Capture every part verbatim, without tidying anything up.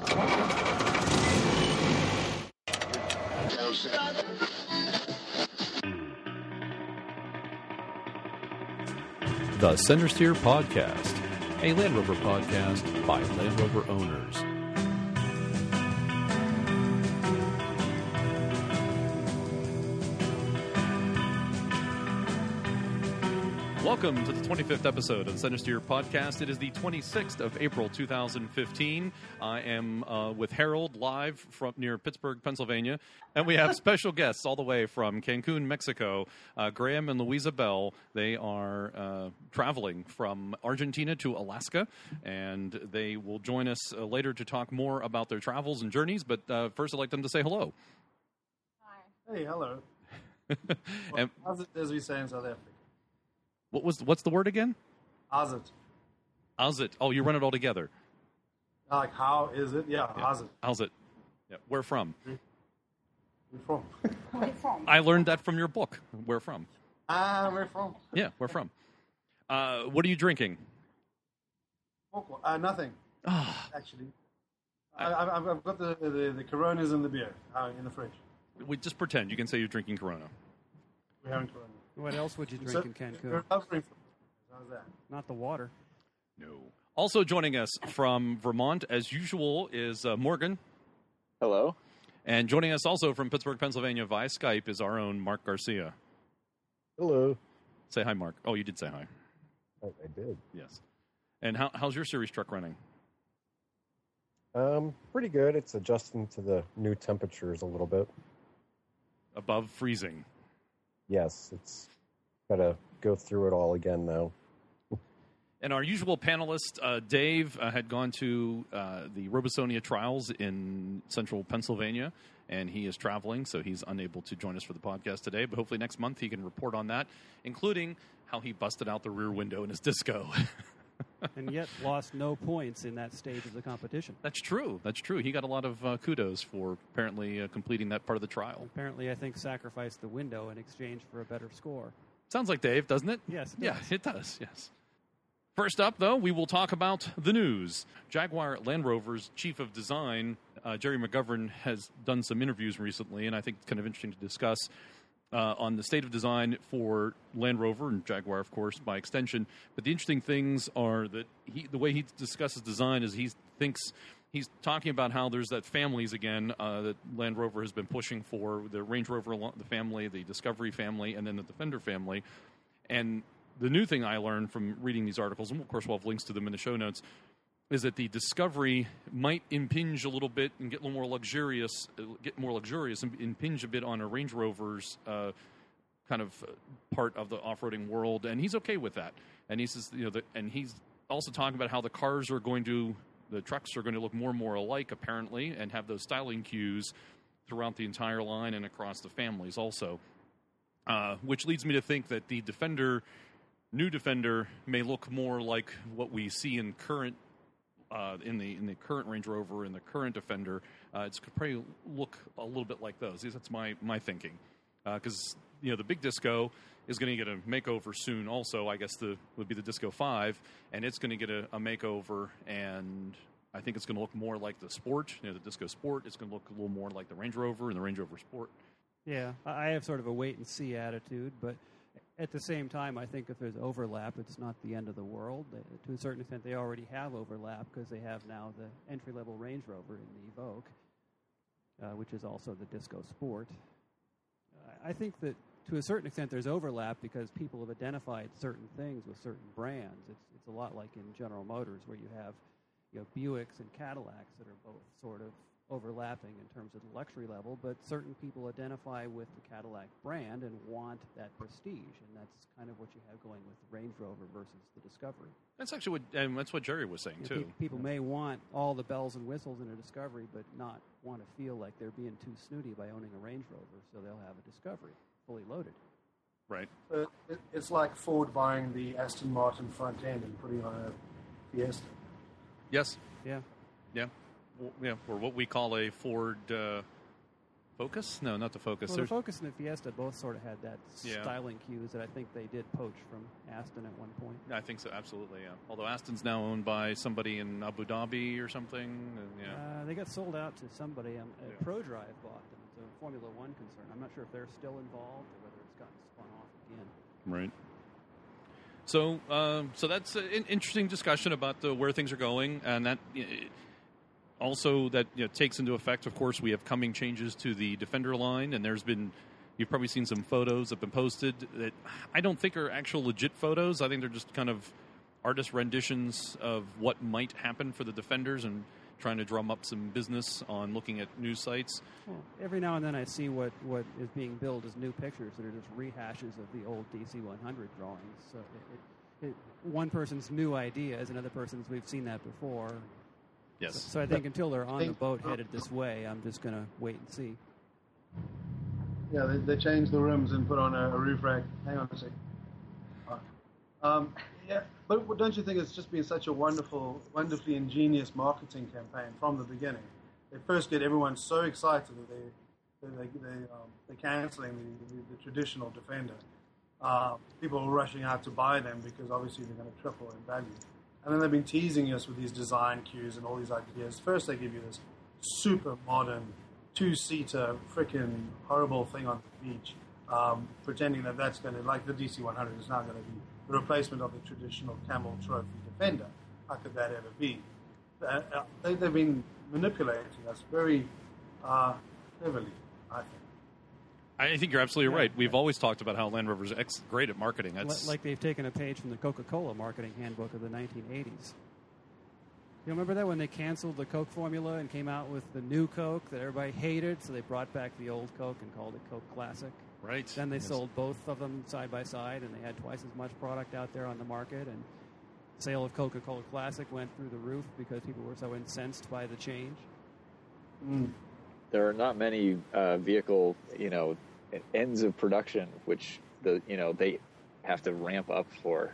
The Center Steer Podcast, a Land Rover podcast by Land Rover owners. Welcome to the twenty-fifth episode of the Center Steer Podcast. It is the twenty-sixth of April, two thousand fifteen. I am uh, with Harold live from near Pittsburgh, Pennsylvania. And we have special guests all the way from Cancun, Mexico, uh, Graham and Louisa Bell. They are uh, traveling from Argentina to Alaska, and they will join us uh, later to talk more about their travels and journeys. But uh, first, I'd like them to say hello. Hi. Hey, hello. and, How's it as we say in South Africa? What was what's the word again? How's it? How's it? Oh, you run it all together. Like, how is it? Yeah, Yeah. how's it? How's it? Yeah. Where from? Where from? Where from? I learned that from your book. Where from? Ah, where from? Yeah, where from? Uh, what are you drinking? Uh, nothing, Ah, actually. I, I, I've got the, the, the Coronas and the beer uh, in the fridge. we just pretend. You can say you're drinking Corona. We're having Corona. What else would you drink So, in Cancun? We're recovering from it. How's that? Not the water. No. Also joining us from Vermont, as usual, is uh, Morgan. Hello. And joining us also from Pittsburgh, Pennsylvania via Skype is our own Mark Garcia. Hello. Say hi, Mark. Oh, you did say hi. I, I did. Yes. And how, how's your series truck running? Um, pretty good. It's adjusting to the new temperatures a little bit. Above freezing. Yes, it's got to go through it all again now. And our usual panelist, uh, Dave, uh, had gone to uh, the Robosonia trials in central Pennsylvania, and he is traveling, so he's unable to join us for the podcast today. But hopefully next month he can report on that, including how he busted out the rear window in his disco. And yet lost no points in that stage of the competition. That's true. That's true. He got a lot of uh, kudos for apparently uh, completing that part of the trial. Apparently, I think sacrificed the window in exchange for a better score. Sounds like Dave, doesn't it? Yes, it Yeah, does. it does, yes. First up, though, we will talk about the news. Jaguar Land Rover's chief of design, uh, Jerry McGovern, has done some interviews recently, and I think it's kind of interesting to discuss uh, on the state of design for Land Rover and Jaguar, of course, by extension. But the interesting things are that he, the way he discusses design is he thinks he's talking about how there's that families again uh, that Land Rover has been pushing for, the Range Rover, the family, the Discovery family, and then the Defender family. And the new thing I learned from reading these articles, and of course we'll have links to them in the show notes, is that the Discovery might impinge a little bit and get a little more luxurious, get more luxurious and impinge a bit on a Range Rover's uh, kind of part of the off-roading world, and he's okay with that. And he says, you know, the, and he's also talking about how the cars are going to, the trucks are going to look more and more alike apparently, and have those styling cues throughout the entire line and across the families also, uh, which leads me to think that the Defender. New Defender may look more like what we see in current uh, in the in the current Range Rover and the current Defender. Uh, it's could probably look a little bit like those. That's my my thinking, because uh, you know the big Disco is going to get a makeover soon. Also, I guess the would be the Disco five, and it's going to get a, a makeover, and I think it's going to look more like the Sport. You know, the Disco Sport. It's going to look a little more like the Range Rover and the Range Rover Sport. Yeah, I have sort of a wait-and-see attitude, but at the same time, I think if there's overlap, it's not the end of the world. To a certain extent, they already have overlap because they have now the entry-level Range Rover in the Evoque, uh, which is also the Disco Sport. Uh, I think that to a certain extent there's overlap because people have identified certain things with certain brands. It's, it's a lot like in General Motors where you have you know, Buicks and Cadillacs that are both sort of overlapping in terms of the luxury level, but certain people identify with the Cadillac brand and want that prestige, and that's kind of what you have going with the Range Rover versus the Discovery. That's actually what, and that's what Jerry was saying You too. know, pe- people may want all the bells and whistles in a Discovery, but not want to feel like they're being too snooty by owning a Range Rover, so they'll have a Discovery, fully loaded. Right. Uh, it, it's like Ford buying the Aston Martin front end and putting on a Fiesta. Yes. Yeah. Yeah. Well, yeah. Or what we call a Ford uh, Focus? No, not the Focus. Well, the There's- Focus and the Fiesta both sort of had that Yeah. styling cues that I think they did poach from Aston at one point. I think so, absolutely, yeah. Although Aston's now owned by somebody in Abu Dhabi or something. And, yeah. Uh, they got sold out to somebody. Um, uh, Yeah. ProDrive bought them. It's a Formula One concern. I'm not sure if they're still involved or whether it's gotten spun off again. Right. So, um, so that's an interesting discussion about the, where things are going, and that uh, also that you know, takes into effect. Of course, we have coming changes to the Defender line, and there's been you've probably seen some photos that have been posted that I don't think are actual legit photos. I think they're just kind of artist renditions of what might happen for the Defenders, and trying to drum up some business on looking at news sites. Well, every now and then I see what, what is being billed as new pictures that are just rehashes of the old D C one hundred drawings. So it, it, it, one person's new ideas, another person's we've seen that before. Yes. So, so I think until they're on the Think- boat headed this way, I'm just going to wait and see. Yeah, they, they changed the rims and put on a, a roof rack. Hang on a second. Um, yeah, but don't you think it's just been such a wonderful, wonderfully ingenious marketing campaign from the beginning? They first get everyone so excited that they that they they um, they're cancelling the, the, the traditional Defender. Uh, people are rushing out to buy them because obviously they're going to triple in value. And then they've been teasing us with these design cues and all these ideas. First, they give you this super modern two-seater, freaking horrible thing on the beach, um, pretending that that's going to, like the D C one hundred is now going to be the replacement of the traditional Camel Trophy Defender. How could that ever be? Uh, uh, they, they've been manipulating us very uh, cleverly, I think. I think you're absolutely Yeah. right. We've always talked about how Land Rover's ex- great at marketing. That's Li- Like they've taken a page from the Coca-Cola marketing handbook of the nineteen eighties. You remember that when they canceled the Coke formula and came out with the new Coke that everybody hated, so they brought back the old Coke and called it Coke Classic. right. Then they Yes. sold both of them side by side, and they had twice as much product out there on the market. And sale of Coca-Cola Classic went through the roof because people were so incensed by the change. Mm. There are not many uh, vehicle, you know, ends of production which the you know they have to ramp up for.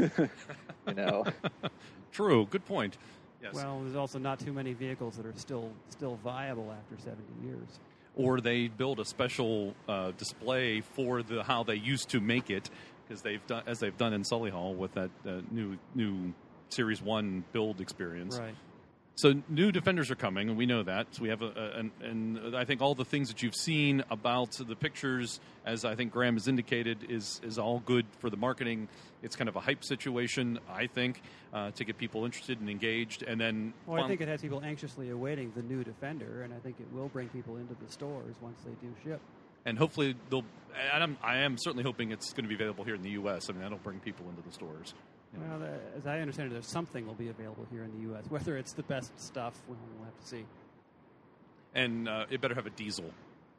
you know, True. Good point. Yes. Well, there's also not too many vehicles that are still still viable after seventy years. Or they build a special uh, display for the how they used to make it, because they've done as they've done in Sully Hall with that uh, new new Series One build experience. Right. So new Defenders are coming, and we know that. So we have, a, a, and, and I think all the things that you've seen about the pictures, as I think Graham has indicated, is is all good for the marketing. It's kind of a hype situation, I think, uh, to get people interested and engaged. And then, Well, I fin- think it has people anxiously awaiting the new Defender, and I think it will bring people into the stores once they do ship. and hopefully they'll. And I'm, I am certainly hoping it's going to be available here in the U S. I mean, that'll bring people into the stores. You know. Well, the, as I understand it, there's something will be available here in the U S. Whether it's the best stuff, well, we'll have to see. And uh, it better have a diesel.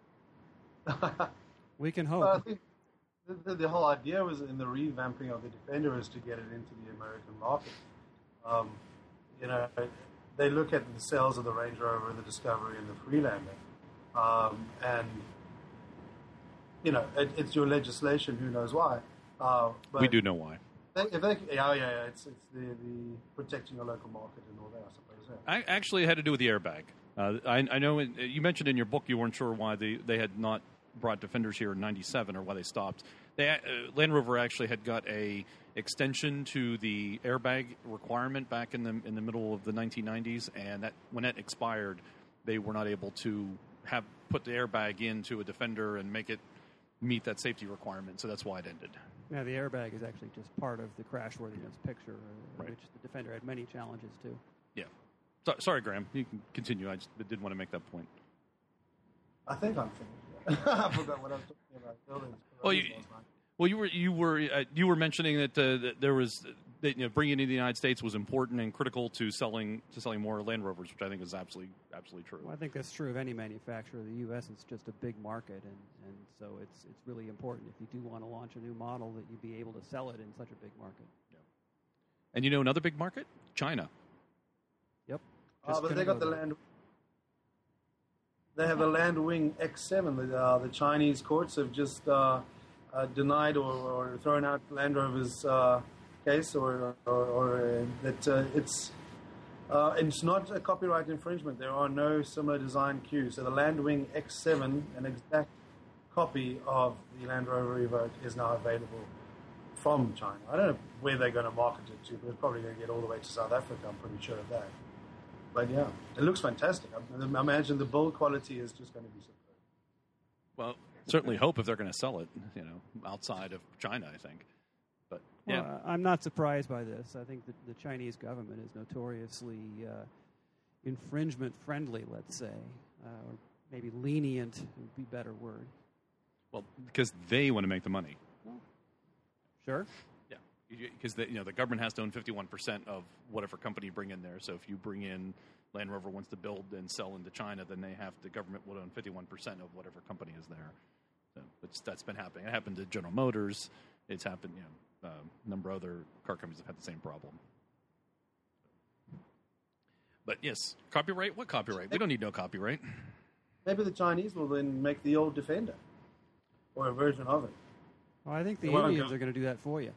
We can Well, I hope. think the, the, the whole idea was in the revamping of the Defender is to get it into the American market. Um, you know, they look at the sales of the Range Rover, the Discovery, and the Freelander, um, and you know, it, it's your legislation. Who knows why? Uh, but We do know why. They, if they, yeah, yeah, yeah, it's it's the, the protecting your local market and all that, I suppose. Yeah. I actually had to do with the airbag. Uh, I, I know in, you mentioned in your book you weren't sure why they, they had not brought Defenders here in ninety-seven or why they stopped. They, uh, Land Rover actually had got a extension to the airbag requirement back in the in the middle of the nineteen nineties, and that when that expired, they were not able to have put the airbag into a Defender and make it meet that safety requirement. So that's why it ended. Yeah, the airbag is actually just part of the crashworthiness picture, uh, Right. which the Defender had many challenges to. Yeah. So, sorry, Graham. You can continue. I just did want to make that point. I think I'm finished. I forgot what I was talking about. Buildings. Well, you- Well, you were you were uh, you were mentioning that, uh, that there was that, you know, bringing it into the United States was important and critical to selling to selling more Land Rovers, which I think is absolutely absolutely true. Well, I think that's true of any manufacturer. The U S is just a big market, and, and so it's it's really important if you do want to launch a new model that you be able to sell it in such a big market. And you know another big market, China. Yep. Uh, Just but gonna they got go the there. land. They have a Land Wing X seven. The, uh, the Chinese courts have just uh, uh, denied or, or thrown out Land Rover's uh, case, or or, or uh, that uh, it's Uh, and it's not a copyright infringement. There are no similar design cues. So the Landwing X seven, an exact copy of the Land Rover Evoque, is now available from China. I don't know where they're going to market it to, but it's probably going to get all the way to South Africa. I'm pretty sure of that. But yeah, it looks fantastic. I, I imagine the build quality is just going to be superb. Well, certainly hope if they're going to sell it, you know, outside of China, I think. But yeah, well, I'm not surprised by this. I think that the Chinese government is notoriously uh, infringement friendly, let's say, uh, or maybe lenient would be a better word. Well, because they want to make the money. Sure. Yeah, because you know the government has to own fifty-one percent of whatever company you bring in there. So if you bring in Land Rover wants to build and sell into China, then they have the government would own fifty-one percent of whatever company is there. So it's, that's been happening. It happened to General Motors. It's happened, you know, uh, a number of other car companies have had the same problem. But yes, copyright. What copyright? We don't need no copyright. Maybe the Chinese will then make the old Defender or a version of it. Well, I think the Well, Indians go- are going to do that for you.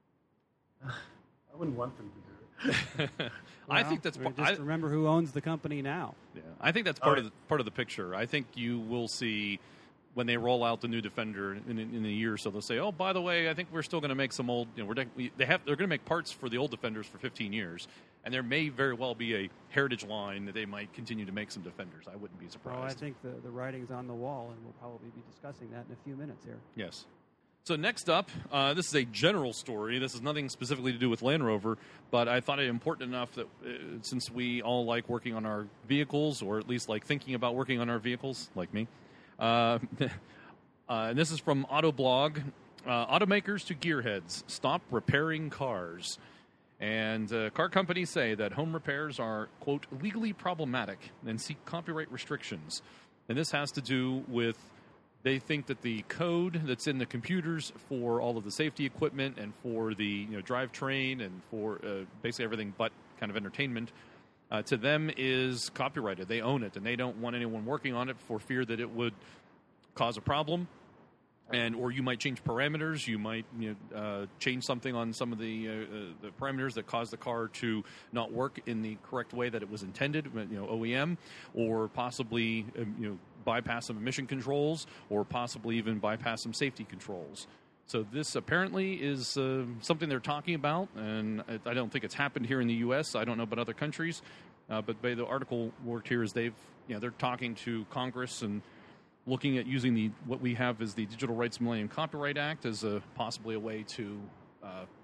I wouldn't want them to do it. I Well, think that's I mean, part. just I, remember who owns the company now. yeah, I think that's part All of the part of the picture. I think you will see when they roll out the new Defender in, in, in a year or so. They'll say, "Oh, by the way, I think we're still going to make some old. You know, we're de- we, they have they're going to make parts for the old Defenders for fifteen years, and there may very well be a heritage line that they might continue to make some Defenders. I wouldn't be surprised. Well, I think the, the writing's on the wall, and we'll probably be discussing that in a few minutes here. Yes. So next up, uh, this is a general story. This is nothing specifically to do with Land Rover, but I thought it important enough that uh, since we all like working on our vehicles, or at least like thinking about working on our vehicles, like me, uh, uh, and this is from Autoblog. Uh, automakers to gearheads, stop repairing cars. And uh, car companies say that home repairs are, quote, legally problematic and seek copyright restrictions. And this has to do with they think that the code that's in the computers for all of the safety equipment and for the you know drivetrain and for uh, basically everything but kind of entertainment, uh, to them is copyrighted. They own it, and they don't want anyone working on it for fear that it would cause a problem. And or you might change parameters. You might you know, uh, change something on some of the uh, uh, the parameters that cause the car to not work in the correct way that it was intended. You know, O E M, or possibly um, you know bypass some emission controls, or possibly even bypass some safety controls. So this apparently is uh, something they're talking about, and I, I don't think it's happened here in the U S. I don't know about other countries, uh, but the article worked here is they've you know they're talking to Congress and looking at using the what we have as the Digital Rights Millennium Copyright Act as a possibly a way to, uh,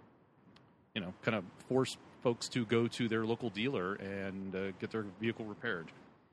you know, kind of force folks to go to their local dealer and uh, get their vehicle repaired.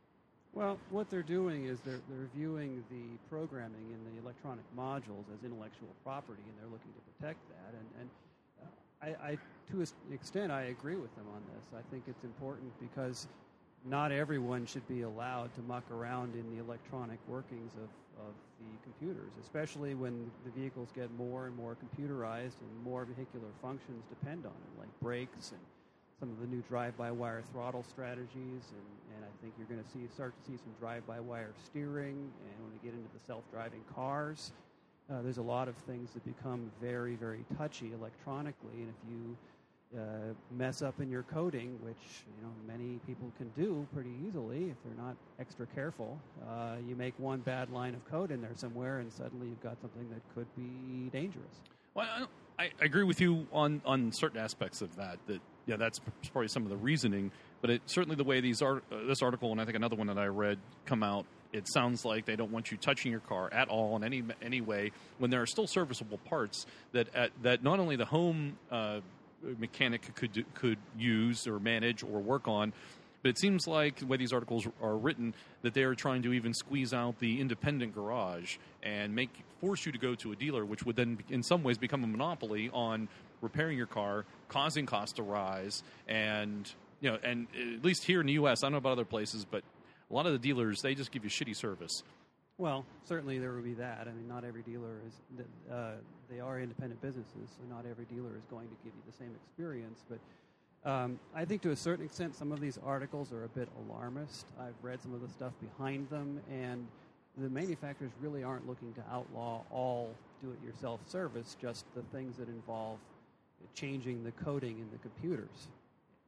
Well, what they're doing is they're, they're viewing the programming in the electronic modules as intellectual property, and they're looking to protect that. And, and uh, I, I, to an extent, I agree with them on this. I think it's important because not everyone should be allowed to muck around in the electronic workings of, of the computers, especially when the vehicles get more and more computerized and more vehicular functions depend on it, like brakes and some of the new drive-by-wire throttle strategies, and, and I think you're going to see start to see some drive-by-wire steering, and when we get into the self-driving cars, uh, there's a lot of things that become very, very touchy electronically, and if you Uh, mess up in your coding, which you know many people can do pretty easily if they're not extra careful. Uh, you make one bad line of code in there somewhere, and suddenly you've got something that could be dangerous. Well, I, I agree with you on, on certain aspects of that. That yeah, that's probably some of the reasoning. But it, certainly the way these art, uh, this article and I think another one that I read come out, it sounds like they don't want you touching your car at all in any any way when there are still serviceable parts that at, that not only the home uh, mechanic could do, could use or manage or work on, but it seems like the way these articles are written that they are trying to even squeeze out the independent garage and make force you to go to a dealer, which would then in some ways become a monopoly on repairing your car, causing costs to rise, and you know, and at least here in the U S, I don't know about other places, but a lot of the dealers, they just give you shitty service. Well, certainly there would be that. I mean, not every dealer is, uh, they are independent businesses, so not every dealer is going to give you the same experience. But um, I think to a certain extent, some of these articles are a bit alarmist. I've read some of the stuff behind them, and the manufacturers really aren't looking to outlaw all do-it-yourself service, just the things that involve changing the coding in the computers.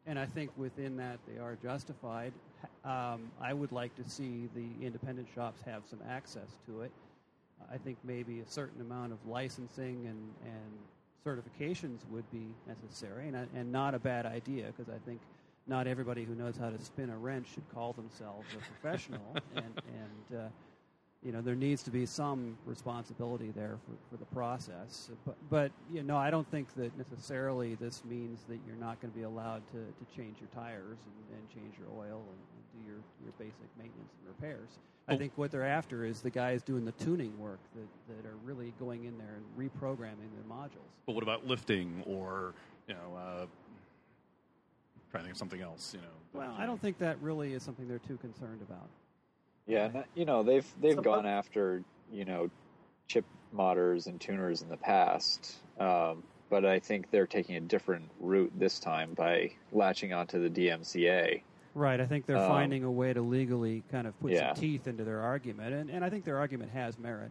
and I think within that they are justified. Um, I would like to see the independent shops have some access to it. I think maybe a certain amount of licensing and, and certifications would be necessary, and, and not a bad idea, because I think not everybody who knows how to spin a wrench should call themselves a professional, and, and uh, you know, there needs to be some responsibility there for, for the process. But, but, you know, I don't think that necessarily this means that you're not going to be allowed to, to change your tires and, and change your oil and, and do your, your basic maintenance and repairs. I think what they're after is the guys doing the tuning work that, that are really going in there and reprogramming their modules. But what about lifting or, you know, uh, trying to think of something else, you know? Well, I don't think that really is something they're too concerned about. Yeah, and, you know, they've they've gone after, you know, chip modders and tuners in the past, um, but I think they're taking a different route this time by latching onto the D M C A. Right, I think they're um, finding a way to legally kind of put yeah. some teeth into their argument, and, and I think their argument has merit.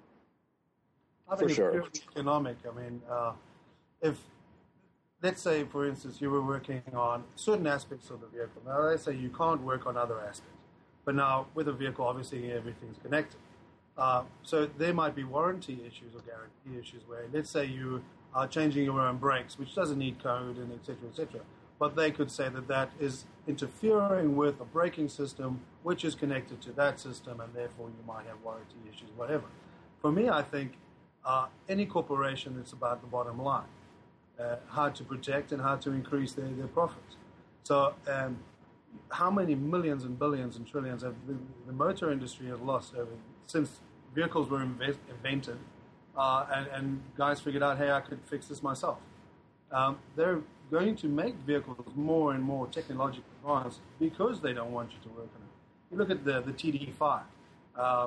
I think For sure. it's purely economic. I mean, uh, if, let's say, for instance, you were working on certain aspects of the vehicle. Now, let's say you can't work on other aspects. But now, with a vehicle, obviously, everything's connected. Uh, so there might be warranty issues or guarantee issues where, let's say you are changing your own brakes, which doesn't need code and et cetera, et cetera. But they could say that that is interfering with a braking system, which is connected to that system, and therefore you might have warranty issues, whatever. For me, I think uh, any corporation, it's about the bottom line, uh, how to protect and how to increase their, their profits. So um, how many millions and billions and trillions have the, the motor industry has lost over since vehicles were invest, invented, uh, and, and guys figured out, hey, I could fix this myself. Um, they're going to make vehicles more and more technologically advanced because they don't want you to work on it. You look at the, the T D five. Um,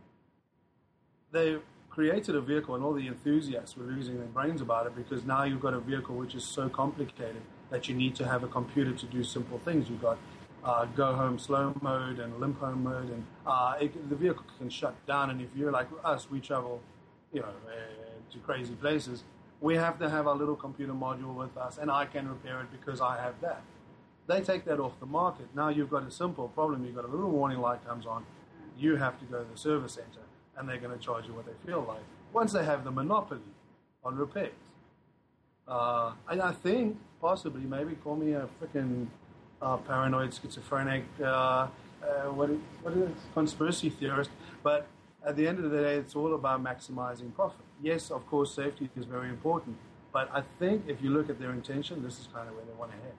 they created a vehicle, and all the enthusiasts were losing their brains about it because now you've got a vehicle which is so complicated that you need to have a computer to do simple things. You've got uh, go home slow mode and limp home mode, and uh, it, the vehicle can shut down. And if you're like us, we travel, you know, uh, to crazy places. We have to have our little computer module with us, and I can repair it because I have that. They take that off the market. Now you've got a simple problem. You've got a little warning light comes on. You have to go to the service center, and they're going to charge you what they feel like. Once they have the monopoly on repairs. Uh, and I think, possibly, maybe call me a freaking uh, paranoid, schizophrenic, uh, uh, what, what is it? Conspiracy theorist, but at the end of the day, it's all about maximizing profit. Yes, of course, safety is very important, but I think if you look at their intention, this is kind of where they want to head.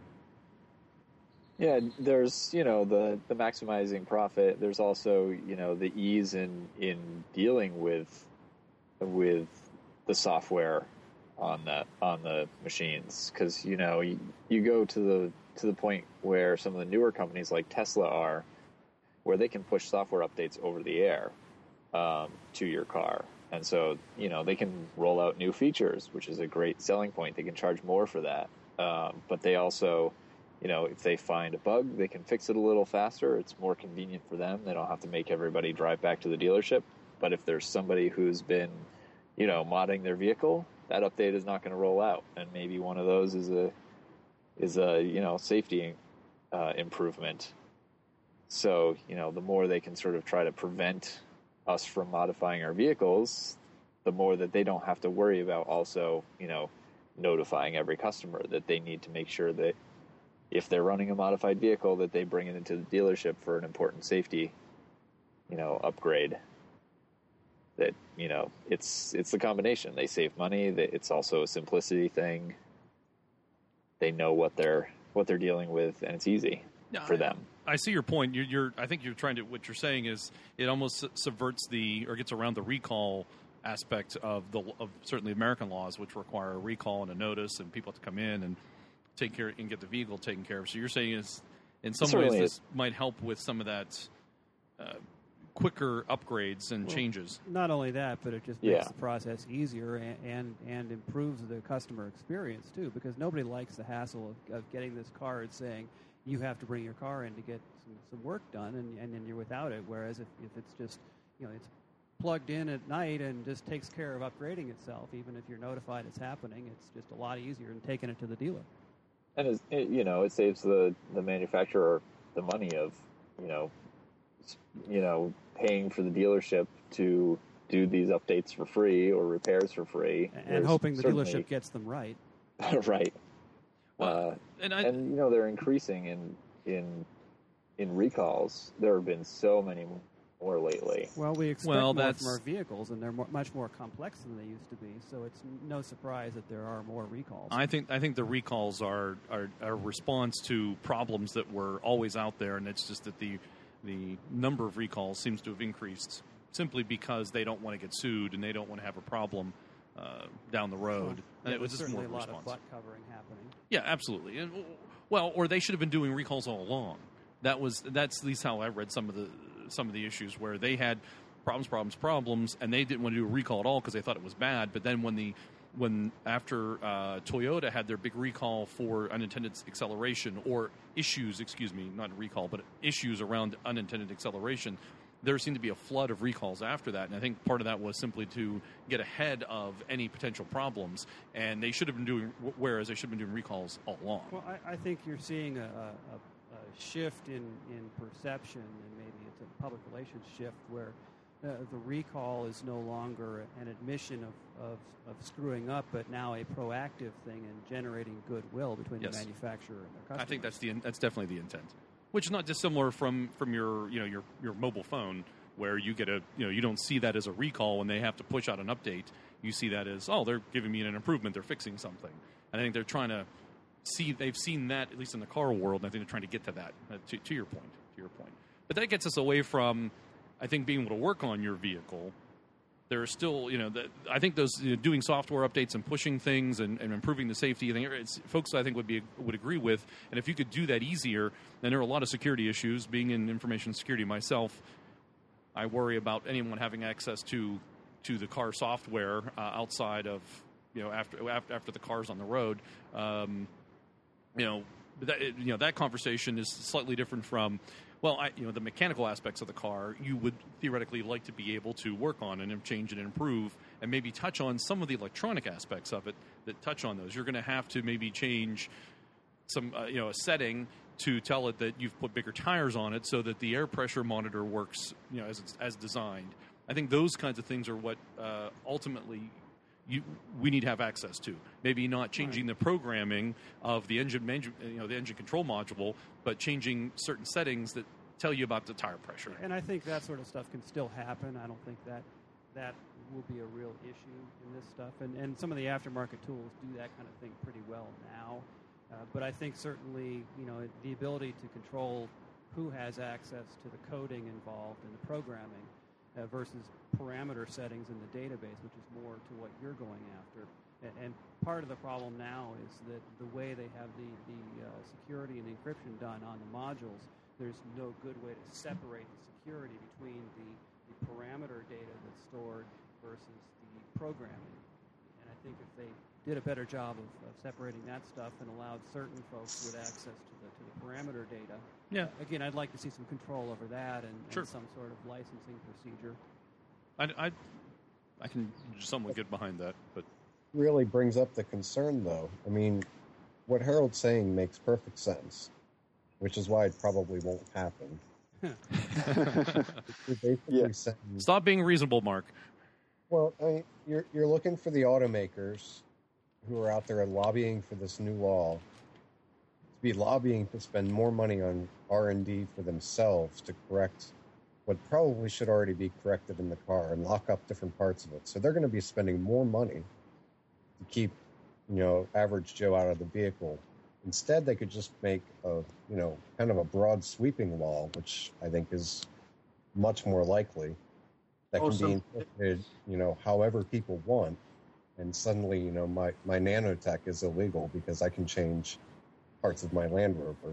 Yeah, there's, you know, the, the maximizing profit. There's also, you know, the ease in, in dealing with with the software on the on the machines, because, you know, you, you go to the to the point where some of the newer companies like Tesla are, where they can push software updates over the air um, to your car. And so, you know, they can roll out new features, which is a great selling point. They can charge more for that. Um, but they also, you know, if they find a bug, they can fix it a little faster. It's more convenient for them. They don't have to make everybody drive back to the dealership. But if there's somebody who's been, you know, modding their vehicle, that update is not going to roll out. And maybe one of those is a, is a, you know, safety uh, improvement. So, you know, the more they can sort of try to prevent us from modifying our vehicles, the more that they don't have to worry about also, you know, notifying every customer that they need to make sure that if they're running a modified vehicle, that they bring it into the dealership for an important safety, you know, upgrade. That, you know, it's it's the combination. They save money. It's also a simplicity thing. They know what they're what they're dealing with, and it's easy yeah, for I, them. I see your point. You're, you're, I think you're trying to. What you're saying is it almost subverts the or gets around the recall aspect of the of certainly American laws, which require a recall and a notice, and people have to come in and take care and get the vehicle taken care of. So you're saying is in some ways this is. might help with some of that uh, quicker upgrades and well, changes. Not only that, but it just makes Yeah. the process easier and, and, and improves the customer experience too, because nobody likes the hassle of, of getting this card saying you have to bring your car in to get some, some work done, and, and then you're without it. Whereas if, if it's just, you know, it's plugged in at night and just takes care of upgrading itself, even if you're notified it's happening, it's just a lot easier than taking it to the dealer. and it's, it, you know, it saves the, the manufacturer the money of, you know, you know, paying for the dealership to do these updates for free or repairs for free, and There's hoping the certainly- dealership gets them right. right. Well, Uh, and I, and you know they're increasing in in in recalls. There have been so many more lately. Well, we expect Well, more that's- from our vehicles, and they're more, much more complex than they used to be. So it's no surprise that there are more recalls. I think I think the recalls are, are are a response to problems that were always out there, and it's just that the the number of recalls seems to have increased simply because they don't want to get sued and they don't want to have a problem uh, down the road. Well, and yeah, it was there's just more certainly of a a lot response. of butt covering happening. Yeah, absolutely. And, well, or they should have been doing recalls all along. That was that's at least how I read some of the some of the issues where they had problems, problems, problems, and they didn't want to do a recall at all because they thought it was bad. But then when the when after uh, Toyota had their big recall for unintended acceleration or issues, excuse me, not recall, but issues around unintended acceleration, there seemed to be a flood of recalls after that. And I think part of that was simply to get ahead of any potential problems. And they should have been doing, whereas they should have been doing recalls all along. Well, I, I think you're seeing a, a, a shift in, in perception, and maybe it's a public relations shift where uh, the recall is no longer an admission of, of, of screwing up, but now a proactive thing and generating goodwill between Yes. the manufacturer and their customers. I think that's the that's definitely the intent, which is not dissimilar from, from your you know your your mobile phone, where you get a you know you don't see that as a recall when they have to push out an update. You see that as, oh, they're giving me an improvement, they're fixing something. And I think they're trying to see they've seen that at least in the car world. And I think they're trying to get to that. Uh, to, to your point, to your point. But that gets us away from, I think, being able to work on your vehicle. There are still, you know, the, I think those you know, doing software updates and pushing things and, and improving the safety. I think it's, folks, I think would be would agree with. And if you could do that easier, then there are a lot of security issues. Being in information security myself, I worry about anyone having access to to the car software uh, outside of you know after after, after the car's on the road. Um, you know, that you know that conversation is slightly different from. Well, I, you know, the mechanical aspects of the car, you would theoretically like to be able to work on and change and improve and maybe touch on some of the electronic aspects of it that touch on those. You're going to have to maybe change some, uh, you know, a setting to tell it that you've put bigger tires on it so that the air pressure monitor works, you know, as it's, as designed. I think those kinds of things are what uh, ultimately You, we need to have access to. Maybe not changing the programming of the engine, you know, the engine control module, but changing certain settings that tell you about the tire pressure. And I think that sort of stuff can still happen. I don't think that that will be a real issue in this stuff. And, and some of the aftermarket tools do that kind of thing pretty well now. Uh, but I think certainly, you know, the ability to control who has access to the coding involved in the programming Uh, versus parameter settings in the database, which is more to what you're going after. And, and part of the problem now is that the way they have the, the uh, security and encryption done on the modules, there's no good way to separate the security between the, the parameter data that's stored versus the programming. And I think if they did a better job of, of separating that stuff and allowed certain folks with access to the, to the parameter data, Yeah. again, I'd like to see some control over that and, Sure. and some sort of licensing procedure. I, I, I can somewhat get behind that, but Really brings up the concern, though. I mean, what Harold's saying makes perfect sense, which is why it probably won't happen. You're basically Yeah. saying, stop being reasonable, Mark. well, I mean, you're you're looking for the automakers who are out there lobbying for this new law to be lobbying to spend more money on R and D for themselves to correct what probably should already be corrected in the car and lock up different parts of it. So they're going to be spending more money to keep, you know, average Joe out of the vehicle. Instead, they could just make a, you know, kind of a broad sweeping law, which I think is much more likely, that can Also- be interpreted, you know, however people want. And suddenly, you know, my, my nanotech is illegal because I can change parts of my Land Rover.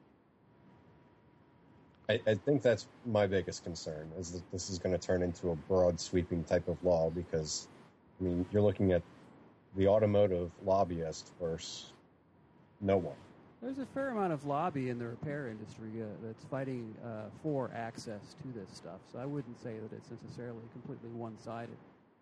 I, I think that's my biggest concern, is that this is going to turn into a broad sweeping type of law because, I mean, you're looking at the automotive lobbyist versus no one. There's a fair amount of lobby in the repair industry uh, that's fighting uh, for access to this stuff, so I wouldn't say that it's necessarily completely one-sided.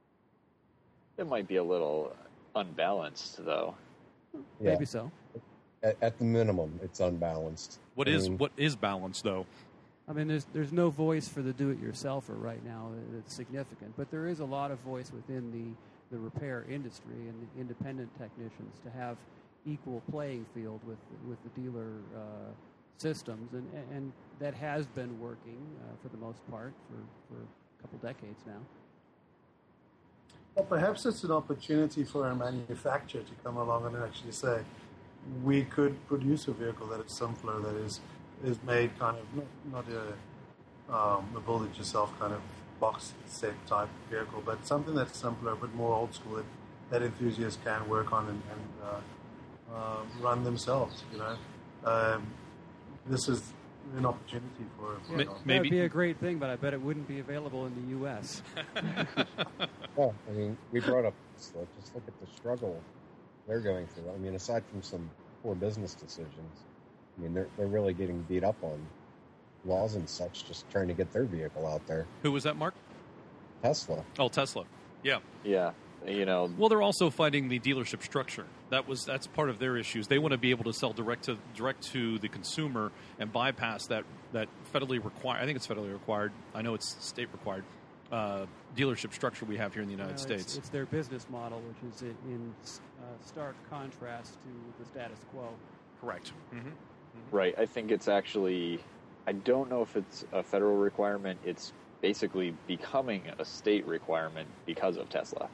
It might be a little unbalanced, though. Yeah. Maybe so. at, at the minimum, it's unbalanced. What I is mean, what is balance though? I mean, there's there's no voice for the do-it-yourselfer right now that's significant, but there is a lot of voice within the, the repair industry and the independent technicians to have equal playing field with with the dealer uh, systems, and and that has been working uh, for the most part for, for a couple decades now. Well, perhaps it's an opportunity for a manufacturer to come along and actually say, we could produce a vehicle that is simpler, that is is made kind of not, not a, um, a build-it-yourself kind of box set type vehicle, but something that's simpler, but more old school that, that enthusiasts can work on and, and uh, uh, run themselves. You know, um, this is an opportunity for. Yeah, you know, that would be a great thing, but I bet it wouldn't be available in the U S Well, I mean, we brought up Tesla. Just look at the struggle they're going through. I mean, aside from some poor business decisions, I mean, they're they're really getting beat up on laws and such, just trying to get their vehicle out there. Who was that, Mark? Tesla. Oh, Tesla. Yeah. Yeah, you know. Well, they're also fighting the dealership structure. That was that's part of their issues. They want to be able to sell direct to direct to the consumer and bypass that that federally required. I think it's federally required. I know it's state required. Uh, dealership structure we have here in the United Well, States. It's, it's their business model, which is in uh, stark contrast to the status quo. Correct. Mm-hmm. Mm-hmm. Right. I think it's actually, I don't know if it's a federal requirement. It's basically becoming a state requirement because of Tesla.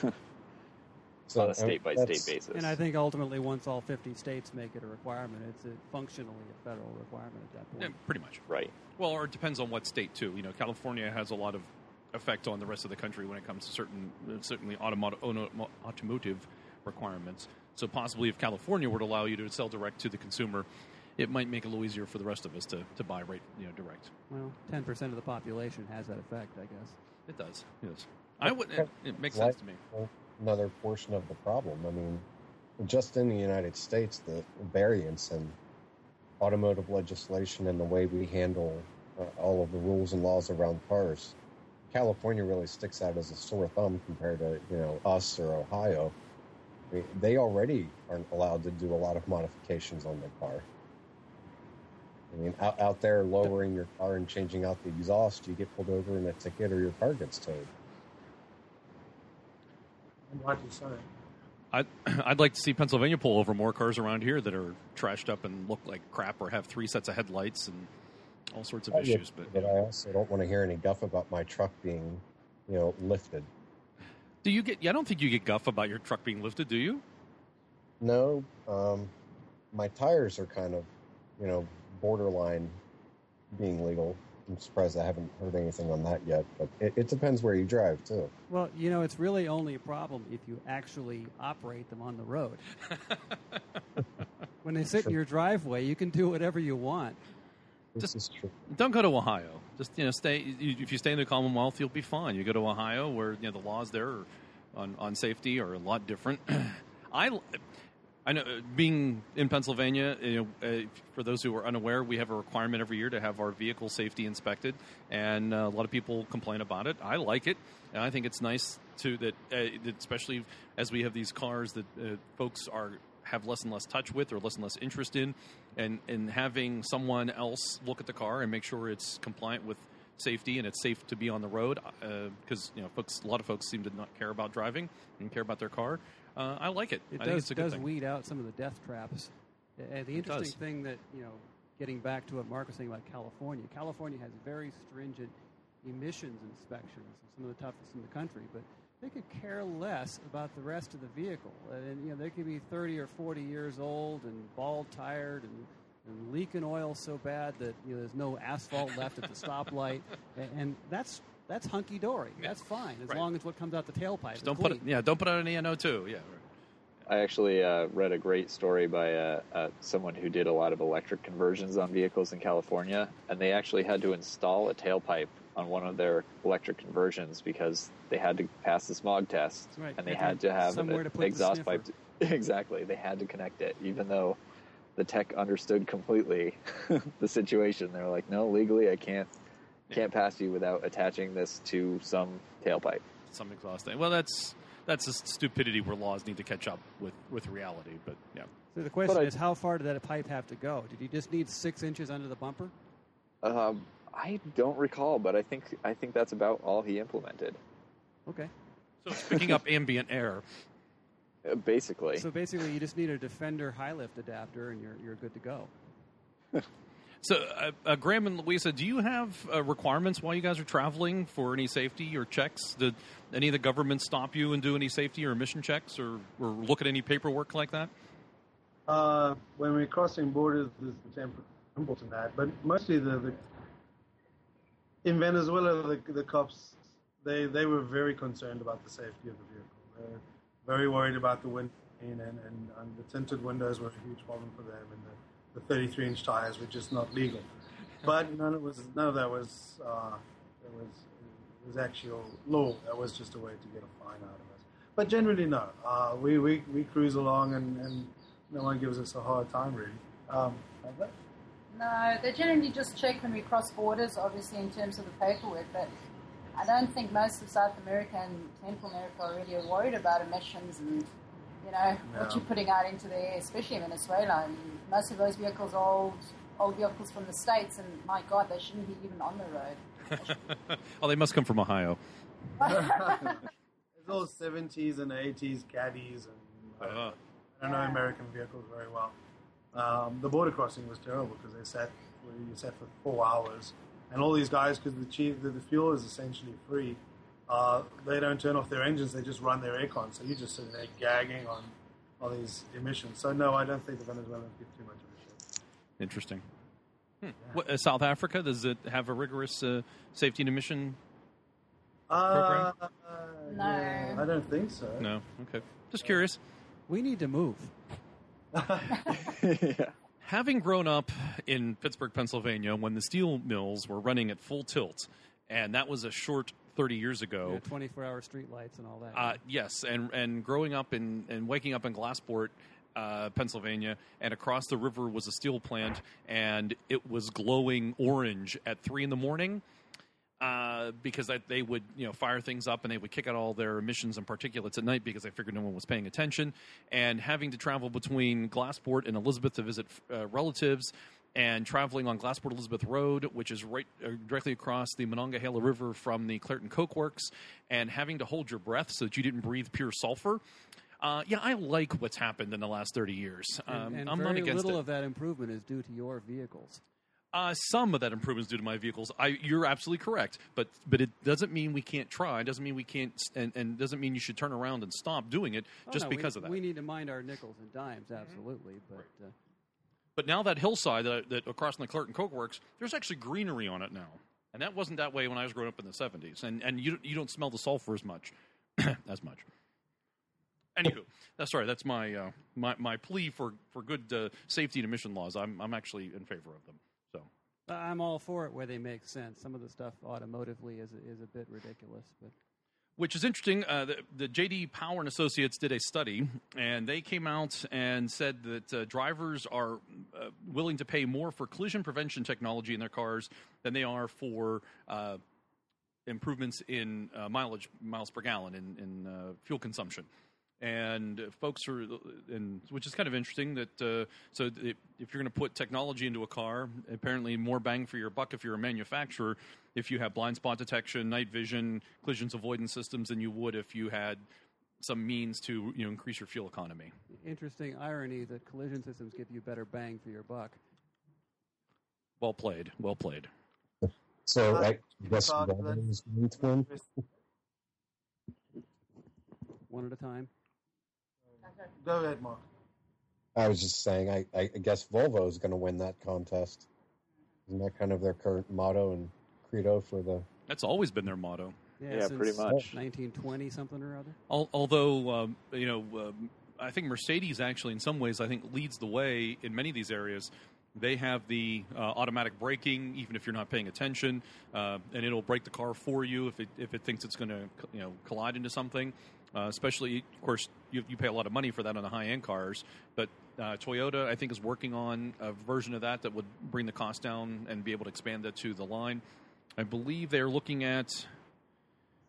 So, on a state-by-state that's- basis. And I think ultimately, once all fifty states make it a requirement, it's a functionally a federal requirement at that point. Yeah, pretty much. Right. Well, or it depends on what state too. You know, California has a lot of effect on the rest of the country when it comes to certain, certainly automotive, automotive requirements. So possibly, if California were to allow you to sell direct to the consumer, it might make it a little easier for the rest of us to, to buy right, you know, direct. Well, ten percent of the population has that effect, I guess. It does. Yes. I would. It, it makes sense to me. Another portion of the problem. I mean, just in the United States, the variance in automotive legislation and the way we handle uh, all of the rules and laws around cars, California really sticks out as a sore thumb compared to, you know, us or Ohio. I mean, they already aren't allowed to do a lot of modifications on their car. I mean, out, out there lowering your car and changing out the exhaust, you get pulled over in a ticket or your car gets towed. rightly so. I'd, I'd like to see Pennsylvania pull over more cars around here that are trashed up and look like crap or have three sets of headlights and all sorts of I issues. But, But but I also don't want to hear any guff about my truck being, you know, lifted. do you get? I don't think you get guff about your truck being lifted, do you? No, um, my tires are kind of, you know, borderline being legal. I'm surprised I haven't heard anything on that yet, but it, it depends where you drive, too. Well, you know, it's really only a problem if you actually operate them on the road. When they sit in your driveway, you can do whatever you want. This Just- is true. Don't go to Ohio. Just you know, stay. you- If you stay in the Commonwealth, you'll be fine. You go to Ohio, where you know the laws there are on on safety are a lot different. I. I know, uh, being in Pennsylvania, you know, uh, for those who are unaware, we have a requirement every year to have our vehicle safety inspected, and uh, a lot of people complain about it. I like it, and I think it's nice to that, uh, that especially as we have these cars that uh, folks are have less and less touch with or less and less interest in, and, and having someone else look at the car and make sure it's compliant with safety and it's safe to be on the road, because uh, you know, folks, a lot of folks seem to not care about driving and care about their car. Uh, I like it. It I think does it's a good does thing. weed out some of the death traps. And the It interesting does. thing that, you know, getting back to what Mark was saying about California, California has very stringent emissions inspections, some of the toughest in the country, but they could care less about the rest of the vehicle. And, you know, they could be thirty or forty years old and bald-tired and, and leaking oil so bad that, you know, there's no asphalt left at the stoplight. And, and that's that's hunky-dory. Yeah. That's fine, as Right. long as what comes out the tailpipe Just is don't clean. put it. Yeah, don't put out any N O two. Yeah. I actually uh, read a great story by uh, uh, someone who did a lot of electric conversions on vehicles in California, and they actually had to install a tailpipe on one of their electric conversions because they had to pass the smog test, Right. and they Had had to- to have somewhere an to put the exhaust sniffer. pipe. To, exactly, they had to connect it, even though the tech understood completely the situation. They were like, "No, legally, I can't can't pass you without attaching this to some tailpipe." Some exhaust thing. Well, that's that's a stupidity where laws need to catch up with, with reality. But yeah. So the question But I- is, how far did that pipe have to go? Did you just need six inches under the bumper? Um, I don't recall, but I think I think that's about all he implemented. Okay. So it's picking up ambient air. Uh, basically, So basically, you just need a Defender high lift adapter, and you're you're good to go. So, uh, uh, Graham and Louisa, do you have uh, requirements while you guys are traveling for any safety or checks? Did any of the government stop you and do any safety or emission checks, or, or look at any paperwork like that? Uh, when we're crossing borders, there's the temple to that, but mostly the, the in Venezuela, the, the cops they they were very concerned about the safety of the vehicle. They were very worried about the wind, and, and, and the tinted windows were a huge problem for them, and the, the thirty-three inch tires were just not legal. But none of was none of that was uh, it was it was actual law. That was just a way to get a fine out of us. But generally, no. Uh, we, we we cruise along, and, and no one gives us a hard time, really. Um, like that. No, they generally just check when we cross borders, obviously, in terms of the paperwork, but I don't think most of South America and Central America are really worried about emissions and, you know, No. what you're putting out into the air, especially in Venezuela. I mean, most of those vehicles are old, old vehicles from the States, and my God, they shouldn't be even on the road. Oh, they must come from Ohio. It's all seventies and eighties caddies, and uh, Uh, I don't know American vehicles very well. Um, the border crossing was terrible because they sat you sat for four hours, and all these guys, because the, cheap, the the fuel is essentially free, uh, they don't turn off their engines; they just run their aircon. So you just sitting there gagging on all these emissions. So no, I don't think the Venezuelans give too much of a shit. interesting. Hmm. What, uh, South Africa, does it have a rigorous uh, safety and emission? Uh, No. yeah, I don't think so. No? Okay. Just curious. We need to move. yeah. Having grown up in Pittsburgh, Pennsylvania, when the steel mills were running at full tilt, and that was a short thirty years ago. Yeah, twenty-four hour street lights and all that. Uh, yes, and and growing up in and waking up in Glassport, uh, Pennsylvania, and across the river was a steel plant, and it was glowing orange at three in the morning. Uh, because that they would, you know, fire things up and they would kick out all their emissions and particulates at night because they figured no one was paying attention. And having to travel between Glassport and Elizabeth to visit uh, relatives, and traveling on Glassport Elizabeth Road, which is right uh, directly across the Monongahela River from the Clairton Coke Works, and having to hold your breath so that you didn't breathe pure sulfur. Uh, yeah, I like what's happened in the last thirty years. Um, and and I'm very not against little it. of that improvement is due to your vehicles. Uh, some of that improvement is due to my vehicles. I, you're absolutely correct, but but it doesn't mean we can't try. It doesn't mean we can't, and, and doesn't mean you should turn around and stop doing it Oh, just no, because we, of that. We need to mind our nickels and dimes, absolutely. But uh, But now that hillside that, that across from the Clairton Coke Works, there's actually greenery on it now, and that wasn't that way when I was growing up in the seventies. And and you you don't smell the sulfur as much, as much. Anywho, that's sorry. That's my uh, my my plea for for good uh, safety and emission laws. I'm I'm actually in favor of them. So. I'm all for it where they make sense. Some of the stuff automotively is is a bit ridiculous, but Which is interesting. Uh, the, the J D Power and Associates did a study, and they came out and said that uh, drivers are uh, willing to pay more for collision prevention technology in their cars than they are for uh, improvements in uh, mileage, miles per gallon, in, in uh, fuel consumption. And folks are, and which is kind of interesting that uh, so if, if you're going to put technology into a car, apparently more bang for your buck if you're a manufacturer, if you have blind spot detection, night vision, collisions avoidance systems, than you would if you had some means to, you know, increase your fuel economy. interesting irony that collision systems give you better bang for your buck. Well played, well played. So Uh, I guess uh, Volvo's going to win. One at a time. Go ahead, Mark. I was just saying, I, I guess Volvo is going to win that contest. Isn't that kind of their current motto and credo for the? That's always been their motto. Yeah, since pretty much. nineteen twenty something or other. Al- Although, um, you know, um, I think Mercedes actually, in some ways, I think leads the way in many of these areas. They have the uh, automatic braking, even if you're not paying attention, uh, and it'll brake the car for you if it if it thinks it's going to, you know, collide into something. Uh, especially, of course, you, you pay a lot of money for that on the high-end cars. But uh, Toyota, I think, is working on a version of that that would bring the cost down and be able to expand that to the line. I believe they're looking at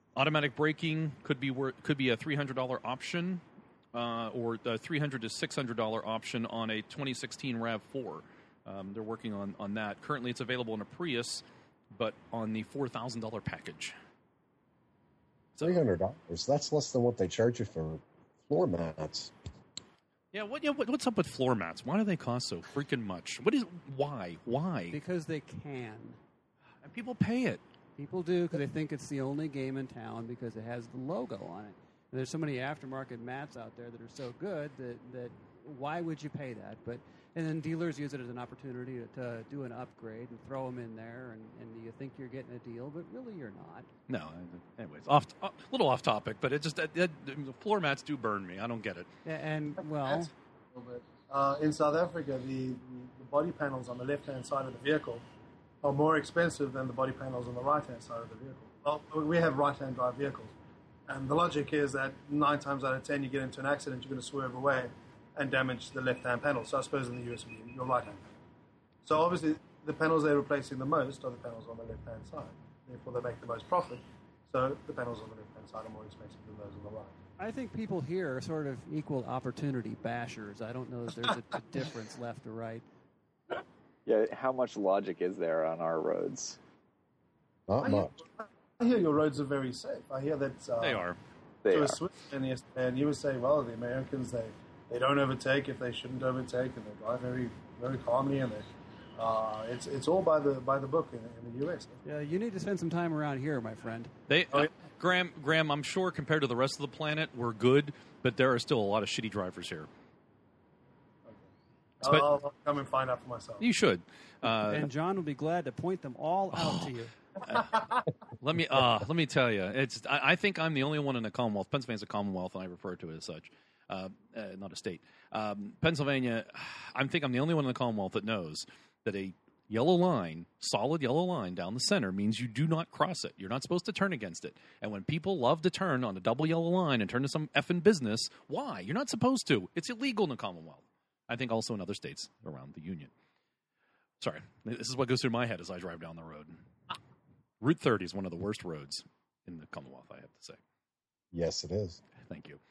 Automatic braking could be wor- could be a three hundred dollars option, uh, or a three hundred dollars to six hundred dollars option on a twenty sixteen RAV four. Um, they're working on, on that. Currently, it's available in a Prius, but on the four thousand dollars package. So, three hundred dollars. That's less than what they charge you for floor mats. Yeah, what, yeah, what, what's up with floor mats? Why do they cost so freaking much? What is why? Why? Because they can. And people pay it. People do because they think it's the only game in town because it has the logo on it. And there's so many aftermarket mats out there that are so good that, that why would you pay that? But and then dealers use it as an opportunity to, to do an upgrade and throw them in there, and, and you think you're getting a deal, but really you're not. No, anyways, off a little off topic, but it just it, it, floor mats do burn me. I don't get it. Yeah, and well, uh, in South Africa, the, the body panels on the left-hand side of the vehicle are more expensive than the body panels on the right-hand side of the vehicle. Well, we have right-hand drive vehicles, and the logic is that nine times out of ten, you get into an accident, you're going to swerve away and damage the left-hand panel. So I suppose in the U S, your right-hand panel. So obviously, the panels they're replacing the most are the panels on the left-hand side. Therefore, they make the most profit. So the panels on the left-hand side are more expensive than those on the right. I think people here are sort of equal opportunity bashers. I don't know if there's a, a difference left or right. Yeah, how much logic is there on our roads? Not I much. Hear, I hear your roads are very safe. I hear that uh, They are. They to are. a Swiss man yesterday, and you were saying, well, the Americans, they, they don't overtake if they shouldn't overtake, and they drive very very calmly, and they, uh, it's it's all by the by the book in, in the U S. Yeah, you need to spend some time around here, my friend. They, Oh, uh, yeah. Graham, Graham, I'm sure compared to the rest of the planet, we're good, but there are still a lot of shitty drivers here. I'll, But- I'll come and find out for myself. You should. Uh, And John will be glad to point them all out to you. let me uh, let me tell you, it's. I, I think I'm the only one in the Commonwealth. Pennsylvania's a Commonwealth, and I refer to it as such, uh, uh, not a state. Um, Pennsylvania, I think I'm the only one in the Commonwealth that knows that a yellow line, solid yellow line down the center means you do not cross it. You're not supposed to turn against it. And when people love to turn on a double yellow line and turn to some effing business, why? You're not supposed to. It's illegal in the Commonwealth. I think also in other states around the Union. Sorry, this is what goes through my head as I drive down the road. Route thirty is one of the worst roads in the Commonwealth, I have to say. Yes, it is. Thank you.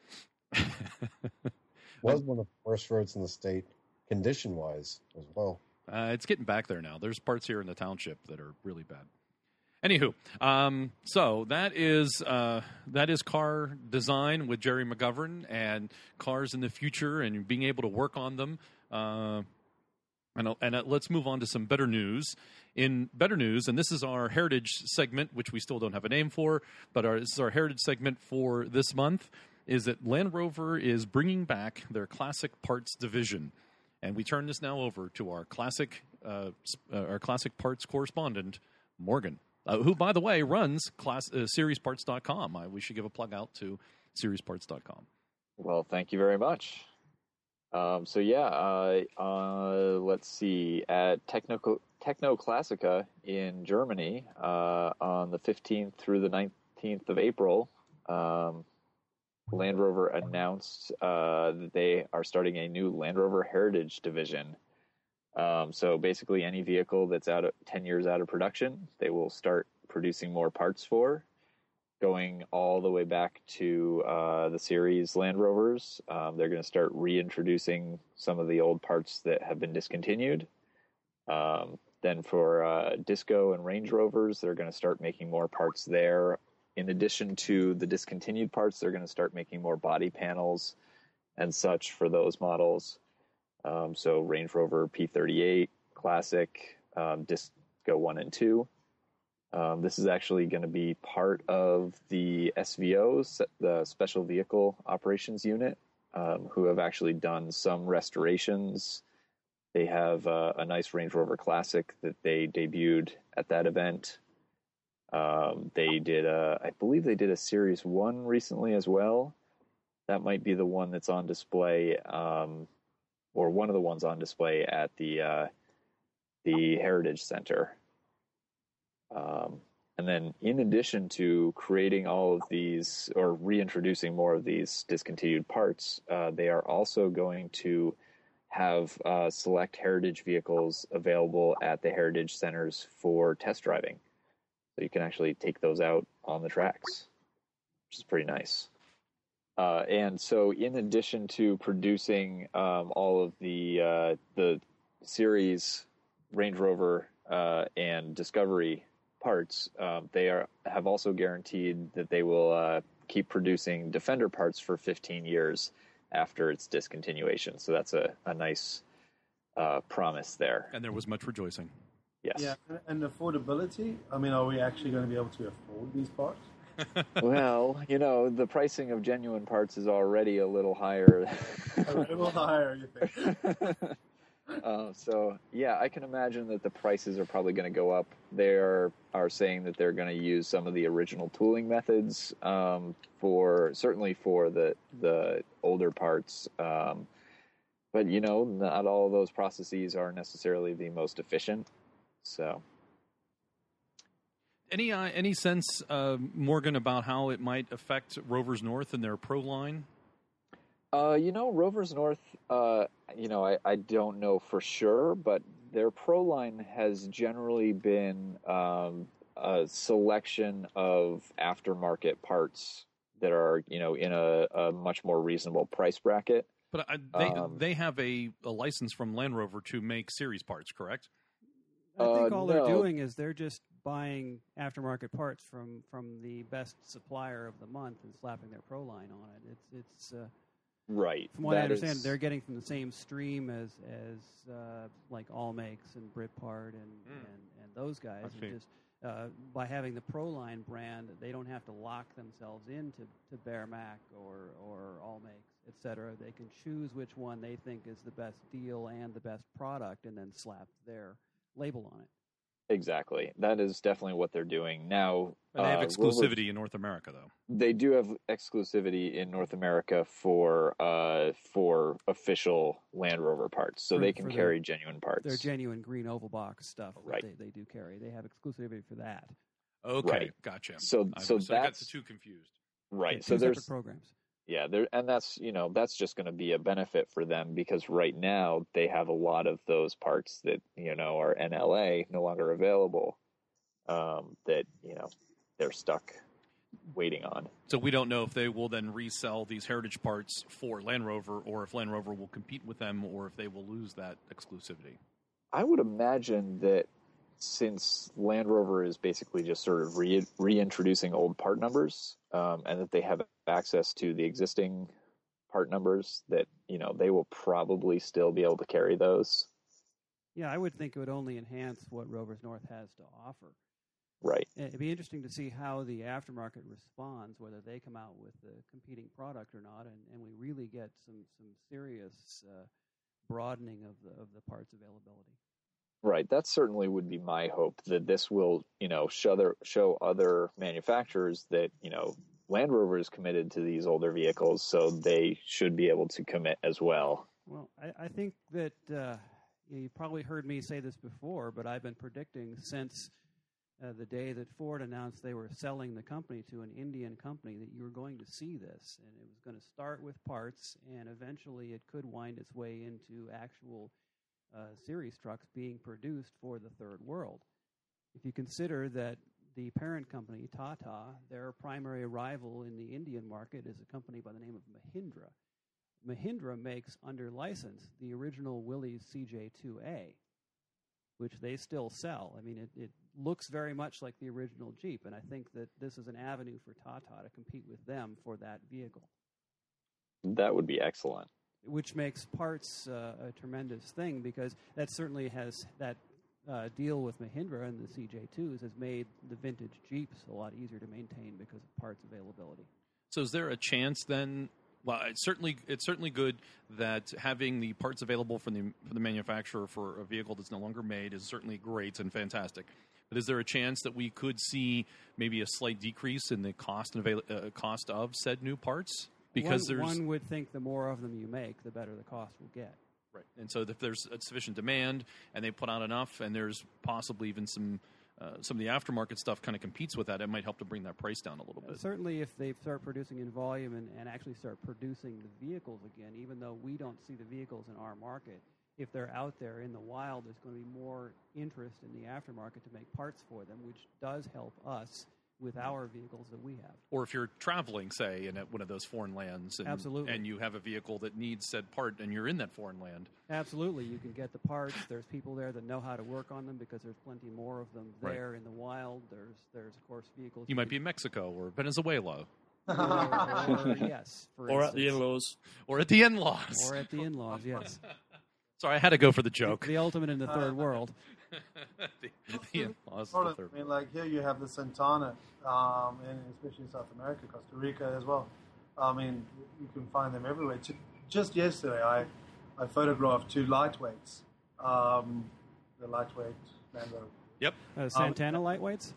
Was one of the worst roads in the state, condition-wise, as well. Uh, it's getting back there now. There's parts here in the township that are really bad. Anywho, um, so that is uh, that is car design with Jerry McGovern and cars in the future and being able to work on them. Uh, and and uh, let's move on to some better news. In better news, and this is our heritage segment, which we still don't have a name for, but our, this is our heritage segment for this month, is that Land Rover is bringing back their classic parts division. And we turn this now over to our classic uh, uh, our classic parts correspondent, Morgan, uh, who, by the way, runs class, uh, series parts dot com. Uh, we should give a plug out to series parts dot com. Well, thank you very much. Um, so yeah, uh, uh, let's see. At Techno Techno Classica in Germany uh, on the fifteenth through the nineteenth of April, um, Land Rover announced uh, that they are starting a new Land Rover Heritage division. Um, so basically, any vehicle that's out of ten years out of production, they will start producing more parts for. Going all the way back to uh, the series Land Rovers, um, they're going to start reintroducing some of the old parts that have been discontinued. Um, then for uh, Disco and Range Rovers, they're going to start making more parts there. In addition to the discontinued parts, they're going to start making more body panels and such for those models. Um, so Range Rover P thirty-eight, Classic, um, Disco one and two. Um, this is actually going to be part of the S V Os, the Special Vehicle Operations Unit, um, who have actually done some restorations. They have uh, a nice Range Rover Classic that they debuted at that event. Um, they did, a, I believe they did a Series one recently as well. That might be the one that's on display, um, or one of the ones on display at the uh, the Heritage Center. Um, and then in addition to creating all of these or reintroducing more of these discontinued parts, uh, they are also going to have uh, select heritage vehicles available at the heritage centers for test driving. So you can actually take those out on the tracks. which is pretty nice. Uh, and so, in addition to producing um, all of the uh, the series Range Rover uh, and Discovery parts, um, they are have also guaranteed that they will uh, keep producing Defender parts for fifteen years after its discontinuation. So that's a, a nice uh, promise there. And there was much rejoicing. Yes. Yeah, and affordability. I mean, are we actually going to be able to afford these parts? Well, you know, the pricing of genuine parts is already a little higher. A little higher, you think? uh, so, yeah, I can imagine that the prices are probably going to go up. They are, are saying that they're going to use some of the original tooling methods um, for certainly for the the older parts. Um, but, you know, not all of those processes are necessarily the most efficient. So... Any uh, any sense, uh, Morgan, about how it might affect Rovers North and their Pro line? Uh, you know, Rovers North, uh, you know, I, I don't know for sure, but their Pro line has generally been um, a selection of aftermarket parts that are, you know, in a, a much more reasonable price bracket. But I, they Um, they have a, a license from Land Rover to make series parts, correct? I think Uh, all no. they're doing is they're just buying aftermarket parts from, from the best supplier of the month and slapping their Pro line on it. It's it's uh, Right. from what I That understand, is- they're getting from the same stream as as uh, like All Makes and Britpart and, Mm. and, and those guys. I see. And just uh, by having the Pro line brand, they don't have to lock themselves into to Bear Mac or or All Makes, et cetera. They can choose which one they think is the best deal and the best product, and then slap their label on it. Exactly. That is definitely what they're doing now. And they have uh, exclusivity Rover- in North America, though. They do have exclusivity in North America for uh, for official Land Rover parts, so For- they can for their- carry genuine parts. Their genuine green oval box stuff that Right. they, they do carry. They have exclusivity for that. Okay, Right. gotcha. So- I, so I got that's- the two confused. Right. Yeah, so two there's separate programs. yeah, there and that's you know that's just going to be a benefit for them because right now they have a lot of those parts that you know are N L A no longer available. Um, that you know they're stuck waiting on. So we don't know if they will then resell these heritage parts for Land Rover, or if Land Rover will compete with them, or if they will lose that exclusivity. I would imagine that since Land Rover is basically just sort of re- reintroducing old part numbers, um, and that they have access to the existing part numbers, that you know they will probably still be able to carry those. Yeah, I would think it would only enhance what Rovers North has to offer. Right. It'd be interesting to see how the aftermarket responds, whether they come out with a competing product or not, and, and we really get some some serious uh, broadening of the of the parts availability. Right. That certainly would be my hope that this will, you know, show other, show other manufacturers that, you know, Land Rover is committed to these older vehicles, so they should be able to commit as well. Well, I, I think that uh, you probably heard me say this before, but I've been predicting since uh, the day that Ford announced they were selling the company to an Indian company that you were going to see this, and it was going to start with parts, and eventually it could wind its way into actual uh, series trucks being produced for the third world. If you consider that the parent company, Tata, their primary rival in the Indian market is a company by the name of Mahindra. Mahindra makes under license the original Willys C J two A, which they still sell. I mean, it, it looks very much like the original Jeep, and I think that this is an avenue for Tata to compete with them for that vehicle, That would be excellent. which makes parts uh, a tremendous thing because that certainly has that uh, deal with Mahindra and the C J twos has made the vintage Jeeps a lot easier to maintain because of parts availability. So is there a chance then? Well, it's certainly it's certainly good that having the parts available from the from the manufacturer for a vehicle that's no longer made is certainly great and fantastic. But is there a chance that we could see maybe a slight decrease in the cost and avail- uh, cost of said new parts? Because one, there's one would think the more of them you make, the better the cost will get. right, and so if there's a sufficient demand and they put out enough, and there's possibly even some uh, some of the aftermarket stuff kind of competes with that, it might help to bring that price down a little Uh, bit. certainly, if they start producing in volume and, and actually start producing the vehicles again, even though we don't see the vehicles in our market, if they're out there in the wild, there's going to be more interest in the aftermarket to make parts for them, which does help us with our vehicles that we have. Or if you're traveling, say, in a, one of those foreign lands, and, Absolutely. and you have a vehicle that needs said part, and you're in that foreign land. Absolutely. You can get the parts. There's people there that know how to work on them because there's plenty more of them there Right. in the wild. There's, there's of course, vehicles. You might be in Mexico or Venezuela. Or, or, yes. For Or at the instance. in-laws. Or at the in-laws. Or at the in-laws, yes. Sorry, I had to go for the joke. The ultimate in the third world. the, the in-laws. Sort The of, third. I mean, like here you have the Santana, um, and especially in South America, Costa Rica as well. I mean, you can find them everywhere. Ju- Just yesterday, I, I photographed two lightweights, um, the lightweight Land Rover. Yep. Uh, Santana lightweights?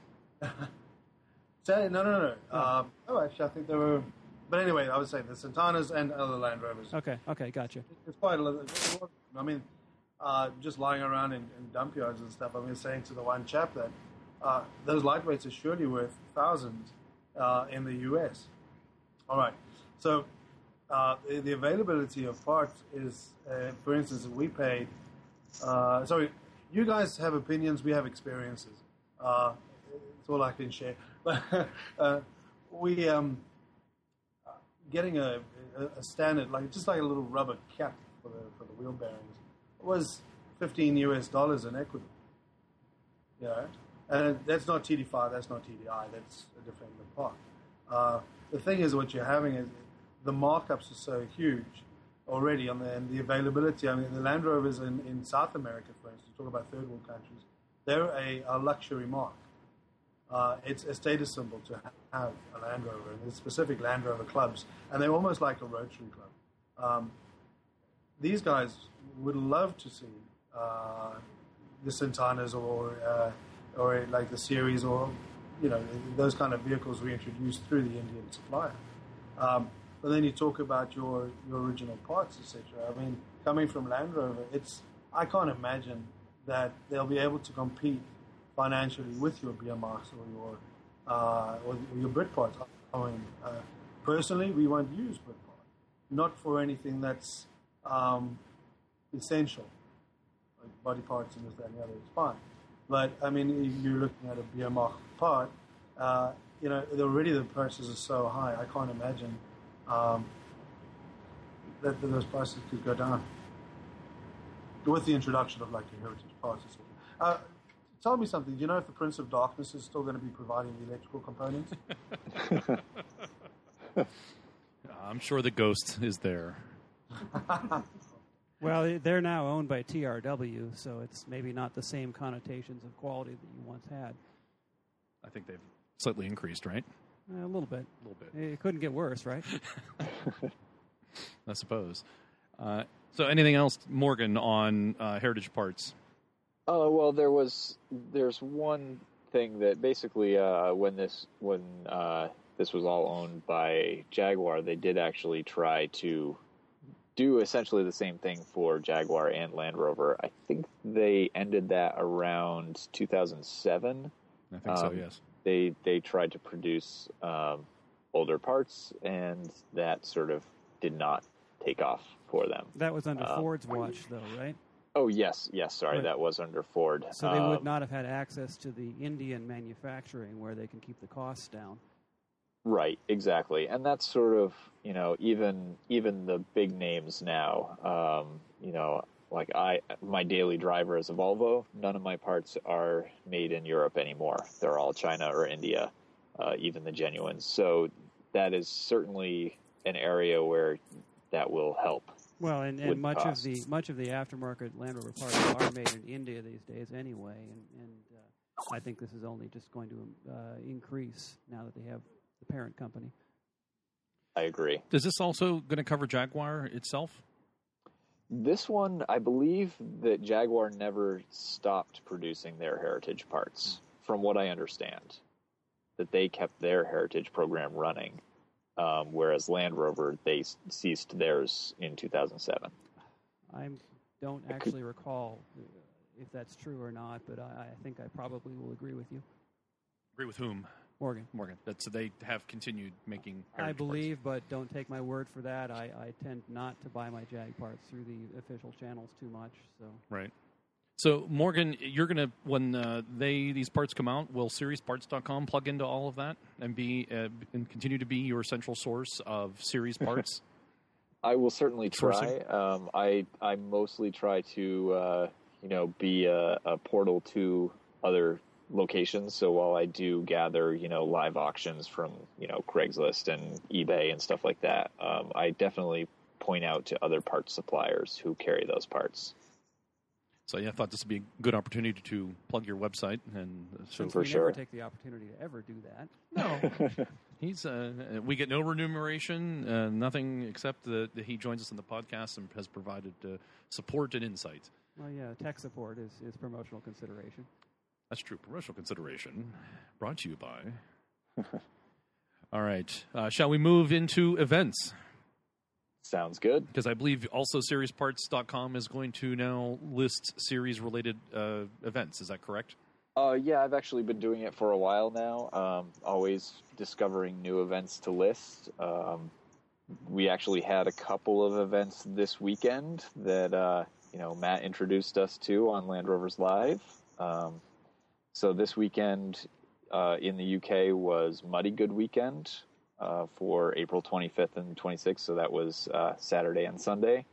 So, no, no, no. no. Um, oh, actually, I think they were. But anyway, I was saying the Santanas and other Land Rovers. Okay, okay, gotcha. It's quite a little. I mean, uh, just lying around in, in dump yards and stuff. I was saying to the one chap that uh, those lightweights are surely worth thousands uh, in the U S. All right. So uh, the, the availability of parts is, uh, for instance, we paid. Uh, sorry, you guys have opinions. We have experiences. Uh, it's all I can share. But uh, we um, getting a, a, a standard, like just like a little rubber cap for the for the wheel bearings, was fifteen U S dollars in Ecuador. You know, and that's not T D five, that's not T D I, that's a different part. Uh, the thing is, what you're having is the markups are so huge already on the and the availability. I mean, the Land Rovers in, in South America, for instance, talk about third world countries, they're a, a luxury mark. Uh, it's a status symbol to have a Land Rover, and there's specific Land Rover clubs, and they're almost like a Rotary club. Um, these guys would love to see uh, the Santanas or uh, or like the series or you know those kind of vehicles reintroduced through the Indian supplier. Um, but then you talk about your your original parts, et cetera. I mean, coming from Land Rover, it's I can't imagine that they'll be able to compete financially with your B M Rs or your uh, or your Brit parts. I mean, uh, personally, we won't use Brit parts, not for anything that's um, essential, like body parts and this, that, and the other. It's fine, but I mean, if you're looking at a B M R part, uh, you know, already the prices are so high. I can't imagine um, that, that those prices could go down with the introduction of like your heritage parts. Et cetera. Uh, Tell me something. Do you know if the Prince of Darkness is still going to be providing the electrical components? I'm sure the ghost is there. Well, they're now owned by T R W, so it's maybe not the same connotations of quality that you once had. I think they've slightly increased, right? Uh, a little bit. A little bit. It couldn't get worse, right? I suppose. Uh, so anything else, Morgan, on uh, heritage parts? Oh, well, there was, there's one thing that basically, uh, when this, when, uh, this was all owned by Jaguar, they did actually try to do essentially the same thing for Jaguar and Land Rover. I think they ended that around two thousand seven. I think um, so, yes. They, they tried to produce, um, older parts, and that sort of did not take off for them. That was under Uh, Ford's watch, though, right? Oh, yes, yes, sorry, Right. that was under Ford. So they would Um, not have had access to the Indian manufacturing where they can keep the costs down. Right, exactly. And that's sort of, you know, even even the big names now, um, you know, like I, my daily driver is a Volvo. None of my parts are made in Europe anymore. They're all China or India, uh, even the genuines. So that is certainly an area where that will help. Well, and, with and much costs. of the much of the aftermarket Land Rover parts are made in India these days anyway, and, and uh, I think this is only just going to uh, increase now that they have the parent company. I agree. Is this also going to cover Jaguar itself? This one, I believe that Jaguar never stopped producing their heritage parts, from what I understand, that they kept their heritage program running. Um, whereas Land Rover, they s- ceased theirs in two thousand seven. I don't actually recall uh, if that's true or not, but I, I think I probably will agree with you. Agree with whom? Morgan. Morgan. That, so they have continued making I heritage believe, but don't take my word for that. I, I tend not to buy my Jag parts through the official channels too much. So parts. Right. So, Morgan, you're going to, when uh, they these parts come out, will series parts dot com plug into all of that and be uh, and continue to be your central source of series parts? I will certainly try. Um, I I mostly try to uh, you know be a, a portal to other locations. So while I do gather you know live auctions from you know Craigslist and eBay and stuff like that, um, I definitely point out to other parts suppliers who carry those parts. So yeah, I thought this would be a good opportunity to plug your website, and so Since For we sure. never take the opportunity to ever do that. no, he's uh, we get no remuneration, uh, nothing except that he joins us on the podcast and has provided uh, support and insight. Well, yeah, tech support is, is promotional consideration. That's true. Promotional consideration brought to you by. All right, uh, shall we move into events? Sounds good. Because I believe also series parts dot com is going to now list series-related uh, events. Is that correct? Uh, yeah, I've actually been doing it for a while now, um, always discovering new events to list. Um, we actually had a couple of events this weekend that, uh, you know, Matt introduced us to on Land Rovers Live. Um, so this weekend uh, in the U K was Muddy Good Weekend uh, for April twenty-fifth and twenty-sixth, so that was uh, Saturday and Sunday.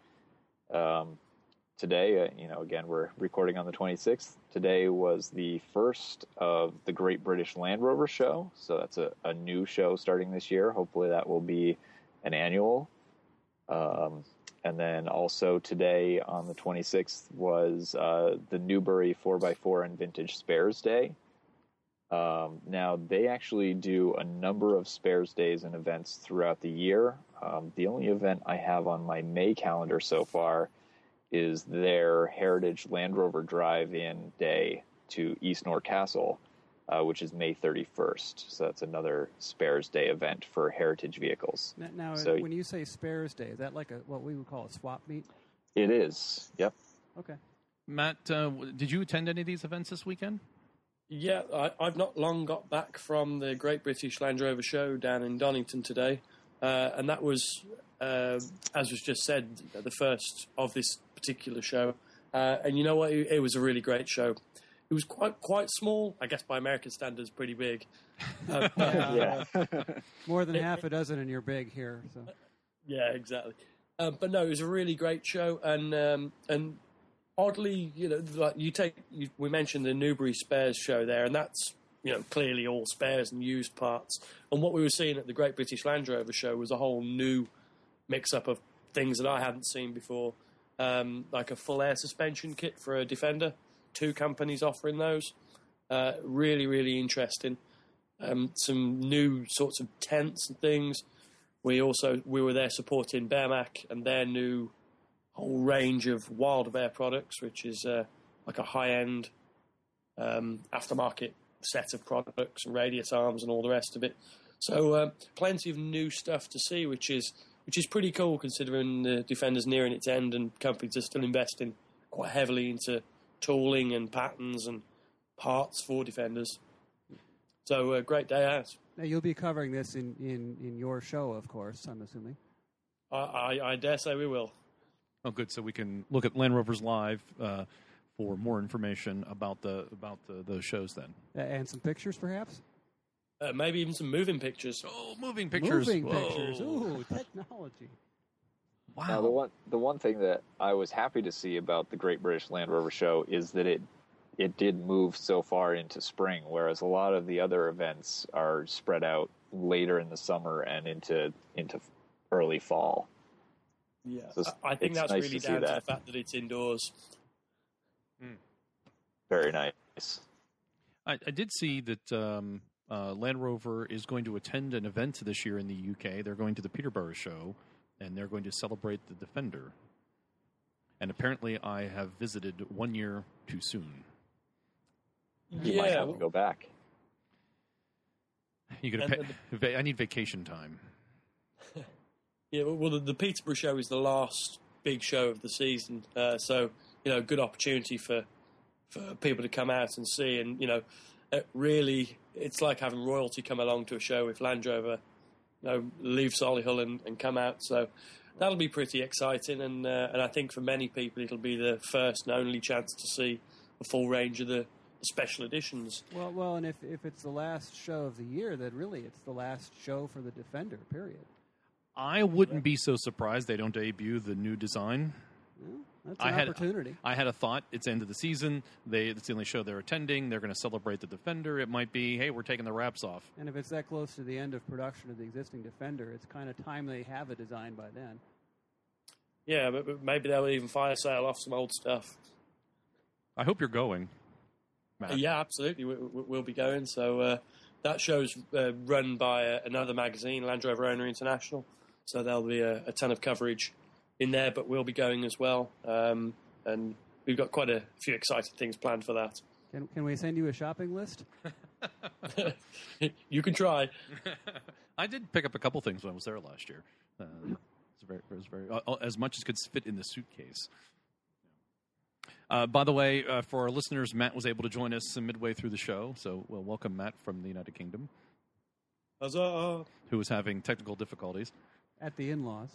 Um, today, uh, you know, again, we're recording on the twenty-sixth. Today was the first of the Great British Land Rover Show, so that's a, a new show starting this year. Hopefully that will be an annual. Um, and then also today on the twenty-sixth was uh, the Newbury four by four and Vintage Spares Day. Um, now, they actually do a number of spares days and events throughout the year. Um, the only event I have on my May calendar so far is their Heritage Land Rover Drive-In Day to Eastnor Castle, uh, which is May thirty-first. So that's another spares day event for heritage vehicles. Now, now So- when you say spares day, is that like a what we would call a swap meet? It is, yep. Okay. Matt, uh, w- did you attend any of these events this weekend? Yeah, I, I've not long got back from the Great British Land Rover Show down in Donington today, uh, and that was, uh, as was just said, the first of this particular show. Uh, and you know what? It, it was a really great show. It was quite quite small, I guess by American standards, pretty big. Uh, Yeah. Yeah. More than half a dozen, and you're big here. So Yeah, exactly. Um, but no, it was a really great show, and um, and oddly, you know, like you take, you, we mentioned the Newbury Spares show there, and that's you know clearly all spares and used parts. And what we were seeing at the Great British Land Rover show was a whole new mix-up of things that I hadn't seen before, um, like a full air suspension kit for a Defender. Two companies offering those. Uh, really, really interesting. Um, some new sorts of tents and things. We also we were there supporting Bearmac and their new whole range of Wild Bear products, which is uh, like a high-end um, aftermarket set of products and radius arms and all the rest of it. So uh, plenty of new stuff to see, which is which is pretty cool considering the Defender's nearing its end and companies are still investing quite heavily into tooling and patterns and parts for Defenders. So a uh, great day out. now you'll be covering this in, in, in your show, of course. I'm assuming. I, I, I dare say we will. Oh, good. So we can look at Land Rovers Live uh, for more information about the about the, those shows. Then, Uh, and some pictures, perhaps. Uh, maybe even some moving pictures. oh, moving pictures. Moving Whoa. pictures. Ooh, technology. Wow. Now, the one the one thing that I was happy to see about the Great British Land Rover Show is that it it did move so far into spring, whereas a lot of the other events are spread out later in the summer and into into early fall. Yeah, So I I think it's that's nice really to see down to the that. fact that it's indoors. Very nice. I, I did see that um, uh, Land Rover is going to attend an event this year in the U K. They're going to the Peterborough show, and they're going to celebrate the Defender. And apparently, I have visited one year too soon. You might have to go back. You got And to pay. va- I need vacation time. Yeah, well, the, the Peterborough show is the last big show of the season, uh, so you know, good opportunity for for people to come out and see. And you know, it really, it's like having royalty come along to a show with Land Rover. You know, leave Solihull and, and come out. So that'll be pretty exciting. And uh, and I think for many people, it'll be the first and only chance to see a full range of the, the special editions. Well, well, and if, if it's the last show of the year, then really it's the last show for the Defender, period. I wouldn't be so surprised they don't debut the new design. Well, that's an I had, opportunity. I had a thought. It's end of the season. They it's the only show they're attending. They're going to celebrate the Defender. It might be, hey, we're taking the wraps off. And if it's that close to the end of production of the existing Defender, it's kind of time they have a design by then. Yeah, but, but maybe they'll even fire sale off some old stuff. I hope you're going, Matt. Uh, yeah, absolutely. We, we, we'll be going. So uh, that show's uh, run by uh, another magazine, Land Rover Owner International. So there'll be a, a ton of coverage in there, but we'll be going as well. Um, and we've got quite a few exciting things planned for that. Can, can we send you a shopping list? You can try. I did pick up a couple things when I was there last year. Uh, it was very, it was very uh, as much as could fit in the suitcase. Uh, by the way, uh, for our listeners, Matt was able to join us midway through the show. So, well, welcome, Matt, from the United Kingdom. Huzzah! Who was having technical difficulties. At the in-laws.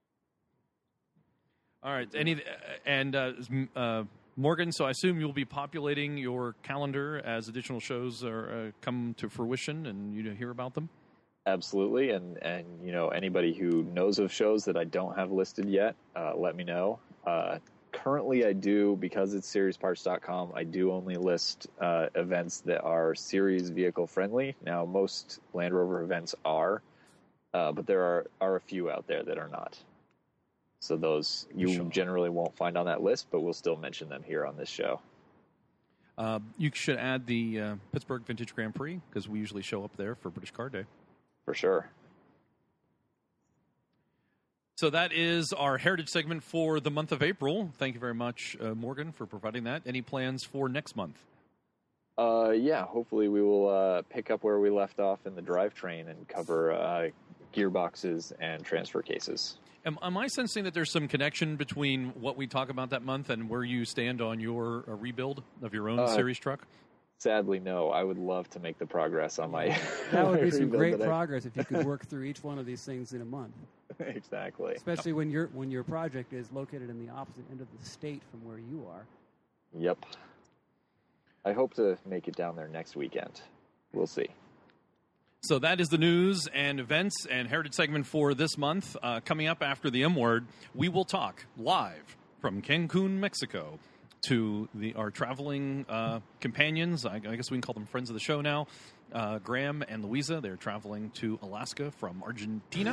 All right. Any uh, and uh, uh, Morgan, so I assume you'll be populating your calendar as additional shows are uh, come to fruition and you hear about them? Absolutely. And, and, you know, anybody who knows of shows that I don't have listed yet, uh, let me know. Uh, currently, I do, because it's series parts dot com, I do only list uh, events that are series vehicle friendly. Now, most Land Rover events are. Uh, but there are, are a few out there that are not. So those you sure. generally won't find on that list, but we'll still mention them here on this show. Uh, you should add the uh, Pittsburgh Vintage Grand Prix, because we usually show up there for British Car Day. For sure. So that is our Heritage segment for the month of April. Thank you very much, uh, Morgan, for providing that. Any plans for next month? Uh, yeah, hopefully we will uh, pick up where we left off in the drivetrain and cover uh, gearboxes and transfer cases. Am, am I sensing that there's some connection between what we talk about that month and where you stand on your uh, rebuild of your own uh, series truck? Sadly, no. I would love to make the progress on my That would my be some great I... progress if you could work through each one of these things in a month. Exactly. Especially when your when your project is located in the opposite end of the state from where you are. Yep. I hope to make it down there next weekend. We'll see. So that is the news and events and Heritage segment for this month. Uh, coming up after the M Word, we will talk live from Cancun, Mexico, to the our traveling uh, companions. I, I guess we can call them friends of the show now. Uh, Graham and Louisa, they're traveling to Alaska from Argentina.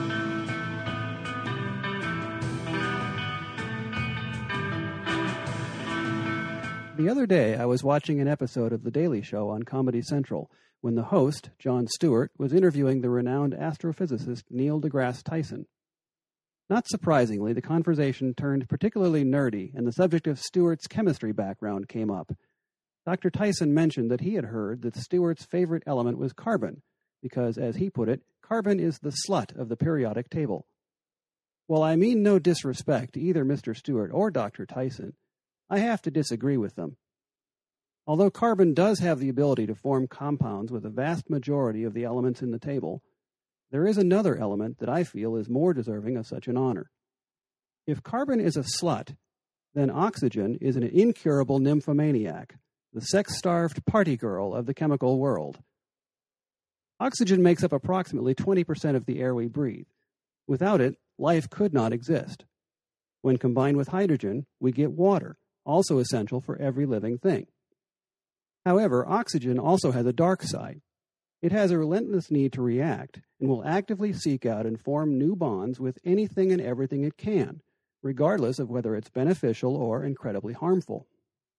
The other day, I was watching an episode of The Daily Show on Comedy Central when the host, Jon Stewart, was interviewing the renowned astrophysicist Neil deGrasse Tyson. Not surprisingly, the conversation turned particularly nerdy, and the subject of Stewart's chemistry background came up. Doctor Tyson mentioned that he had heard that Stewart's favorite element was carbon, because, as he put it, carbon is the slut of the periodic table. While I mean no disrespect to either Mister Stewart or Doctor Tyson, I have to disagree with them. Although carbon does have the ability to form compounds with a vast majority of the elements in the table, there is another element that I feel is more deserving of such an honor. If carbon is a slut, then oxygen is an incurable nymphomaniac, the sex-starved party girl of the chemical world. Oxygen makes up approximately twenty percent of the air we breathe. Without it, life could not exist. When combined with hydrogen, we get water, also essential for every living thing. However, oxygen also has a dark side. It has a relentless need to react and will actively seek out and form new bonds with anything and everything it can, regardless of whether it's beneficial or incredibly harmful.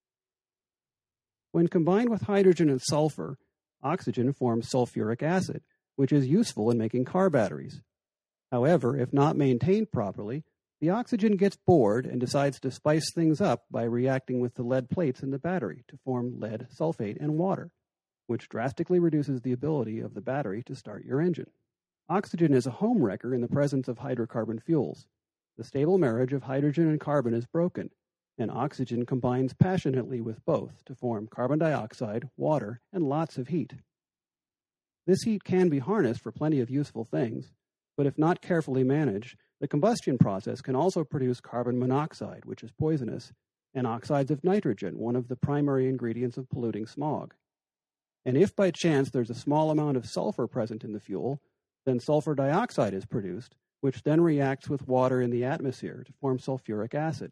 When combined with hydrogen and sulfur, oxygen forms sulfuric acid, which is useful in making car batteries. However, if not maintained properly, the oxygen gets bored and decides to spice things up by reacting with the lead plates in the battery to form lead sulfate and water, which drastically reduces the ability of the battery to start your engine. Oxygen is a home wrecker in the presence of hydrocarbon fuels. The stable marriage of hydrogen and carbon is broken, and oxygen combines passionately with both to form carbon dioxide, water, and lots of heat. This heat can be harnessed for plenty of useful things, but if not carefully managed, the combustion process can also produce carbon monoxide, which is poisonous, and oxides of nitrogen, one of the primary ingredients of polluting smog. And if by chance there's a small amount of sulfur present in the fuel, then sulfur dioxide is produced, which then reacts with water in the atmosphere to form sulfuric acid.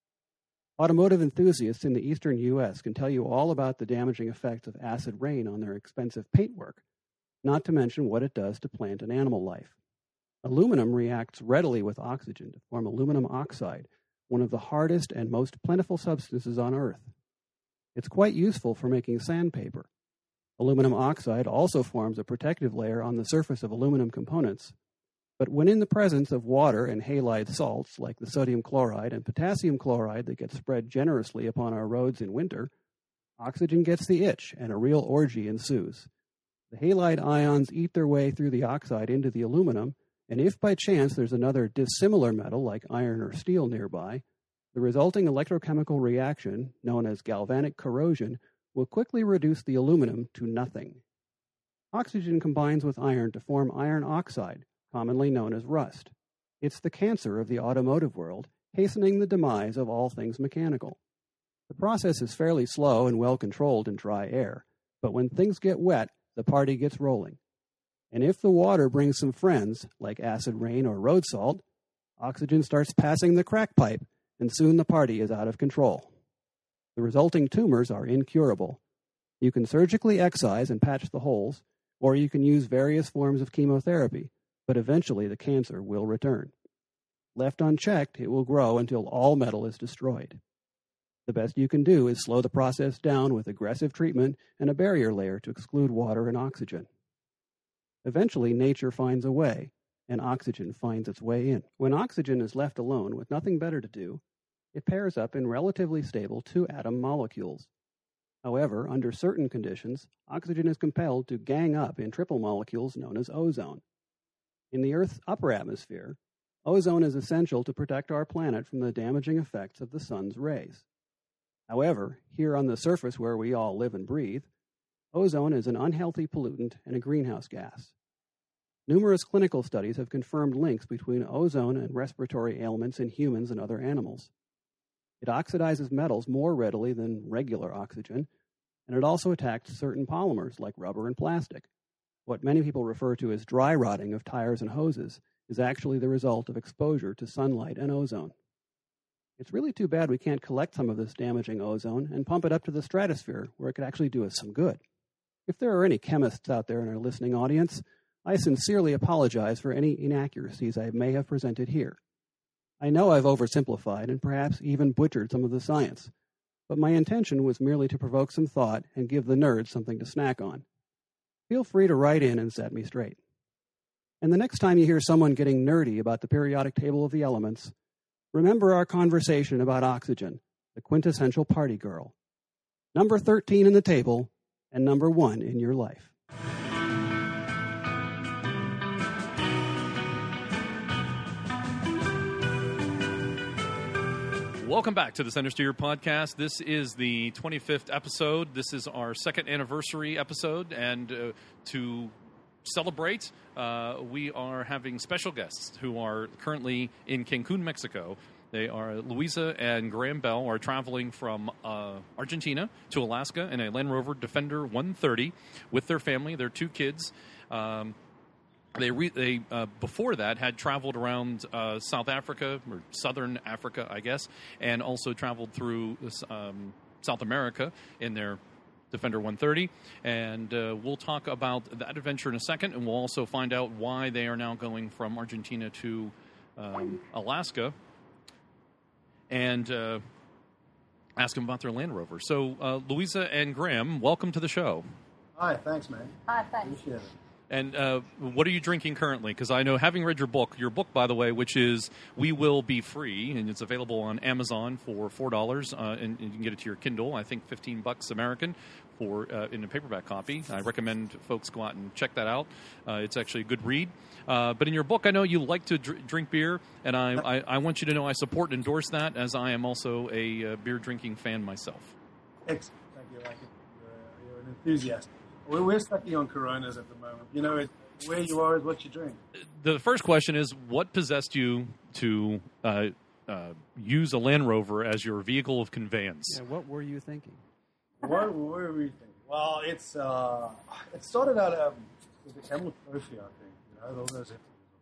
Automotive enthusiasts in the eastern U S can tell you all about the damaging effects of acid rain on their expensive paintwork, not to mention what it does to plant and animal life. Aluminum reacts readily with oxygen to form aluminum oxide, one of the hardest and most plentiful substances on Earth. It's quite useful for making sandpaper. Aluminum oxide also forms a protective layer on the surface of aluminum components, but when in the presence of water and halide salts like the sodium chloride and potassium chloride that get spread generously upon our roads in winter, oxygen gets the itch and a real orgy ensues. The halide ions eat their way through the oxide into the aluminum, and if by chance there's another dissimilar metal like iron or steel nearby, the resulting electrochemical reaction, known as galvanic corrosion, will quickly reduce the aluminum to nothing. Oxygen combines with iron to form iron oxide, commonly known as rust. It's the cancer of the automotive world, hastening the demise of all things mechanical. The process is fairly slow and well controlled in dry air, but when things get wet, the party gets rolling. And if the water brings some friends, like acid rain or road salt, oxygen starts passing the crack pipe, and soon the party is out of control. The resulting tumors are incurable. You can surgically excise and patch the holes, or you can use various forms of chemotherapy, but eventually the cancer will return. Left unchecked, it will grow until all metal is destroyed. The best you can do is slow the process down with aggressive treatment and a barrier layer to exclude water and oxygen. Eventually, nature finds a way, and oxygen finds its way in. When oxygen is left alone with nothing better to do, it pairs up in relatively stable two-atom molecules. However, under certain conditions, oxygen is compelled to gang up in triple molecules known as ozone. In the Earth's upper atmosphere, ozone is essential to protect our planet from the damaging effects of the sun's rays. However, here on the surface where we all live and breathe, ozone is an unhealthy pollutant and a greenhouse gas. Numerous clinical studies have confirmed links between ozone and respiratory ailments in humans and other animals. It oxidizes metals more readily than regular oxygen, and it also attacks certain polymers like rubber and plastic. What many people refer to as dry rotting of tires and hoses is actually the result of exposure to sunlight and ozone. It's really too bad we can't collect some of this damaging ozone and pump it up to the stratosphere where it could actually do us some good. If there are any chemists out there in our listening audience, I sincerely apologize for any inaccuracies I may have presented here. I know I've oversimplified and perhaps even butchered some of the science, but my intention was merely to provoke some thought and give the nerds something to snack on. Feel free to write in and set me straight. And the next time you hear someone getting nerdy about the periodic table of the elements, remember our conversation about oxygen, the quintessential party girl. Number thirteen in the table, and number one in your life. Welcome back to the Center Steer podcast. This is the twenty-fifth episode. This is our second anniversary episode, and uh, to celebrate, uh, we are having special guests who are currently in Cancun, Mexico. They are Louisa and Graham Bell are traveling from uh, Argentina to Alaska in a Land Rover Defender one thirty with their family, their two kids. Um, They, re, they uh, before that, had traveled around uh, South Africa, or Southern Africa, I guess, and also traveled through um, South America in their Defender one thirty. And uh, we'll talk about that adventure in a second, and we'll also find out why they are now going from Argentina to um, Alaska, and uh, ask them about their Land Rover. So, uh, Louisa and Graham, welcome to the show. Hi, thanks, man. Hi, thanks. Appreciate it. And uh, what are you drinking currently? Because I know, having read your book, your book, by the way, which is We Will Be Free, and it's available on Amazon for four dollars, uh, and, and you can get it to your Kindle, I think fifteen bucks American, for uh, in a paperback copy. I recommend folks go out and check that out. Uh, it's actually a good read. Uh, but in your book, I know you like to dr- drink beer, and I, I, I want you to know I support and endorse that, as I am also a uh, beer-drinking fan myself. Excellent. Thank you. Like it. You're, you're an enthusiast. We're, we're sucking on Coronas at the moment. You know, it, where you are is what you drink. The first question is, what possessed you to uh, uh, use a Land Rover as your vehicle of conveyance. Yeah, what were you thinking? What were we thinking? Well, it's uh, it started out um, with the Camel Trophy, I think. You know, all those.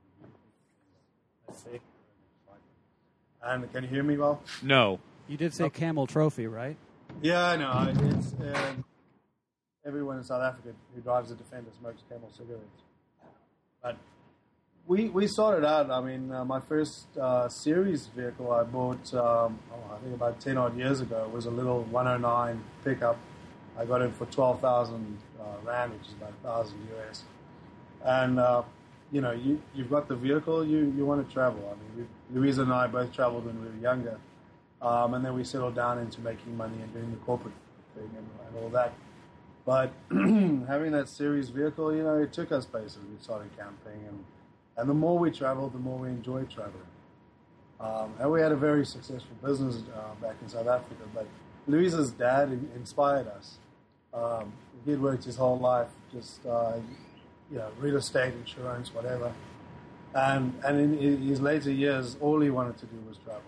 And can you hear me well? No. You did say Okay. Camel Trophy, right? Yeah, I know. It's um, everyone in South Africa who drives a Defender smokes Camel cigarettes. But we we started out. I mean, uh, my first uh, series vehicle I bought, um, oh, I think about ten odd years ago, was a little one oh nine pickup. I got it for twelve thousand uh, rand, which is about a thousand U S. And uh, you know, you you've got the vehicle, you you want to travel. I mean, we, Louise and I both traveled when we were younger. Um, and then we settled down into making money and doing the corporate thing and, and all that. But having that series vehicle, you know, it took us places. We started camping, and, and the more we traveled, the more we enjoyed traveling. Um, and we had a very successful business uh, back in South Africa. But Louise's dad in, inspired us. Um, he'd worked his whole life, just uh, you know, real estate, insurance, whatever. And and in his later years, all he wanted to do was travel.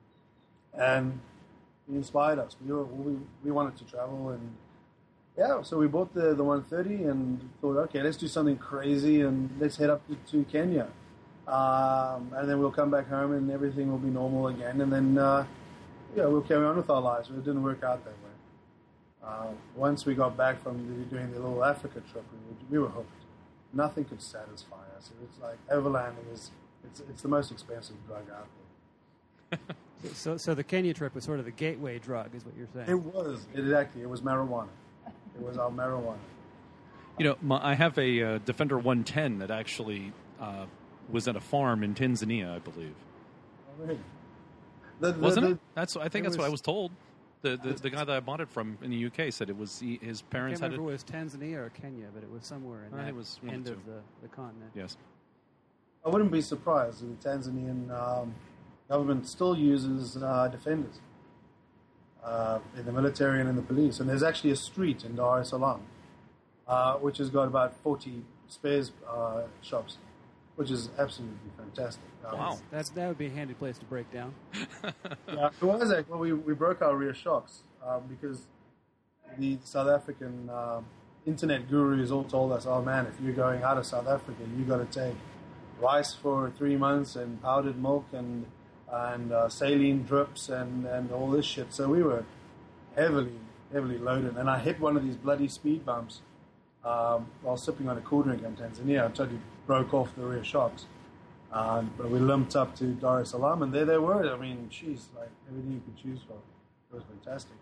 And he inspired us. We, were, we we wanted to travel, and yeah, so we bought the, the one thirty and thought, okay, let's do something crazy and let's head up to, to Kenya. Um, and then we'll come back home and everything will be normal again. And then, uh, yeah, we'll carry on with our lives. But it didn't work out that way. Uh, once we got back from the, doing the little Africa trip, we were, we were hooked. Nothing could satisfy us. It was like overlanding is it's it's the most expensive drug out there. So, so the Kenya trip was sort of the gateway drug, is what you're saying. It was. It exactly. It was marijuana. It was our marijuana. You know, my, I have a uh, Defender one ten that actually uh, was at a farm in Tanzania, I believe. Oh, really? The, the, Wasn't the, it? That's I think it that's what I was- was told. The, the the guy that I bought it from in the U K said it was he, his I can't parents had remember it. if it was Tanzania or Kenya, but it was somewhere in I think that it was one of end the of two. the, the continent. Yes. I wouldn't be surprised if the Tanzanian um, government still uses uh, defenders uh, in the military and in the police. And there's actually a street in Dar es Salaam uh, which has got about forty spares uh, shops, which is absolutely fantastic. Um, Wow. That's, that would be a handy place to break down. Yeah, it was like, well, we, we broke our rear shocks um, because the South African um, internet gurus all told us, oh man, if you're going out of South Africa, you got to take rice for three months and powdered milk and and uh, saline drips and, and all this shit. So we were heavily, heavily loaded. And I hit one of these bloody speed bumps um, while sipping on a cool drink in Tanzania. I totally broke off the rear shocks. Um, but we limped up to Dar es Salaam, and there they were. I mean, geez, like everything you could choose from. It was fantastic.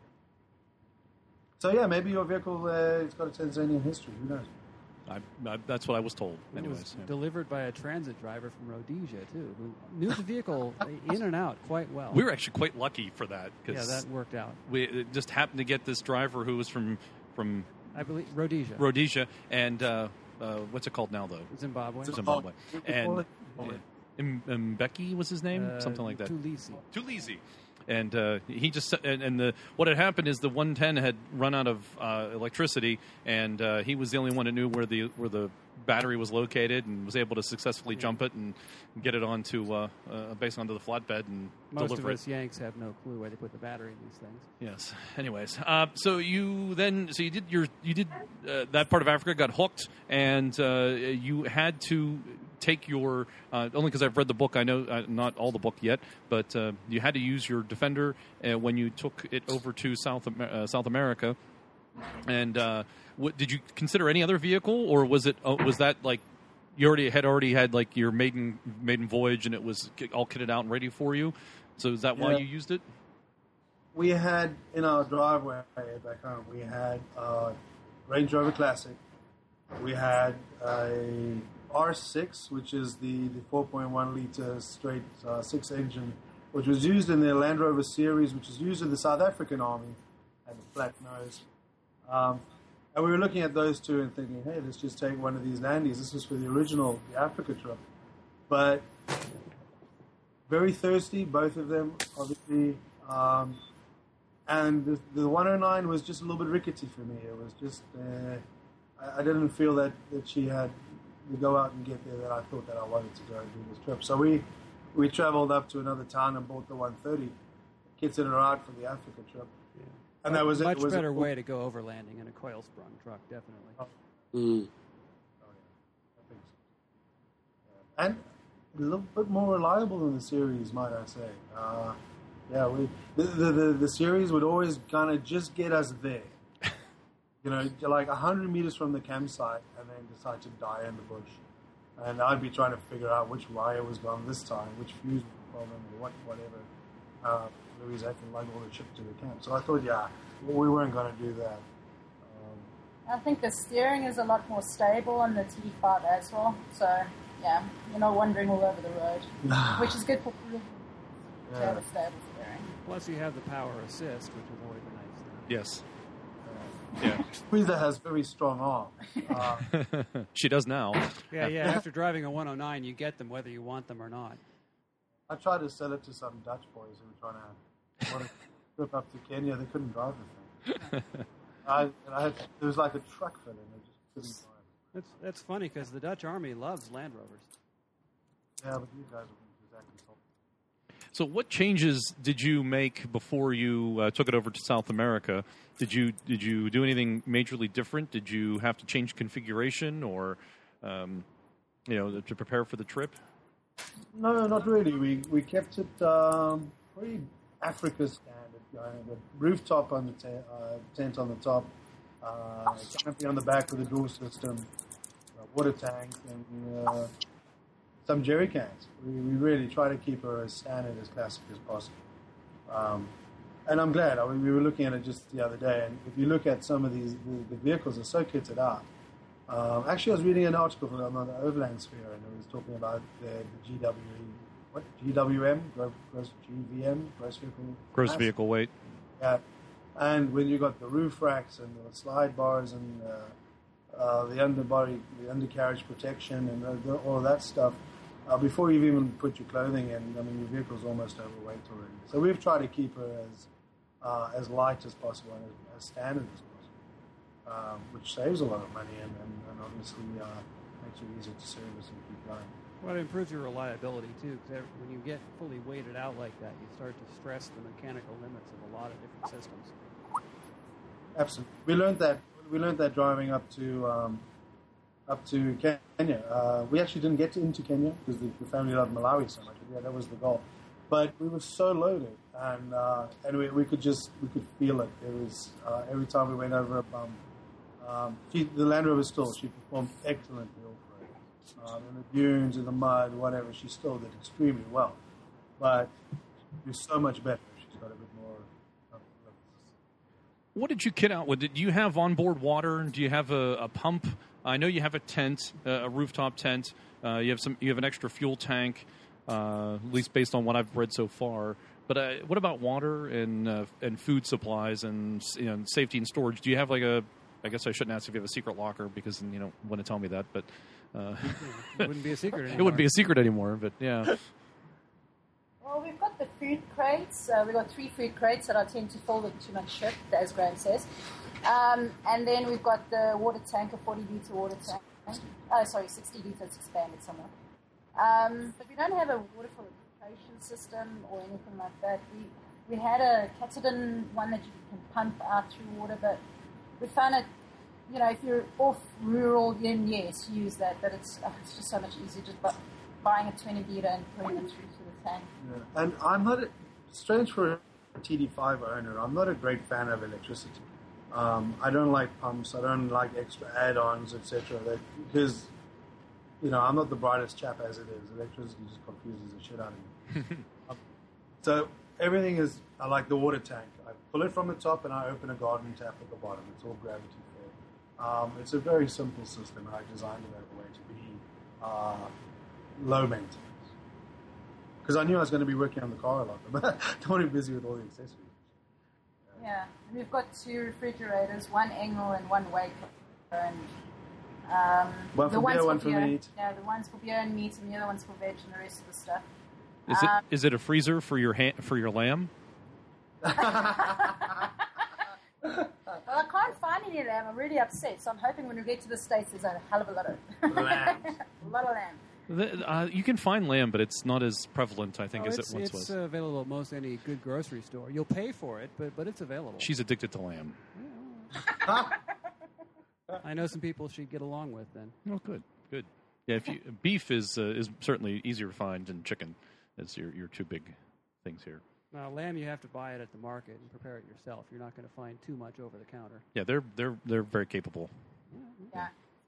So yeah, maybe your vehicle uh, it's got a Tanzanian history. Who knows? I, I, that's what I was told. It Anyways, was yeah. delivered by a transit driver from Rhodesia, too, who knew the vehicle in and out quite well. we were actually quite lucky for that Yeah, because that worked out. we it just happened to get this driver who was from from I believe Rhodesia. Rhodesia and uh, uh, what's it called now though? Zimbabwe. Zimbabwe. Oh, And oh, M- Mbeki was his name, Uh, something like that. Tulisi. Tulisi. And uh, he just and, and the what had happened is the one ten had run out of uh, electricity, and uh, he was the only one who knew where the where the battery was located, and was able to successfully jump it and get it onto uh, uh, based onto the flatbed and Most deliver of it. us Yanks have no clue where they put the battery in these things. Yes. Anyways, uh, so you then so you did your you did uh, that part of Africa, got hooked, and uh, you had to take your uh, only because I've read the book. I know uh, not all the book yet, but uh, you had to use your Defender uh, when you took it over to South Amer- uh, South America. And uh, what, did you consider any other vehicle, or was it uh, was that like you already had already had like your maiden maiden voyage and it was all kitted out and ready for you? So is that why Yeah. you used it? We had in our driveway back home, we had a Range Rover Classic. We had a R six, which is the, the four point one liter straight uh, six engine, which was used in the Land Rover series, which is used in the South African Army, had a flat nose. Um, and we were looking at those two and thinking, hey, let's just take one of these Landies. This was for the original, the Africa trip. But very thirsty, both of them, obviously. Um, and the, the one oh nine was just a little bit rickety for me. It was just, uh, I, I didn't feel that, that she had to go out and get there that I thought that I wanted to go and do this trip. So we, we traveled up to another town and bought the one thirty, kitted her out for the Africa trip. Yeah. And that was it. Much It was better a, way to go overlanding in a coil-sprung truck, definitely. Oh. Mm. Oh, yeah. I think so. Yeah. And a little bit more reliable than the series, might I say. Uh, yeah, we the, the, the, the series would always kind of just get us there. You know, like one hundred meters from the campsite and then decide to die in the bush. And I'd be trying to figure out which wire was gone this time, which fuse was the problem, or what, whatever. Uh, Louise had to lug all the ship to the camp. So I thought, yeah, we weren't going to do that. I think the steering is a lot more stable on the T five as well. So, yeah, you're not wandering all over the road, which is good for crew to Yeah. have a stable steering. Plus, you have the power assist, which is always a nice thing. Yes. Yeah. Squeezer has very strong arms. Uh, She does now. Yeah, yeah. After driving a one oh nine, you get them whether you want them or not. I tried to sell it to some Dutch boys who were trying to want to trip up to Kenya. They couldn't drive the thing. I, and I had, there was like a truck fill in. They just couldn't drive it. That's that's funny because the Dutch Army loves Land Rovers. Yeah, but you guys wouldn't exactly solve it. So, what changes did you make before you uh, took it over to South America? Did you did you do anything majorly different? Did you have to change configuration, or um, you know, to prepare for the trip? No, not really. We we kept it um, pretty Africa standard. You know, the rooftop on the te- uh, tent on the top, uh, canopy on the back with a door system, a water tank, and uh, some jerry cans. We, we really try to keep her as standard, as classic as possible. Um, and I'm glad. I mean, we were looking at it just the other day, and if you look at some of these, the, the vehicles are so kitted out. Um, actually, I was reading an article on the Overland Sphere, and it was talking about the, the G W E, what G W M, gross, gross G V M, gross vehicle, Gross mass. vehicle weight. Yeah, and when you got the roof racks and the slide bars and uh, uh, the underbody, the undercarriage protection, and the, the, all of that stuff, uh, before you've even put your clothing in, I mean, your vehicle's almost overweight already. So we've tried to keep her as uh, as light as possible and as, as standard as possible, um, which saves a lot of money and, and, and obviously uh, makes it easier to service and keep going. Well, it improves your reliability too, because when you get fully weighted out like that, you start to stress the mechanical limits of a lot of different systems. Absolutely, we learned that. We learned that driving up to um, up to Kenya. Uh, we actually didn't get into Kenya because the, the family loved Malawi so much. Yeah, that was the goal. But we were so loaded, and uh, and we, we could just we could feel it. It was uh, every time we went over a bump. Um, she, the Land Rover still she performed excellently off road. Um, in the dunes, in the mud, whatever, she still did extremely well. But she's so much better. She's got a bit more. Uh, What did you kit out with? Did you have onboard water? Do you have a, a pump? I know you have a tent, uh, a rooftop tent. Uh, you have some. You have an extra fuel tank, uh, at least based on what I've read so far. But uh, what about water and uh, and food supplies and, you know, safety and storage? Do you have like a? I guess I shouldn't ask if you have a secret locker because you don't want to tell me that. But uh, It wouldn't be a secret anymore. it wouldn't be a secret anymore. But yeah. Well, we've got the food crates. Uh, we've got three food crates that I tend to fill with too much ship, as Graham says. Um, and then we've got the water tank, a forty litre water tank. Oh, sorry, sixty litre, it's expanded somewhere. Um, but we don't have a water filtration system or anything like that. We we had a Katadyn one that you can pump out through water, but we found it, you know, if you're off rural, then yes, use that. But it's, oh, it's just so much easier just bu- buying a twenty litre and putting it through to the tank. Yeah. And I'm not, a, strange for a T D five owner, I'm not a great fan of electricity. Um, I don't like pumps, I don't like extra add-ons, et cetera. Because, you know, I'm not the brightest chap as it is. Electricity just confuses the shit out of me. um, so everything is, I like the water tank. I pull it from the top and I open a garden tap at the bottom. It's all gravity fed. Um, it's a very simple system, and I designed it that way to be uh, low maintenance. Because I knew I was going to be working on the car a lot, but I don't want to be busy with all the accessories. Yeah, and we've got two refrigerators, one Engel and one Waker, and um, One the for ones beer, one for beer. meat. Yeah, the one's for beer and meat, and the other one's for veg and the rest of the stuff. Is Um, it is it a freezer for your ha- for your lamb? Well, I can't find any of them. I'm really upset, so I'm hoping when we get to the States, there's a hell of a lot of Lambs. a lot of lamb. The, uh, you can find lamb, but it's not as prevalent, I think, Oh, as it's it once it's was. uh, available at most any good grocery store. You'll pay for it, but but it's available. She's addicted to lamb. I know some people she'd get along with then. Oh, good, good. Yeah, if you, beef is uh, is certainly easier to find than chicken. That's your your two big things here. Now, lamb, you have to buy it at the market and prepare it yourself. You're not going to find too much over the counter. Yeah, they're they're they're very capable. Yeah.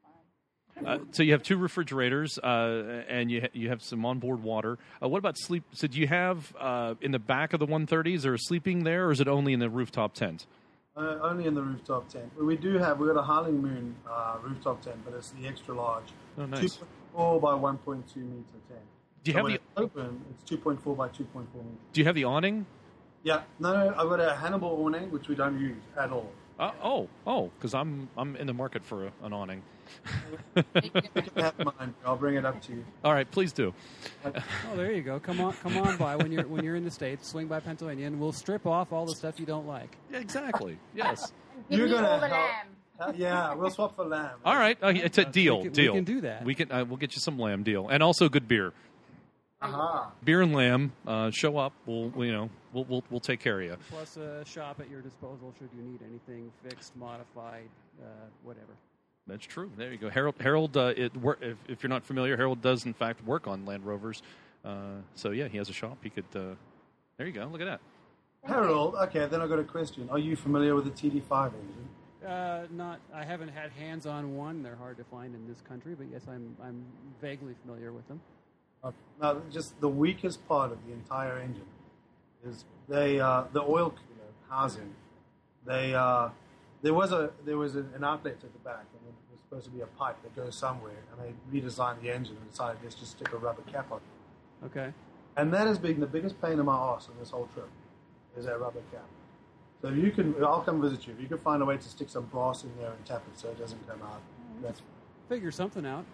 Uh, so you have two refrigerators, uh, and you ha- you have some onboard water. Uh, what about sleep? So do you have uh, in the back of the one thirty? Is there sleeping there, or is it only in the rooftop tent? Uh, only in the rooftop tent. But we do have, we've got a Howling Moon uh, rooftop tent, but it's the extra large. Oh, nice. two point four by one point two meter tent. Do you So have when the it's open, it's two point four by two point four meters. Do you have the awning? Yeah, no, no, I've got a Hannibal awning, which we don't use at all. Uh, oh, oh, because I'm I'm in the market for a, an awning. You can have mine. I'll bring it up to you. All right, please do. Oh, there you go. Come on, come on by when you're when you're in the States. Swing by Pennsylvania, and we'll strip off all the stuff you don't like. Yeah, exactly. Yes. Give You're me gonna all the help. lamb. Uh, yeah, we'll swap for lamb. All right. Uh, it's a deal. we can- we deal. can do that. We can. Uh, we'll get you some lamb deal, and also good beer. Aha. Beer and lamb. Uh, show up. We'll we, you know we'll, we'll we'll take care of you. Plus a shop at your disposal should you need anything fixed, modified, uh, whatever. That's true. There you go. Harold. Harold. Uh, it, wor- if, if you're not familiar, Harold does in fact work on Land Rovers. Uh, so yeah, he has a shop. He could. Uh, there you go. Look at that. Harold, okay, then I've got a question. Are you familiar with the T D five engine? Uh, not. I haven't had hands on one. They're hard to find in this country, but yes, I'm I'm vaguely familiar with them. Okay. Now, just the weakest part of the entire engine is they uh, the oil cooler housing. They uh, there was a there was an outlet at the back, and it was supposed to be a pipe that goes somewhere, and they redesigned the engine and decided let's just stick a rubber cap on it. Okay. And that has been the biggest pain in my ass on this whole trip, is that rubber cap. So if you can, I'll come visit you. If you can find a way to stick some brass in there and tap it so it doesn't come out, that's Figure something out.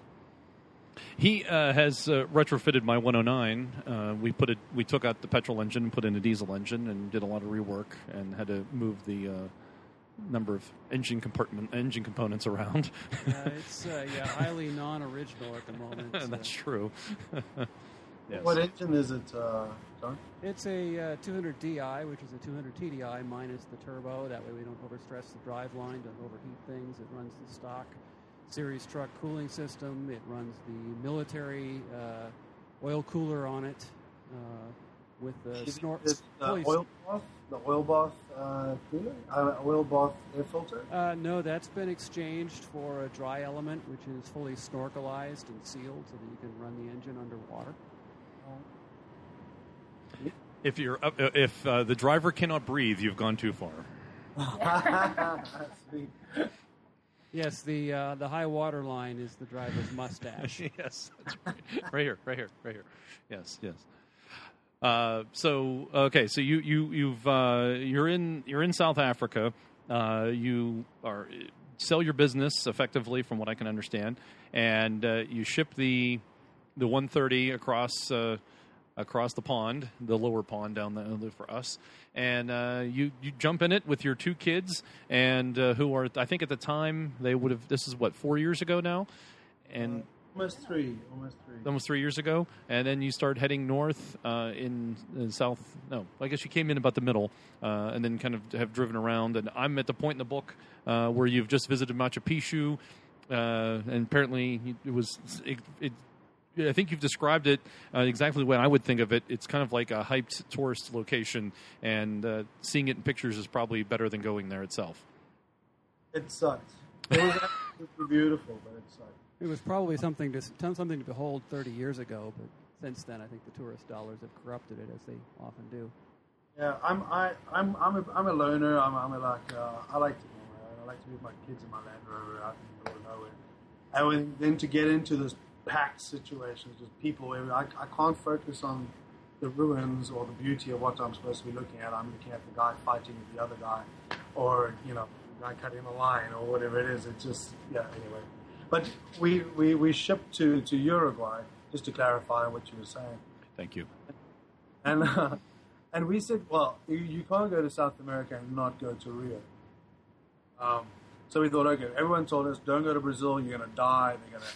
He uh, has uh, retrofitted my one oh nine. Uh, we put it. We took out the petrol engine and put in a diesel engine, and did a lot of rework, and had to move the uh, number of engine compartment engine components around. Uh, it's uh, yeah, highly non-original at the moment. so. That's true. Yes. What engine is it, uh, John? It's a uh, two hundred D I, which is a two hundred T D I minus the turbo. That way we don't overstress the drive line, don't overheat things. It runs the stock series truck cooling system. It runs the military uh, oil cooler on it uh, with the Is snort. it the fully- oil bath, the oil bath uh, cooler, uh, oil bath air filter? Uh, no, that's been exchanged for a dry element, which is fully snorkelized and sealed so that you can run the engine underwater. If you're up, if uh, the driver cannot breathe, you've gone too far. Sweet. Yes, the uh, the high water line is the driver's mustache. Yes, that's right. Right here, right here, right here. Yes, yes. Uh, so okay, so you you you've uh, you're in you're in South Africa. Uh, you are sell your business effectively, from what I can understand, and uh, you ship the the one thirty across uh, across the pond, the lower pond down there for us, and uh, you you jump in it with your two kids, and uh, who are, I think at the time they would have, this is what, four years ago now, and. Uh, almost three, almost three. Almost three years ago, and then you start heading north uh, in, in south. No, I guess you came in about the middle, uh, and then kind of have driven around. And I'm at the point in the book uh, where you've just visited Machu Picchu, uh, and apparently it was. It, it, I think you've described it uh, exactly the way I would think of it. It's kind of like a hyped tourist location, and uh, seeing it in pictures is probably better than going there itself. It sucked. It was absolutely beautiful, but it sucked. It was probably something to something to behold thirty years ago, but since then, I think the tourist dollars have corrupted it, as they often do. Yeah, I'm I I'm I'm a, I'm a loner. I'm I'm a, like uh, I like to I like to be with my kids in my Land Rover out in the middle of nowhere, and when, then to get into this packed situations with people where I I can't focus on the ruins or the beauty of what I'm supposed to be looking at. I'm looking at the guy fighting with the other guy, or you know, the guy cutting the line or whatever it is. It's just yeah. Anyway. But we, we, we shipped to, to Uruguay, just to clarify what you were saying. Thank you. And uh, and we said, well, you, you can't go to South America and not go to Rio. Um, so we thought, okay, everyone told us, don't go to Brazil, you're going to die. They're going to,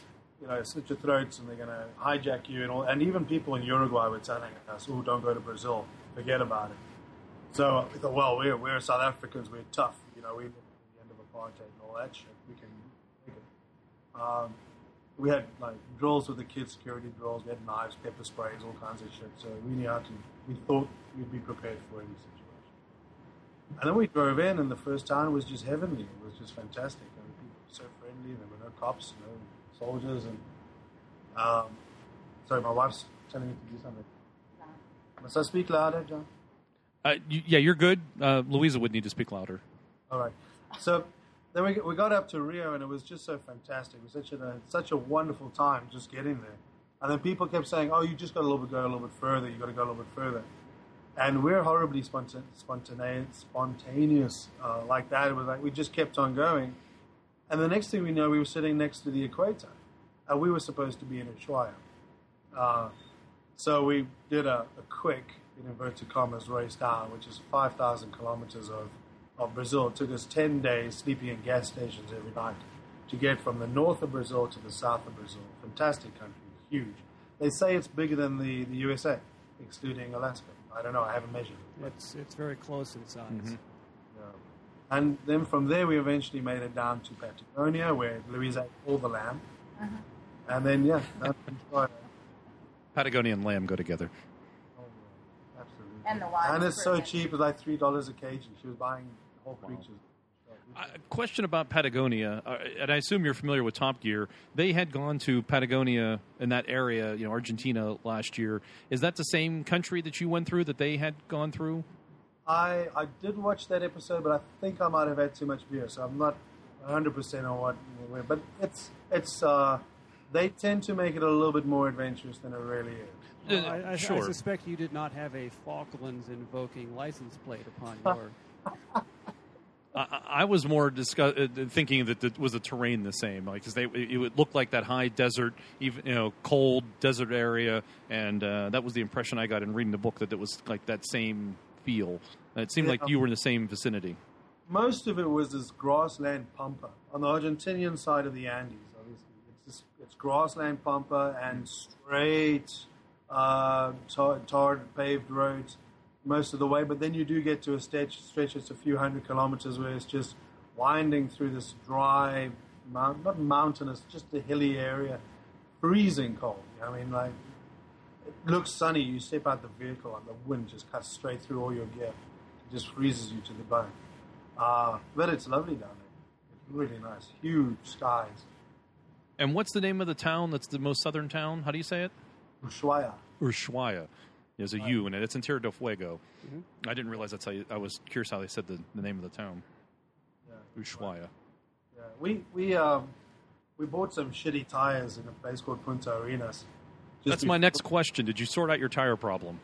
you know, slit your throats and they're going to hijack you. And all. And even people in Uruguay were telling us, oh, don't go to Brazil. Forget about it. So we thought, well, we're, we're South Africans. We're tough. You know, we live at the end of apartheid and all that shit. We can make it. Um, we had, like, drills with the kids, security drills. We had knives, pepper sprays, all kinds of shit. So we knew how to, we thought we'd be prepared for any situation. And then we drove in, and the first town was just heavenly. It was just fantastic. I mean, people were so friendly. There were no cops, no soldiers. And um, sorry, my wife's telling me to do something. Must I speak louder, John? Uh, you, yeah, you're good. Uh, Louisa would need to speak louder. All right. So then we we got up to Rio, and it was just so fantastic. It was such a such a wonderful time just getting there. And then people kept saying, "Oh, you just got a little bit go a little bit further. You got to go a little bit further." And we're horribly spontan- spontaneous, spontaneous uh, like that. It was like we just kept on going. And the next thing we know, we were sitting next to the equator, and we were supposed to be in Ushuaia. Uh, so we did a, a quick, in inverted commas, race down, which is five thousand kilometers of, of Brazil. It took us ten days sleeping in gas stations every night to get from the north of Brazil to the south of Brazil. Fantastic country, huge. They say it's bigger than the, the U S A, excluding Alaska. I don't know, I haven't measured it. It's it's very close in size. Mm-hmm. Yeah. And then from there, we eventually made it down to Patagonia, where Louise ate all the lamb. Uh-huh. And then, yeah, that's Patagonia and lamb go together. Oh, yeah, absolutely. And the wine. And was it's so brilliant. cheap, it's like three dollars a kg. She was buying whole creatures. A question about Patagonia, uh, and I assume you're familiar with Top Gear. They had gone to Patagonia in that area, you know, Argentina last year. Is that the same country that you went through that they had gone through? I, I did watch that episode, but I think I might have had too much beer, so I'm not one hundred percent on what. But it's it's uh, they tend to make it a little bit more adventurous than it really is. Well, I, I, sure. I suspect you did not have a Falklands invoking license plate upon your. I, I was more discuss, uh, thinking that it was the terrain the same, like because they it would look like that high desert, even you know, cold desert area, and uh, that was the impression I got in reading the book, that it was like that same feel. And it seemed Yeah. like you were in the same vicinity. Most of it was this grassland pampa on the Argentinian side of the Andes. Obviously, it's this, it's grassland pampa and straight uh, tar, tarred paved roads most of the way. But then you do get to a stretch, stretch it's a few hundred kilometers where it's just winding through this dry, mount, not mountainous, just a hilly area, freezing cold. I mean, like it looks sunny. You step out the vehicle and the wind just cuts straight through all your gear. It just freezes you to the bone. Uh, but it's lovely down there. It's really nice. Huge skies. And what's the name of the town that's the most southern town? How do you say it? Ushuaia. Ushuaia. There's a U in it. It's in Tierra del Fuego. Mm-hmm. I didn't realize that's how you, I was curious how they said the, the name of the town. Yeah. Ushuaia. Yeah. We we um we bought some shitty tires in a place called Punta Arenas. That's my next question. Did you sort out your tire problem?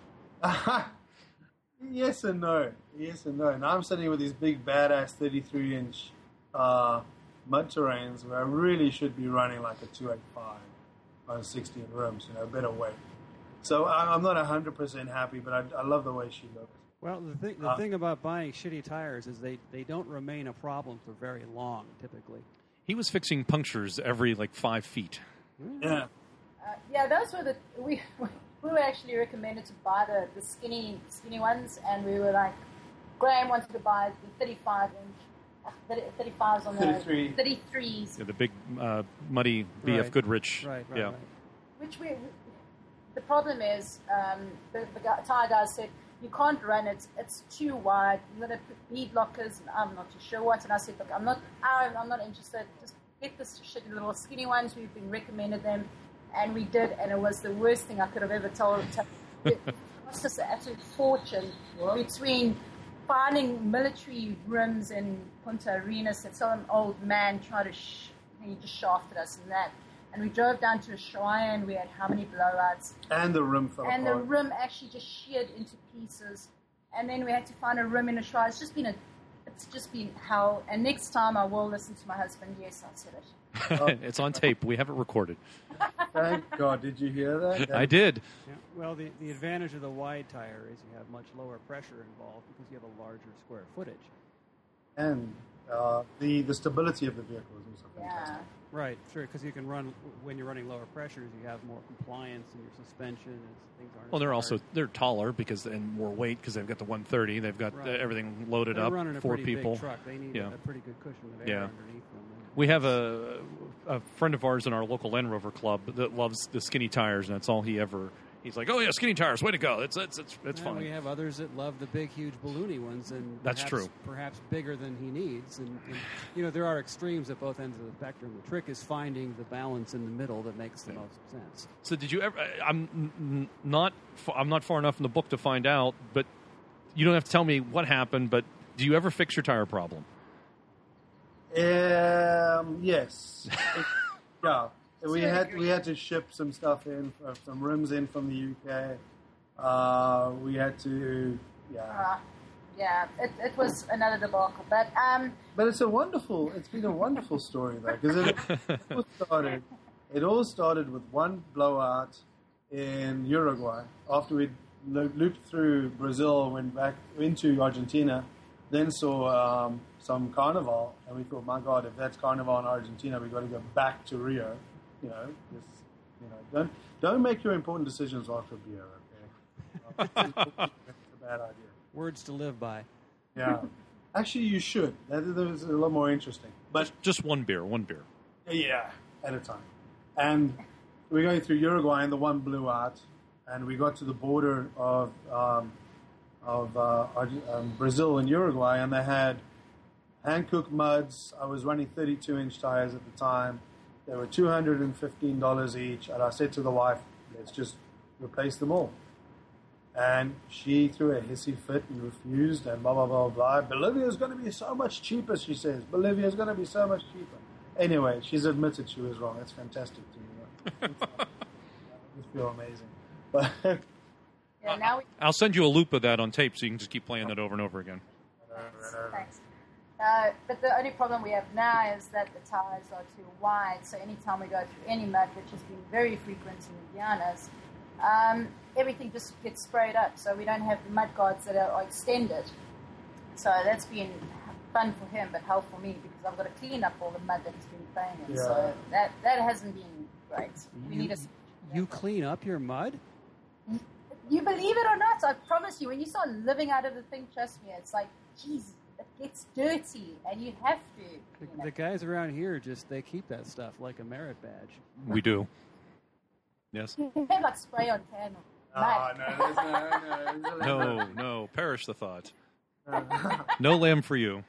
Yes and no. Yes and no. Now I'm sitting with these big badass thirty-three inch uh, mud terrains where I really should be running like a two eighty-five on sixteen rims, you know, a better weight. So I- I'm not one hundred percent happy, but I, I love the way she looks. Well, the thing the Uh, thing about buying shitty tires is they, they don't remain a problem for very long, typically. He was fixing punctures every like five feet. Yeah. Uh, yeah, those were the we we were actually recommended to buy the, the skinny skinny ones, and we were like, Graham wanted to buy the thirty-five inch, uh, thirty, thirty-fives on the thirty-three. thirty-threes, Yeah, the big uh, muddy B F Right. Goodrich. Right, right, yeah. right. which we. The problem is, um, the, the guy, tire guy said you can't run it; it's too wide. You're going to put bead lockers, and I'm not too sure what. And I said, look, I'm not, I'm, I'm not interested. Just get this shitty little skinny ones. We've been recommended them. And we did, and it was the worst thing I could have ever told him. It cost us an absolute fortune between finding military rims in Punta Arenas and some old man tried to, sh- he just shafted us in that. And we drove down to Ushuaia, and we had how many blowouts? And the rim fell And the apart. rim actually just sheared into pieces. And then we had to find a rim in Ushuaia. It's just been a, it's just been hell. And next time I will listen to my husband. Yes, I said it. It's on tape. We have it recorded. Thank God. Did you hear that? I did. Yeah. Well, the, the advantage of the wide tire is you have much lower pressure involved because you have a larger square footage. And Uh, the the stability of the vehicle is also fantastic. Yeah. Right, sure, because you can run when you're running lower pressures. You have more compliance in your suspension. As things aren't. Well, as they're hard. also they're taller because and more weight because they've got the one thirty. They've got Right. uh, everything loaded They're up. running a Four pretty people. big truck. They need Yeah. a pretty good cushion of air Yeah. underneath them. We have a a friend of ours in our local Land Rover club that loves the skinny tires, and that's all he ever. He's like, oh yeah, skinny tires, way to go! It's it's it's, it's And fine. we have others that love the big, huge balloony ones, and That's perhaps, true. Perhaps bigger than he needs, and, and you know there are extremes at both ends of the spectrum. The trick is finding the balance in the middle that makes the Yeah. most sense. So did you ever? I'm n- n- not f- I'm not far enough in the book to find out, but you don't have to tell me what happened. But do you ever fix your tire problem? Um, yes. It- yeah. We Sure, had agree. we had to ship some stuff in, uh, some rims in from the U K. Uh, we had to, yeah. Uh, yeah, it, it was another debacle. But um, But it's a wonderful. It's been a wonderful story though, because it, it all started. It all started with one blowout in Uruguay after we lo- looped through Brazil, went back into Argentina, then saw um, some carnival, and we thought, my God, if that's carnival in Argentina, we've got to go back to Rio. You know, just, you know, don't don't make your important decisions after beer. Okay, it's a bad idea. Words to live by. Yeah, actually, you should. That is a lot more interesting. But Just one beer, one beer. yeah, at a time. And we're going through Uruguay, and the one blew out, and we got to the border of um, of uh, Arge- um, Brazil and Uruguay, and they had hand-cooked muds. I was running thirty-two inch tires at the time. They were two hundred fifteen dollars each, and I said to the wife, let's just replace them all. And she threw a hissy fit and refused, and blah, blah, blah, blah. Bolivia's going to be so much cheaper, she says. Bolivia's going to be so much cheaper. Anyway, she's admitted she was wrong. That's fantastic to me. I just feel amazing. But yeah, now we I'll send you a loop of that on tape so you can just keep playing that over and over again. Thanks. Uh, but the only problem we have now is that the tires are too wide. So anytime we go through any mud, which has been very frequent in the Guianas, um, everything just gets sprayed up. So we don't have the mud guards that are, are extended. So that's been fun for him, but hell for me because I've got to clean up all the mud that he's been playing in. Yeah. So that that hasn't been great. We You, need a. you clean up your mud? You believe it or not, I promise you, when you start living out of the thing, trust me, it's like, geez, it gets dirty, and you have to. The, clean the it. guys around here just they keep that stuff like a merit badge. We do. Yes. You have like spray on can. Oh, mud. no, there's no, no. No, no. Perish the thought. no. No lamb for you.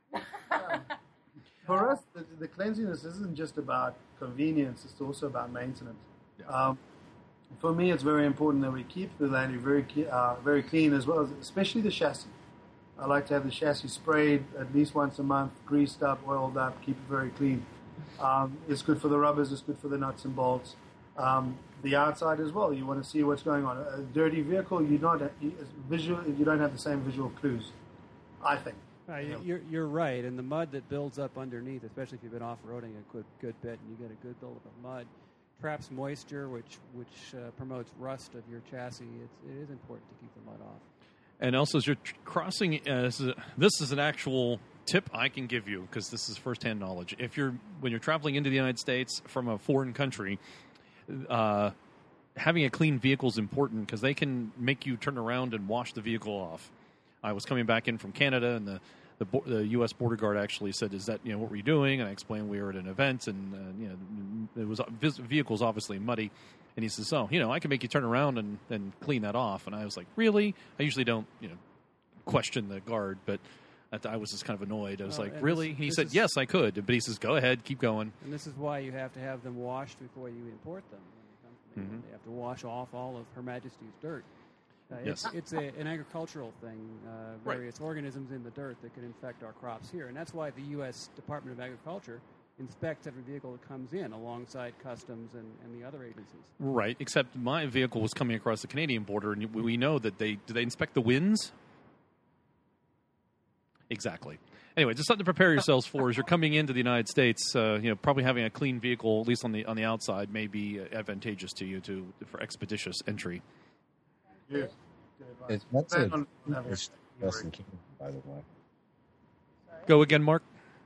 For us, the, the cleanliness isn't just about convenience, it's also about maintenance. Um, for me, it's very important that we keep the Landy very ke- uh, very clean as well, as, especially the chassis. I like to have the chassis sprayed at least once a month, greased up, oiled up, keep it very clean. Um, it's good for the rubbers, it's good for the nuts and bolts. Um, the outside as well, you want to see what's going on. A dirty vehicle, you not you, visual, you don't have the same visual clues, I think. Uh, you- you're, you're right, and the mud that builds up underneath, especially if you've been off-roading a good, good bit and you get a good buildup of mud, traps moisture, which which uh, promotes rust of your chassis. It's, it is important to keep the mud off. And also, as you're tr- crossing, uh, this, is a, this is an actual tip I can give you because this is firsthand knowledge. If you're when you're traveling into the United States from a foreign country, uh, having a clean vehicle is important because they can make you turn around and wash the vehicle off. I was coming back in from Canada, and the the, bo- the U S border guard actually said, "Is that you know what were you doing?" And I explained we were at an event, and uh, you know it was vis- vehicles obviously muddy. And he says, "Oh, you know, I can make you turn around and, and clean that off." And I was like, "Really?" I usually don't, you know, question the guard, but at the, I was just kind of annoyed. I was Oh, like, and "Really?" this- And he this said, is- "Yes, I could." But he says, "Go ahead, keep going." And this is why you have to have them washed before you import them. When they come from England. They have to wash off all of Her Majesty's dirt. Uh, it's Yes. it's a, an agricultural thing, uh, Right. various organisms in the dirt that can infect our crops here. And that's why the U S Department of Agriculture inspects every vehicle that comes in alongside Customs and, and the other agencies. Right. Except my vehicle was coming across the Canadian border, and we know that they do they inspect the winds. Exactly. Anyway, just something to prepare yourselves for as you're coming into the United States. Uh, you know, probably having a clean vehicle, at least on the on the outside, may be advantageous to you to for expeditious entry. Yeah. It's, that's a Plan on having it's it. Justin King, by the way. Go again, Mark.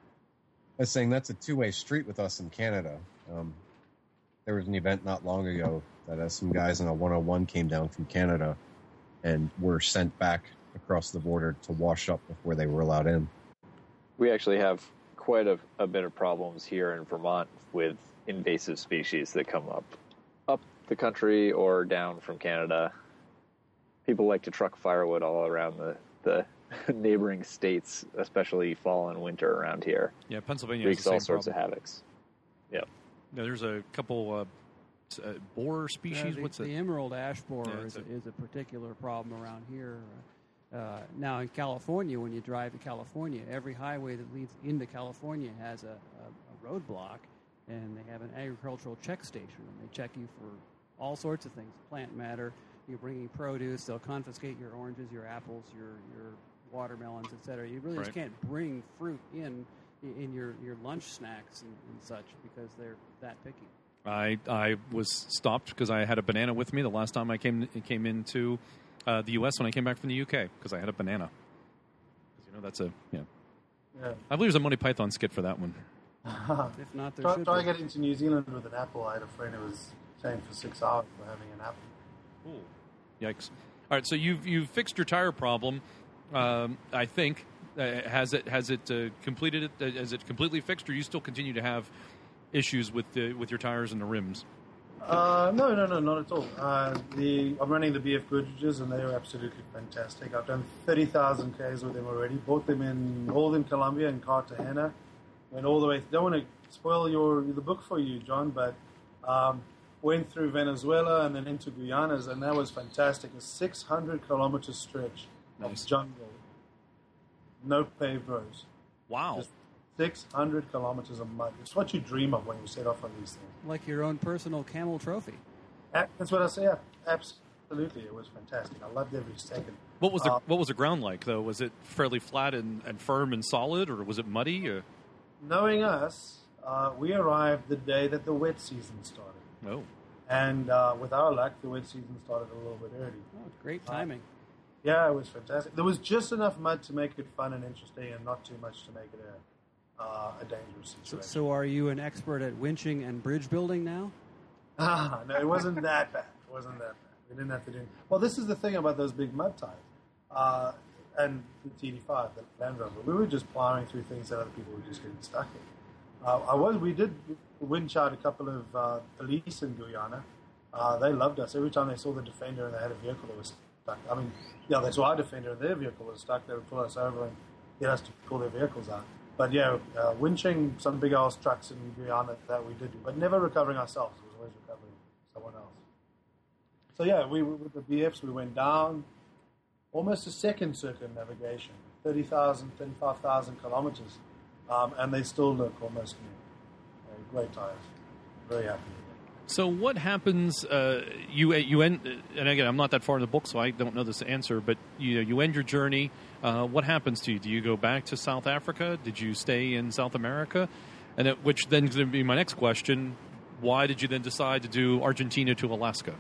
I was saying that's a two-way street with us in Canada. Um, there was an event not long ago that uh, some guys in a one oh one came down from Canada and were sent back across the border to wash up before they were allowed in. We actually have quite a, a bit of problems here in Vermont with invasive species that come up up the country or down from Canada. People like to truck firewood all around the, the neighboring states, especially fall and winter around here. Yeah, Pennsylvania wreaks has the same all sorts problem. of havocs. Yep. Yeah, there's a couple uh, uh, boar species. Yeah, the, What's the it? emerald ash borer Yeah, is, it's a, is a particular problem around here. Uh, now in California, when you drive to California, every highway that leads into California has a, a, a roadblock, and they have an agricultural check station, and they check you for all sorts of things, plant matter. You're bringing produce, they'll confiscate your oranges, your apples, your your watermelons, et cetera. You really Right. just can't bring fruit in in your, your lunch snacks and, and such because they're that picky. I I was stopped because I had a banana with me the last time I came came into uh, the U S when I came back from the U K because I had a banana. 'Cause, you know that's a yeah. Yeah. I believe there's a Monty Python skit for that one. If not, there try, should try be. to get into New Zealand with an apple. I had a friend who was chained for six hours for having an apple. Yikes! All right, so you've you've fixed your tire problem. Um, I think uh, has it has it uh, completed it? Uh, is it completely fixed, or you still continue to have issues with the with your tires and the rims? Uh, no, no, no, not at all. Uh, the I'm running the B F Goodriches, and they are absolutely fantastic. I've done thirty thousand Ks with them already. Bought them in Northern Colombia and Cartagena. Went all the way. Don't want to spoil your the book for you, John, but um, went through Venezuela and then into Guyana, and that was fantastic. A six hundred kilometer stretch Nice. of jungle, no paved roads. Wow! Just six hundred kilometers of mud. It's what you dream of when you set off on these things. Like your own personal camel trophy. A- That's what I say. Yeah, absolutely, it was fantastic. I loved every second. What was the Uh, what was the ground like though? Was it fairly flat and, and firm and solid, or was it muddy? Or? Knowing us, uh, we arrived the day that the wet season started. No. And uh, with our luck, the wet season started a little bit early. Oh, great timing. Yeah, it was fantastic. There was just enough mud to make it fun and interesting, and not too much to make it a, uh, a dangerous So, situation. so are you an expert at winching and bridge building now? Ah, no, it wasn't that bad. It wasn't that bad. We didn't have to do. Well, this is the thing about those big mud tires, uh, and the T D five, the Land Rover. We were just plowing through things that other people were just getting stuck in. Uh, I was. We did winch out a couple of uh, police in Guyana. Uh, they loved us. Every time they saw the Defender and they had a vehicle that was stuck. I mean, yeah, they saw our Defender and their vehicle was stuck. They would pull us over and get us to pull their vehicles out. But yeah, uh, winching some big ass trucks in Guyana that we did do, but never recovering ourselves. It was always recovering someone else. So yeah, we with the B Fs we went down almost a second circumnavigation, thirty thousand, thirty-five thousand kilometers, um, and they still look almost new. Uh, great tires, very happy. So what happens? Uh, you you end, and again, I'm not that far in the book, so I don't know this answer. But you you end your journey. Uh, what happens to you? Do you go back to South Africa? Did you stay in South America? And it, which then is going to be my next question: why did you then decide to do Argentina to Alaska?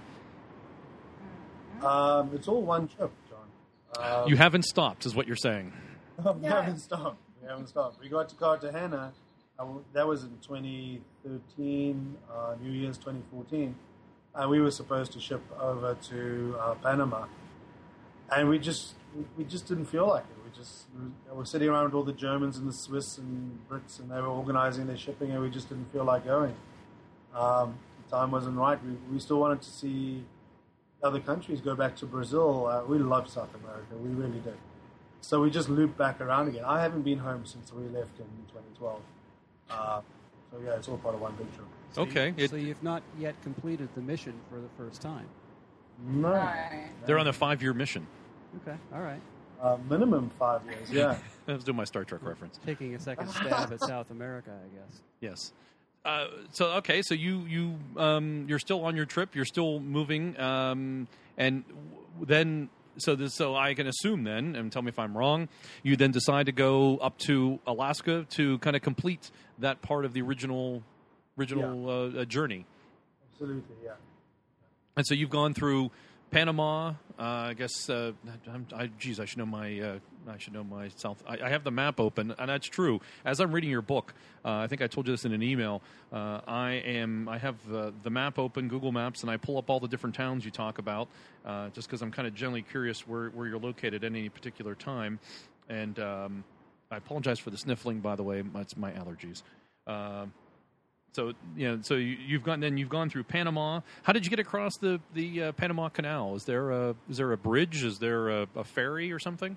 Um, it's all one trip, John. Um, You haven't stopped, is what you're saying. we haven't stopped. We haven't stopped. We got to Cartagena. Uh, that was in twenty thirteen, uh, New Year's twenty fourteen. And we were supposed to ship over to uh, Panama. And we just we just didn't feel like it. We just we were sitting around with all the Germans and the Swiss and Brits, and they were organizing their shipping, and we just didn't feel like going. Um, the time wasn't right. We, we still wanted to see other countries, go back to Brazil. Uh, we love South America. We really did. So we just looped back around again. I haven't been home since we left in twenty twelve. Uh, so yeah, it's all part of one big trip. So Okay. You, It- so you've not yet completed the mission for the first time. No. Right. They're on a five-year mission. Okay, all right. Uh, minimum five years, yeah. I was doing my Star Trek reference. Taking a second stab at South America, I guess. Yes. Uh, so okay, so you you um, you're still on your trip. You're still moving, um, and w- then so this, so I can assume then, and tell me if I'm wrong. You then decide to go up to Alaska to kind of complete that part of the original original uh, uh, journey. Absolutely, yeah. And so you've gone through Panama. Uh, I guess. Uh, I'm, I, geez, I should know my. Uh, I should know my south. I, I have the map open, and that's true. As I'm reading your book, uh, I think I told you this in an email. Uh, I am. I have uh, the map open, Google Maps, and I pull up all the different towns you talk about, uh, just because I'm kind of generally curious where, where you're located at any particular time. And um, I apologize for the sniffling, by the way. It's my allergies. Uh, So you know, so you, you've gone then you've gone through Panama. How did you get across the the uh, Panama Canal? Is there a is there a bridge? Is there a, a ferry or something?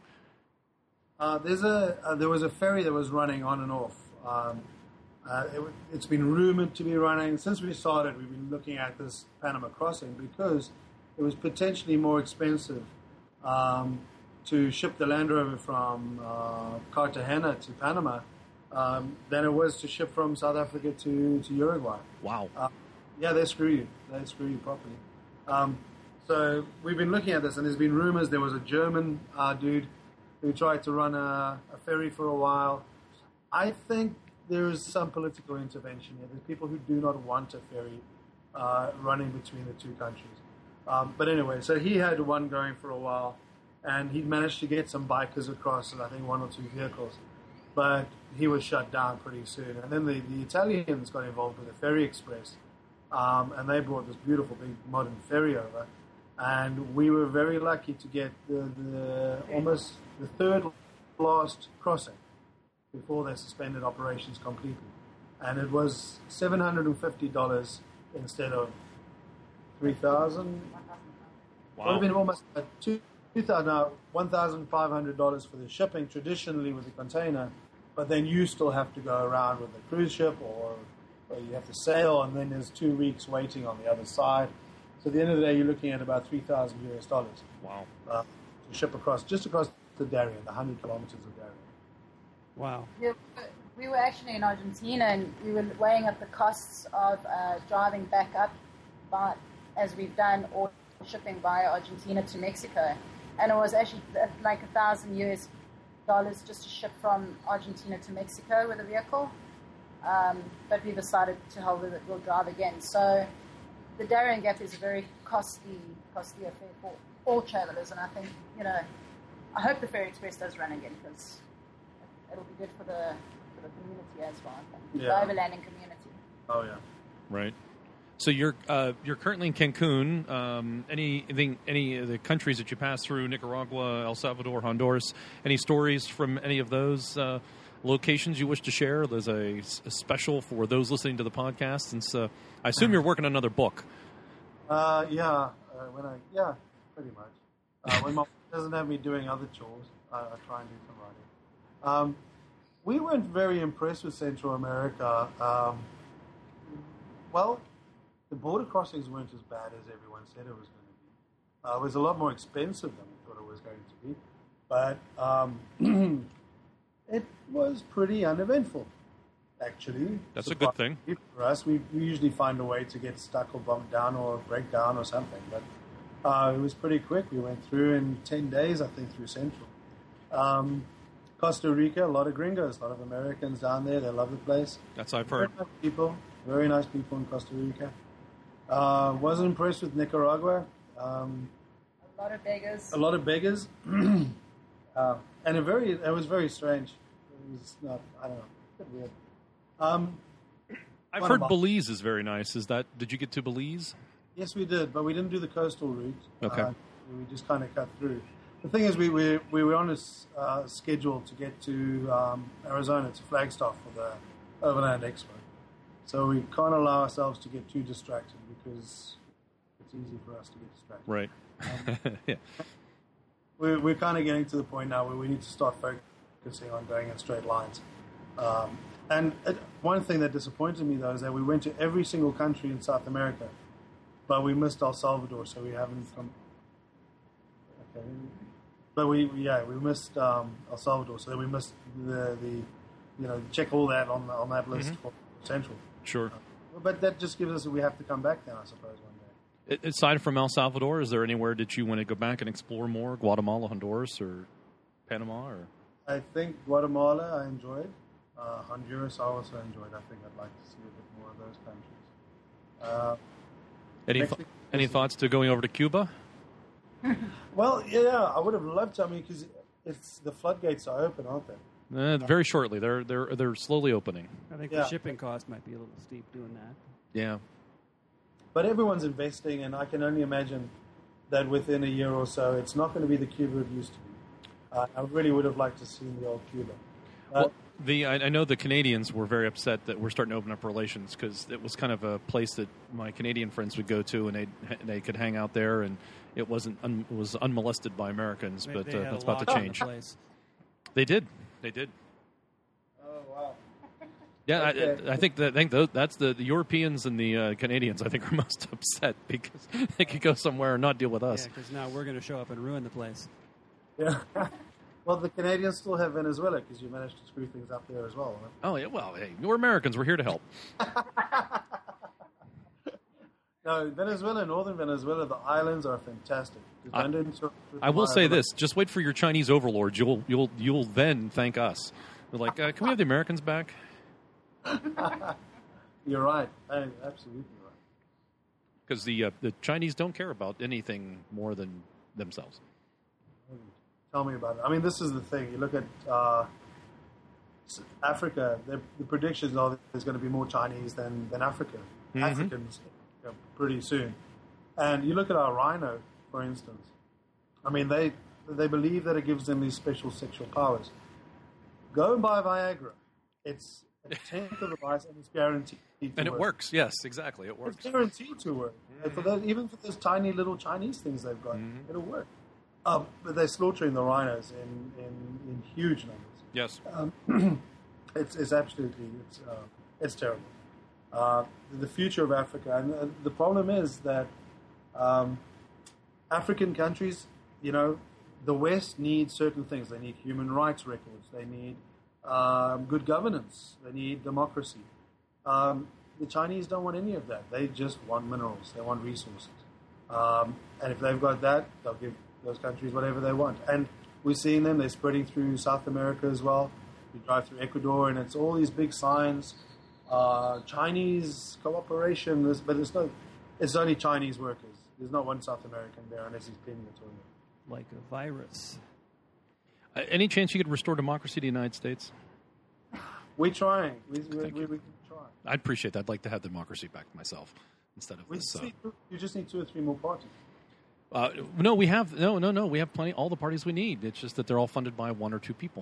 Uh, there's a uh, there was a ferry that was running on and off. Um, uh, it, it's been rumored to be running since we started. We've been looking at this Panama crossing because it was potentially more expensive um, to ship the Land Rover from uh, Cartagena to Panama. Um, than it was to ship from South Africa to, to Uruguay. Wow. Uh, yeah, they screw you. They screw you properly. Um, so we've been looking at this, and there's been rumors there was a German uh, dude who tried to run a, a ferry for a while. I think there is some political intervention here. There's people who do not want a ferry uh, running between the two countries. Um, but anyway, so he had one going for a while, and he managed to get some bikers across, and I think one or two vehicles. But he was shut down pretty soon. And then the, the Italians got involved with the Ferry Express, um, and they brought this beautiful big modern ferry over. And we were very lucky to get the, the almost the third last crossing before they suspended operations completely. And it was seven hundred fifty dollars instead of three thousand dollars. Wow. It would have been almost uh, two thousand, one thousand five hundred dollars for the shipping traditionally with the container. But then you still have to go around with a cruise ship, or, or you have to sail, and then there's two weeks waiting on the other side. So at the end of the day, you're looking at about three thousand U S dollars. Wow. Uh, to ship across, just across the Darien, the one hundred kilometers of Darien. Wow. Yeah, we were actually in Argentina, and we were weighing up the costs of uh, driving back up, by, as we've done, or shipping via Argentina to Mexico. And it was actually like a thousand U S dollars just to ship from Argentina to Mexico with a vehicle. Um, but we decided to hold it, we'll drive again. So the Darien Gap is a very costly, costly affair for all travelers. And I think, you know, I hope the Ferry Express does run again, because it'll be good for the, for the community as well, I think. Yeah. The overlanding community. Oh, yeah. Right. So you're uh, you're currently in Cancun. Um, anything, any of the countries that you passed through, Nicaragua, El Salvador, Honduras, any stories from any of those uh, locations you wish to share? There's a, a special for those listening to the podcast, since uh, I assume you're working on another book. Uh, yeah, uh, when I, yeah, pretty much. Uh, when my wife doesn't have me doing other chores, I, I try and do some writing. Um, we weren't very impressed with Central America. Um, well, the border crossings weren't as bad as everyone said it was going to be. Uh, it was a lot more expensive than we thought it was going to be. But um, it was pretty uneventful, actually. That's a good thing. For us, we, we usually find a way to get stuck or bumped down or break down or something. But uh, it was pretty quick. We went through in ten days, I think, through Central. Um, Costa Rica, a lot of gringos, a lot of Americans down there. They love the place. That's I've heard. Very nice people. Very nice people in Costa Rica. Uh, wasn't impressed with Nicaragua. Um, A lot of beggars. a lot of beggars, uh, and a very it was very strange. It was not, I don't know, a bit weird. Um, I've what heard about- Belize is very nice. Is that? Did you get to Belize? Yes, we did, but we didn't do the coastal route. Okay. Uh, we just kind of cut through. The thing is, we we, we were on a s- uh, schedule to get to um, Arizona, to Flagstaff for the Overland Expo. So we can't allow ourselves to get too distracted, because it's easy for us to get distracted. Right. yeah. We're, we're kind of getting to the point now where we need to start focusing on going in straight lines. Um, and it, one thing that disappointed me, though, is that we went to every single country in South America, but we missed El Salvador, so we haven't come. Okay. But we, yeah, we missed um, El Salvador, so then we missed the, the, you know, check all that on, on that list Mm-hmm. for Central. Sure. Uh, but that just gives us, we have to come back then, I suppose, one day. A- Aside from El Salvador, is there anywhere that you want to go back and explore more? Guatemala, Honduras, or Panama, or I think Guatemala I enjoyed. Uh, Honduras I also enjoyed. I think I'd like to see a bit more of those countries. Uh, any Mexico any is- thoughts to going over to Cuba? Well, yeah, I would have loved to. I mean, because it's the floodgates are open, aren't they? Uh, very shortly, they're they're they're slowly opening. I think Yeah. the shipping cost might be a little steep doing that. Yeah. But everyone's investing, and I can only imagine that within a year or so, it's not going to be the Cuba it used to be. Uh, I really would have liked to see the old Cuba. Uh, Well, the I, I know the Canadians were very upset that we're starting to open up relations because it was kind of a place that my Canadian friends would go to, and they they could hang out there, and it wasn't un, it was unmolested by Americans. They- but they uh, had that's a about to lock on the change. place. They did. They did. oh, wow. Yeah, Okay. I, I think that I think those, that's the, the Europeans and the uh, Canadians. I think are most upset because they could go somewhere and not deal with Yeah, us. because now we're going to show up and ruin the place. Yeah. Well, the Canadians still have Venezuela because you managed to screw things up there as well. Right? Oh yeah, well, hey, we're Americans. We're here to help. No, Venezuela, northern Venezuela, the islands are fantastic. I- Don't interrupt with I will my- say this: just wait for your Chinese overlords. You'll you'll you'll then thank us. They're like, uh, can we have the Americans back? You're right. I, absolutely right. Because the uh, the Chinese don't care about anything more than themselves. Tell me about it. I mean, this is the thing. You look at uh, s- Africa, the, the predictions are that there's going to be more Chinese than, than Africa. Mhm. Africans you know, pretty soon. And you look at our rhino, for instance. I mean, they they believe that it gives them these special sexual powers. Go and buy Viagra. It's a tenth of the price, and it's guaranteed to And it work. works. Yes, exactly. It works. It's guaranteed to work. And for those, even for those tiny little Chinese things they've got, Mhm. it'll work. Um, but they're slaughtering the rhinos in, in, in huge numbers. Yes. Um, it's, it's absolutely it's uh, it's terrible. Uh, the future of Africa, and uh, the problem is that um, African countries, you know, the West needs certain things. They need human rights records. They need um, good governance. They need democracy. Um, the Chinese don't want any of that. They just want minerals. They want resources. Um, and if they've got that, they'll give those countries whatever they want. And we're seeing them. They're spreading through South America as well. You drive through Ecuador, and it's all these big signs. Uh, Chinese cooperation, there's- but it's not. It's only Chinese workers. There's not one South American there unless he's cleaning the toilet. Like a virus. Uh, any chance you could restore democracy to the United States? We're trying. We, we, Thank we, you. we can try. I'd appreciate that. I'd like to have democracy back myself instead of We this. just Uh, need, you just need two or three more parties. uh, no, we have no, no, no. We have plenty. All the parties we need. It's just that they're all funded by one or two people.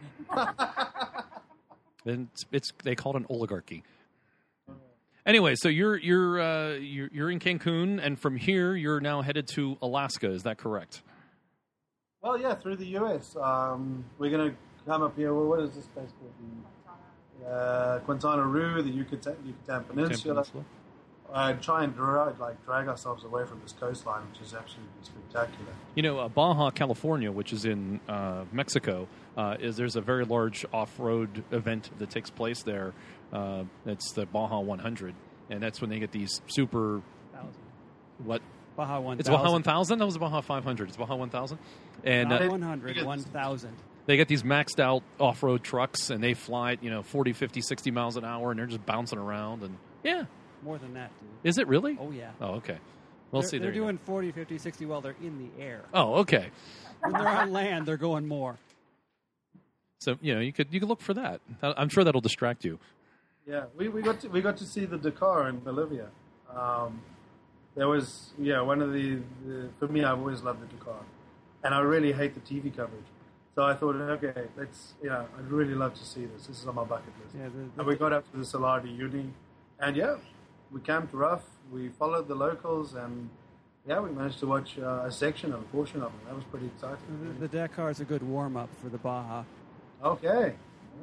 And it's, it's they call it an oligarchy. Anyway, so you're you're uh, you're you're in Cancun, and from here you're now headed to Alaska. Is that correct? Well, yeah, through the U S. Um, we're going to come up here. Well, what is this place called? The uh, Quintana Roo, the Yucatan, Yucatan Peninsula. Peninsula. Uh, try and drag, like drag ourselves away from this coastline, which is absolutely spectacular. You know, uh, Baja California, which is in uh, Mexico, uh, is there's a very large off-road event that takes place there. Uh, it's the Baja one hundred, and that's when they get these super Thousand. what? Baja one It's thousand. Baja one thousand. That was Baja five hundred. It's Baja one thousand, and Not uh, one hundred, because- one thousand. they get these maxed out off-road trucks, and they fly at, you know, forty, fifty, sixty miles an hour, and they're just bouncing around. And yeah, More than that, dude. is it really? Oh, yeah. Oh, okay. We'll they're, see. They're There you go. doing forty, fifty, sixty while they're in the air. Oh, okay. When they're on land, they're going more. So you know, you could you could look for that. I'm sure that'll distract you. Yeah, we, we got to, we got to see the Dakar in Bolivia. Um, there was yeah one of the, the for me I've always loved the Dakar, and I really hate the T V coverage. So I thought, okay, let's yeah, I'd really love to see this. This is on my bucket list. Yeah, the, And we got up to the Salar de Uyuni, and yeah, we camped rough. We followed the locals, and yeah, we managed to watch uh, a section of a portion of it. That was pretty exciting. the, the Dakar is a good warm up for the Baja. Okay. Okay.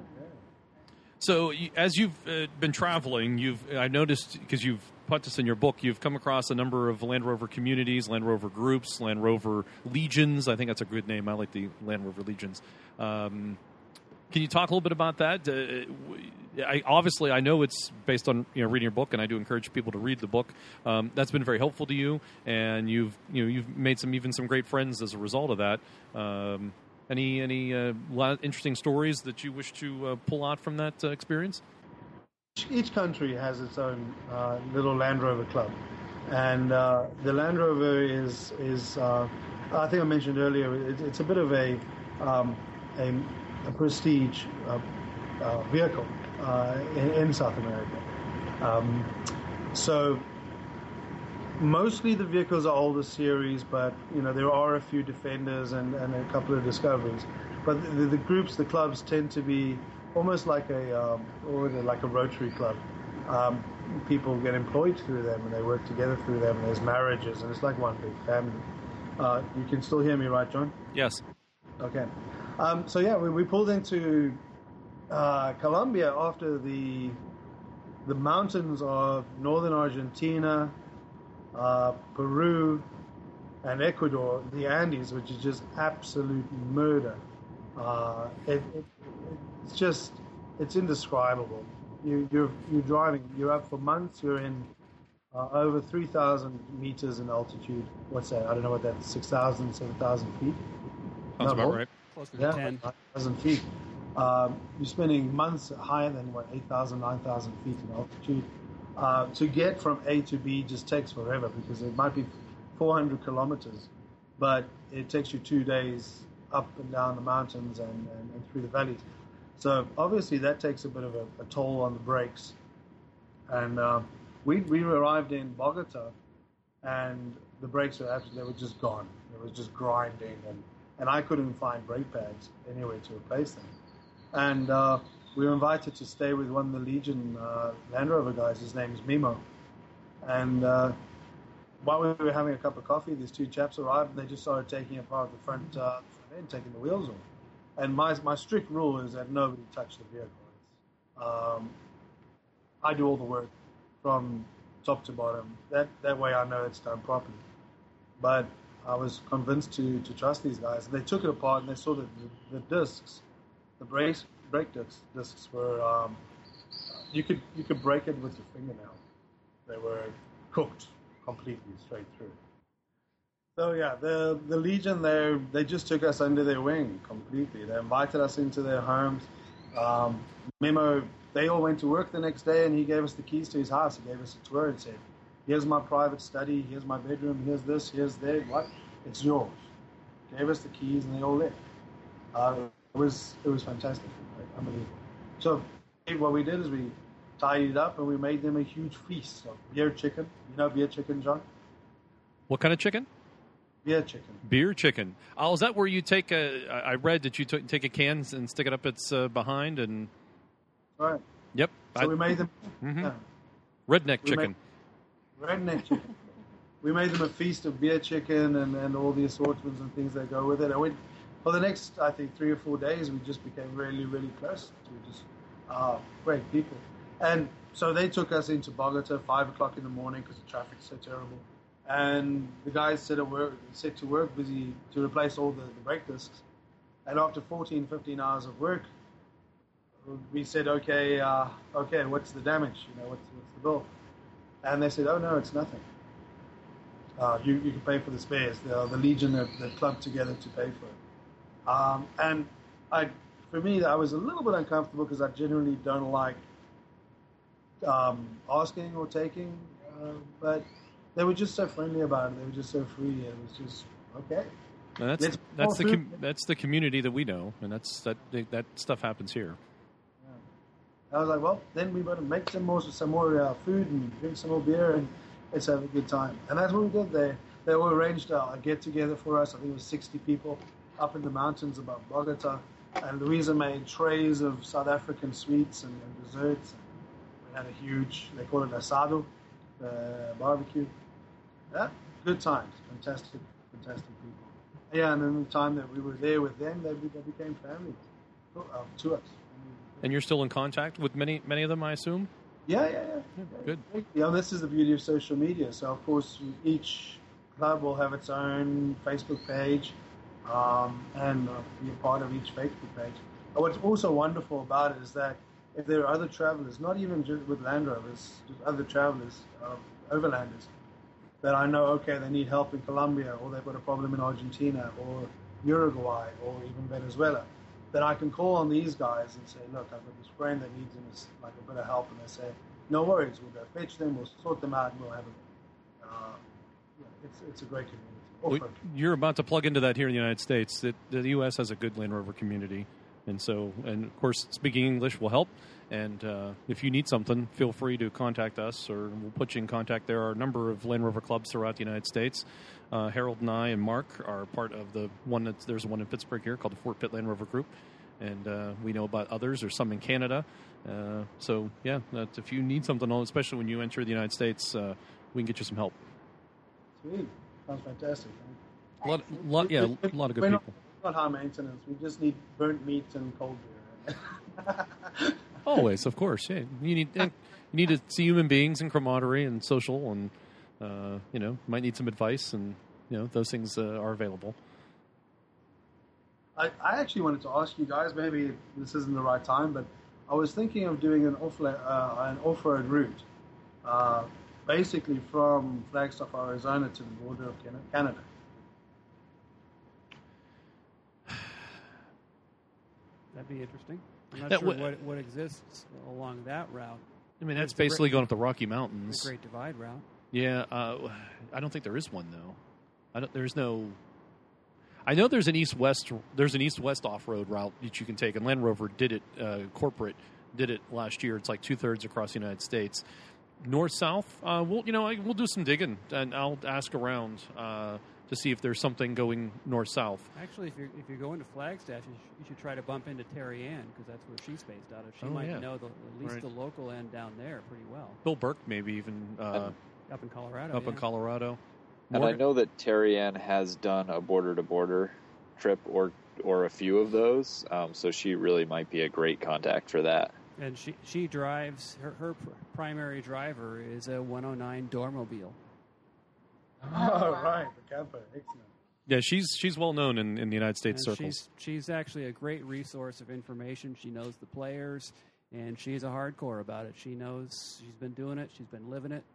So, you, as you've uh, been traveling, you've I noticed because you've put this in your book, you've come across a number of Land Rover communities, Land Rover groups, Land Rover legions. I think that's a good name. I like the Land Rover legions. Um, can you talk a little bit about that? Uh, I, obviously, I know it's based on you know reading your book, and I do encourage people to read the book. Um, that's been very helpful to you, and you've you know you've made some even some great friends as a result of that. Um, Any any uh, la- interesting stories that you wish to uh, pull out from that uh, experience? Each country has its own uh, little Land Rover club, and uh, the Land Rover is is uh, I think I mentioned earlier, it, it's a bit of a um, a, a prestige uh, uh, vehicle uh, in, in South America. Um, so mostly the vehicles are older series, but you know there are a few Defenders and, and a couple of Discoveries. But the, the groups, the clubs tend to be almost like a um, or like a Rotary club. Um, people get employed through them, and they work together through them, and there's marriages, and it's like one big family. Uh, you can still hear me, right, John? Yes. Okay. Um, so yeah, we, we pulled into uh, Colombia after the the mountains of northern Argentina, uh, Peru, and Ecuador, the Andes, which is just absolute murder. Uh, it, it, it's just, it's indescribable. You, you're, you're driving, you're up for months, you're in uh, over three thousand meters in altitude. What's that? I don't know what that is, six thousand, seven thousand feet? Sounds No, about more? right. Closer to Yeah, ten. nine thousand feet. Um, you're spending months higher than, what, eight thousand, nine thousand feet in altitude. Uh, to get from A to B just takes forever because it might be four hundred kilometers, but it takes you two days up and down the mountains and, and, and through the valleys. So obviously that takes a bit of a, a toll on the brakes. And uh, we we arrived in Bogota, and the brakes were absolutely, they were just gone. It was just grinding, and, and I couldn't find brake pads anywhere to replace them. And uh, we were invited to stay with one of the Legion uh, Land Rover guys. His name's Mimo. And uh, while we were having a cup of coffee, these two chaps arrived, and they just started taking apart the front, uh, front end, taking the wheels off. And my my strict rule is that nobody touch the vehicle. Um, I do all the work from top to bottom. That that way I know it's done properly. But I was convinced to, to trust these guys. And they took it apart, and they saw that the, the discs, the brake brake discs, discs were um, you could you could break it with your fingernail. They were cooked completely straight through. So yeah, the the Legion there, they just took us under their wing completely. They invited us into their homes. Um, Memo, they all went to work the next day, and he gave us the keys to his house. He gave us a tour and said, "Here's my private study. Here's my bedroom. Here's this. Here's that. What? It's yours." Gave us the keys, and they all left. Uh, it was it was fantastic, like, unbelievable. So what we did is we tidied it up, and we made them a huge feast of beer chicken. You know beer chicken, John? What kind of chicken? Beer chicken. Beer chicken. Oh, is that where you take a? I read that you t- take a can and stick it up its uh, behind and. Right. Yep. So I, we made them. mm-hmm. Yeah. Redneck We chicken. Made, redneck chicken. We made them a feast of beer chicken and, and all the assortments and things that go with it. And we, for the next, I think, three or four days, we just became really, really close. We were just uh, great people. And so they took us into Bogota at five o'clock in the morning because the traffic's so terrible. And the guys set, at work, set to work, busy to replace all the, the brake discs. And after fourteen, fifteen hours of work, we said, okay, uh, okay, what's the damage? You know, what's, what's the bill? And they said, oh, no, it's nothing. Uh, you, you can pay for the spares. The, the Legion have, have clubbed together to pay for it. Um, and I, for me, I was a little bit uncomfortable because I generally don't like um, asking or taking, uh, but they were just so friendly about it. They were just so free. It was just, okay. And that's Let's that's the food. com- that's the community that we know, and that's that that stuff happens here. I was like, well, then we better make some more some more uh, food and drink some more beer, and let's have a good time. And that's what we did. They they all arranged uh, a get together for us. I think it was sixty people up in the mountains above Bogota. And Louisa made trays of South African sweets and, and desserts. We had a huge, they call it asado, uh, barbecue. Yeah, good times. Fantastic, fantastic people. Yeah, and in the time that we were there with them, they, they became family uh, to us. And you're still in contact with many many of them, I assume? Yeah, yeah, yeah. Yeah, good. You know, this is the beauty of social media. So, of course, each club will have its own Facebook page um, and uh, be a part of each Facebook page. And what's also wonderful about it is that if there are other travelers, not even just with Land Rovers, just other travelers, uh, overlanders, that I know, okay, they need help in Colombia, or they've got a problem in Argentina, or Uruguay, or even Venezuela, then I can call on these guys and say, look, I've got this friend that needs them, like a bit of help, and they say, no worries, we'll go fetch them, we'll sort them out, and we'll have a, uh, you know, it's, it's a great community. Well, you're about to plug into that here in the United States. It, the U S has a good Land Rover community, and so, and of course, speaking English will help. And uh, if you need something, feel free to contact us, or we'll put you in contact. There are a number of Land Rover clubs throughout the United States. Uh, Harold and I and Mark are part of the one that's there's one in Pittsburgh here called the Fort Pitt Land Rover Group, and uh, we know about others. There's some in Canada. Uh, so yeah, that if you need something, especially when you enter the United States, uh, we can get you some help. Sweet, sounds fantastic. A lot, lot, yeah, a lot of good We're people. Not, not high maintenance. We just need burnt meat and cold beer. Always, of course. Yeah, you need you need to see human beings and camaraderie and social, and uh, you know, might need some advice, and you know, those things uh, are available. I, I actually wanted to ask you guys. Maybe this isn't the right time, but I was thinking of doing an off uh, an off-road route, uh, basically from Flagstaff, Arizona, to the border of Canada. That'd be interesting. I'm not That sure w- what, what exists along that route. I mean, that's It's a basically great- going up the Rocky Mountains. The Great Divide route. Yeah, uh, I don't think there is one though. I don't. There's no. I know there's an east-west. There's an east-west off-road route that you can take, and Land Rover did it. Uh, corporate did it last year. It's like two thirds across the United States. North-south, uh, we'll you know I, we'll do some digging, and I'll ask around uh, to see if there's something going north-south. Actually, if you're if you're going to Flagstaff, you should, you should try to bump into Terry Ann because that's where she's based out of. She Oh, might yeah. know the, at least Right. the local end down there pretty well. Bill Burke, maybe even uh, Up in Colorado. up in yeah. Colorado. And I Morgan- know that Terry Ann has done a border-to-border trip or or a few of those, um, so she really might be a great contact for that. And she she drives her her pr- primary driver is a one oh nine Dormobile. Oh, right, the camper, excellent. Yeah, she's she's well known in, in the United States And circles. she's she's actually a great resource of information. She knows the players, and she's a hardcore about it. She knows she's been doing it. She's been living it.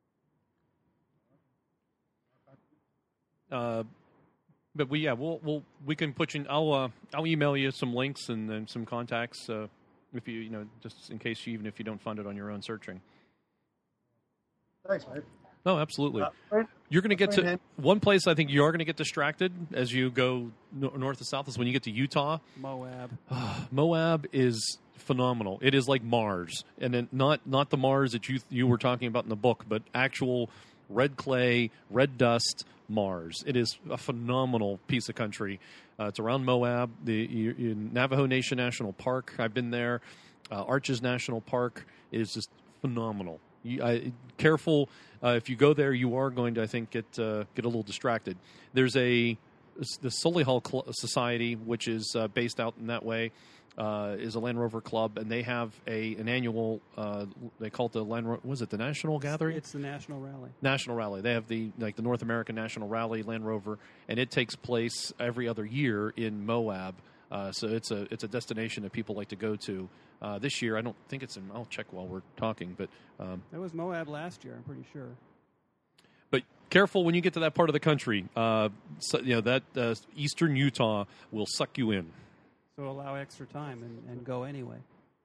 Uh, but we yeah we'll we'll we can put you. In, I'll uh, I'll email you some links and, and some contacts uh, if you you know just in case you, even if you don't fund it on your own searching. Thanks, mate. No, absolutely. Uh, friend- You're going to get friend to hand- one place. I think you are going to get distracted as you go no, north to south. Is when you get to Utah. Moab. Moab is phenomenal. It is like Mars, and then not not the Mars that you you were talking about in the book, but actual red clay, red dust Mars. It is a phenomenal piece of country. Uh, it's around Moab, the you, you, Navajo Nation National Park. I've been there. Uh, Arches National Park is just phenomenal. You, I, careful uh, if you go there, you are going to, I think, get uh, get a little distracted. There's a the Solihull Cl- Society, which is uh, based out in that way. Uh, is a Land Rover club, and they have a an annual. Uh, they call it the Land. Ro- was it the National Gathering? It's the National Rally. National Rally. They have the like the North American National Rally Land Rover, and it takes place every other year in Moab. Uh, so it's a it's a destination that people like to go to. Uh, this year, I don't think it's in. I'll check while we're talking, but um, That was Moab last year, I'm pretty sure. but careful when you get to that part of the country. Uh, so, you know that uh, eastern Utah will suck you in. So allow extra time and, and go anyway.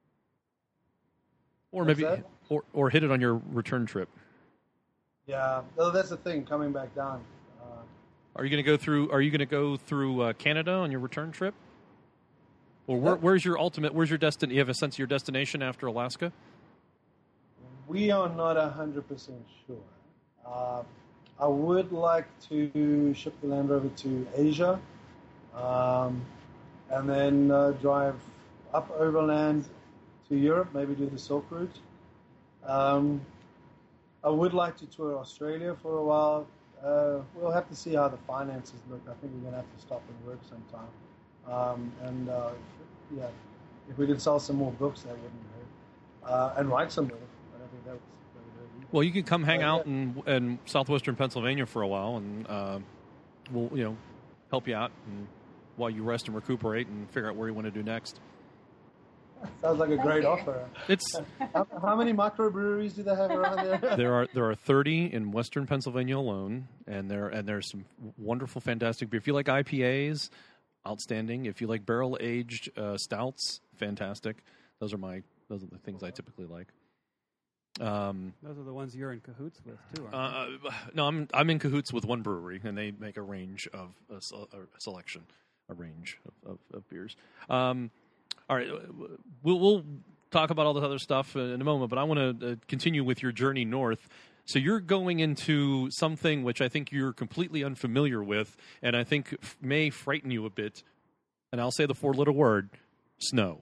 Or What's maybe, that? or or hit it on your return trip. Yeah, no, that's the thing, coming back down. Uh, Are you going to go through? Are you going to go through uh, Canada on your return trip? Or where, where's your ultimate? Where's your destin? You have a sense of your destination after Alaska? we are not one hundred percent sure. Uh, I would like to ship the Land Rover to Asia, um, and then uh, drive up overland to Europe, maybe do the Silk Route. Um, I would like to tour Australia for a while. Uh, we'll have to see how the finances look. I think we're going to have to stop and work sometime. Um, and uh, yeah, if we could sell some more books, that wouldn't hurt. Uh, and write some more. I don't think that was, that would hurt either. Well, you can come hang Uh, out yeah. in, in southwestern Pennsylvania for a while, and uh, we'll you know help you out and, while you rest and recuperate and figure out where you want to do next. Sounds like a great Thank you. offer. It's How, how many microbreweries do they have around there? there are there are thirty in western Pennsylvania alone, and there and there's some wonderful, fantastic beer. If you like I P As, outstanding. If you like barrel aged uh, stouts, fantastic. Those are my those are the things I typically like. Um, Those are the ones you're in cahoots with, too, aren't uh, no, I'm I'm in cahoots with one brewery, and they make a range of a, a selection, a range of, of, of beers. Um, all right, we'll we'll talk about all this other stuff in a moment, but I want to uh, continue with your journey north. So you're going into something which I think you're completely unfamiliar with, and I think f- may frighten you a bit. And I'll say the four-letter word: snow.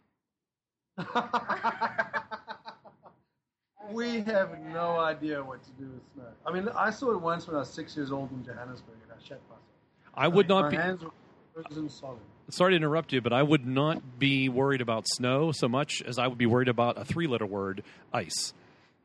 We have no idea what to do with snow. I mean, I saw it once when I was six years old in Johannesburg, and I shat myself. I would I mean, not my be. hands were frozen solid. Sorry to interrupt you, but I would not be worried about snow so much as I would be worried about a three-letter word: ice.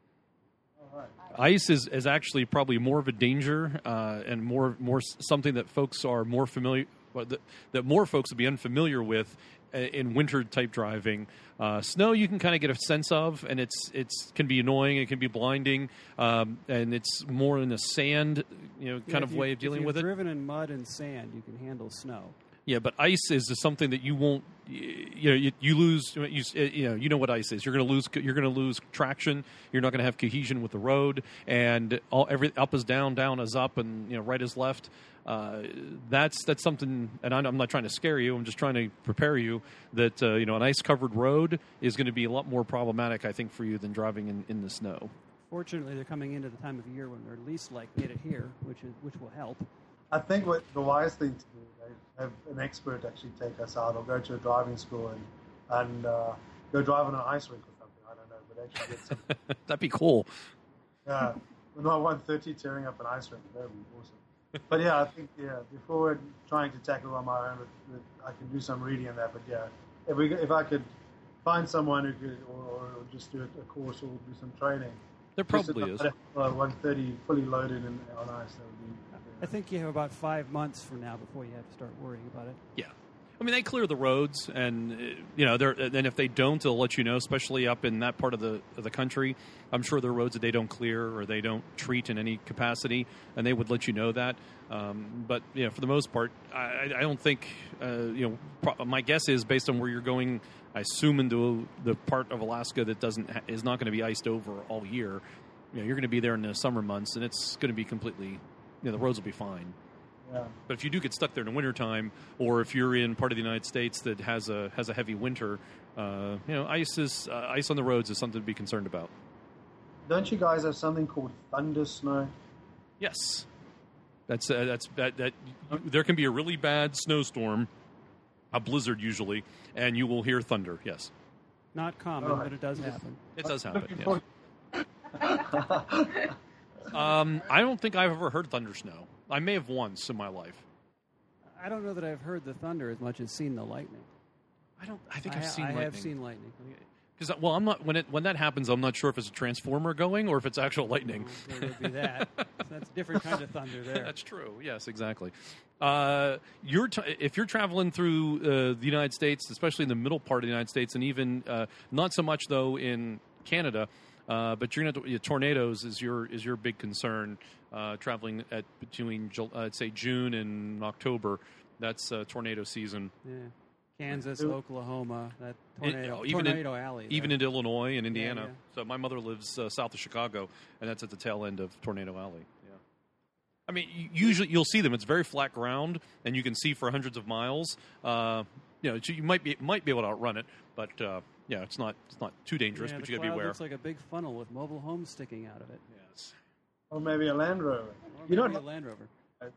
All right. Ice is, is actually probably more of a danger uh, and more more something that folks are more familiar that, that more folks would be unfamiliar with in winter type driving. Uh, snow you can kind of get a sense of, and it's it's can be annoying, it can be blinding, um, and it's more in a sand you know Yeah, kind if of you- way of dealing if you've with it. driven in mud and sand, you can handle snow. Yeah, but ice is something that you won't. You know, you, you lose. You, you know, you know what ice is. You're going to lose. You're going to lose traction. You're not going to have cohesion with the road, and all every up is down, down is up, and you know, right is left. Uh, that's that's something. And I'm, I'm not trying to scare you. I'm just trying to prepare you that uh, you know an ice covered road is going to be a lot more problematic, I think, for you than driving in, in the snow. Fortunately, they're coming into the time of year when they're least likely to hit it here, which is which will help. I think what the wise thing to do is have an expert actually take us out, or go to a driving school and and uh, go drive on an ice rink or something. I don't know, but actually get some. That'd be cool. Yeah, with my one thirty tearing up an ice rink, that would be awesome. But yeah, I think yeah, before trying to tackle on my own, with, with, I can do some reading on that. But yeah, if we if I could find someone who could, or, or just do a course or do some training. There probably is. Uh, one thirty fully loaded and on ice, that would be. I think you have about five months from now before you have to start worrying about it. Yeah. I mean, they clear the roads, and uh, you know, they're, and if they don't, they'll let you know. Especially up in that part of the of the country, I'm sure there are roads that they don't clear or they don't treat in any capacity, and they would let you know that. Um, but you know, for the most part, I, I don't think uh, you know. Pro- my guess is based on where you're going. I assume into the part of Alaska that doesn't ha- is not going to be iced over all year. You know, you're going to be there in the summer months, and it's going to be completely. You know, the roads will be fine. Yeah. But if you do get stuck there in the wintertime, or if you're in part of the United States that has a has a heavy winter, uh, you know, ice is uh, ice on the roads is something to be concerned about. Don't you guys have something called thunder snow? Yes, that's uh, that's that, that you, there can be a really bad snowstorm, a blizzard usually, and you will hear thunder. Yes, Not common, All right. but it does happen. it does happen. Looking Yes. forward- Um, I don't think I've ever heard thunder snow. I may have once in my life. I don't know that I've heard the thunder as much as seen the lightning. I don't. I think I I've ha- seen. I lightning. have seen lightning. Because well, I'm not when it when that happens. I'm not sure if it's a transformer going or if it's actual lightning. There would be that. That's a different kind of thunder there. That's true. Yes, exactly. Uh, you're t- if you're traveling through uh, the United States, especially in the middle part of the United States, and even uh, not so much though in Canada. Uh, but you're gonna yeah, tornadoes is your is your big concern. Uh, traveling at between Ju- uh, say June and October, that's uh, tornado season. Yeah. Kansas, It- Oklahoma, that It- tornado, even in- tornado alley. Even there. into Illinois and Indiana. yeah. So my mother lives uh, south of Chicago, and that's at the tail end of Tornado Alley. Yeah. I mean, you- usually you'll see them. It's very flat ground, and you can see for hundreds of miles. Uh, you know, so you might be might be able to outrun it, but uh, yeah, it's not it's not too dangerous. Yeah, but the you got to be cloud aware. looks like a big funnel with mobile homes sticking out of it. Yes. Or maybe a Land Rover. Or You know maybe what? a Land Rover.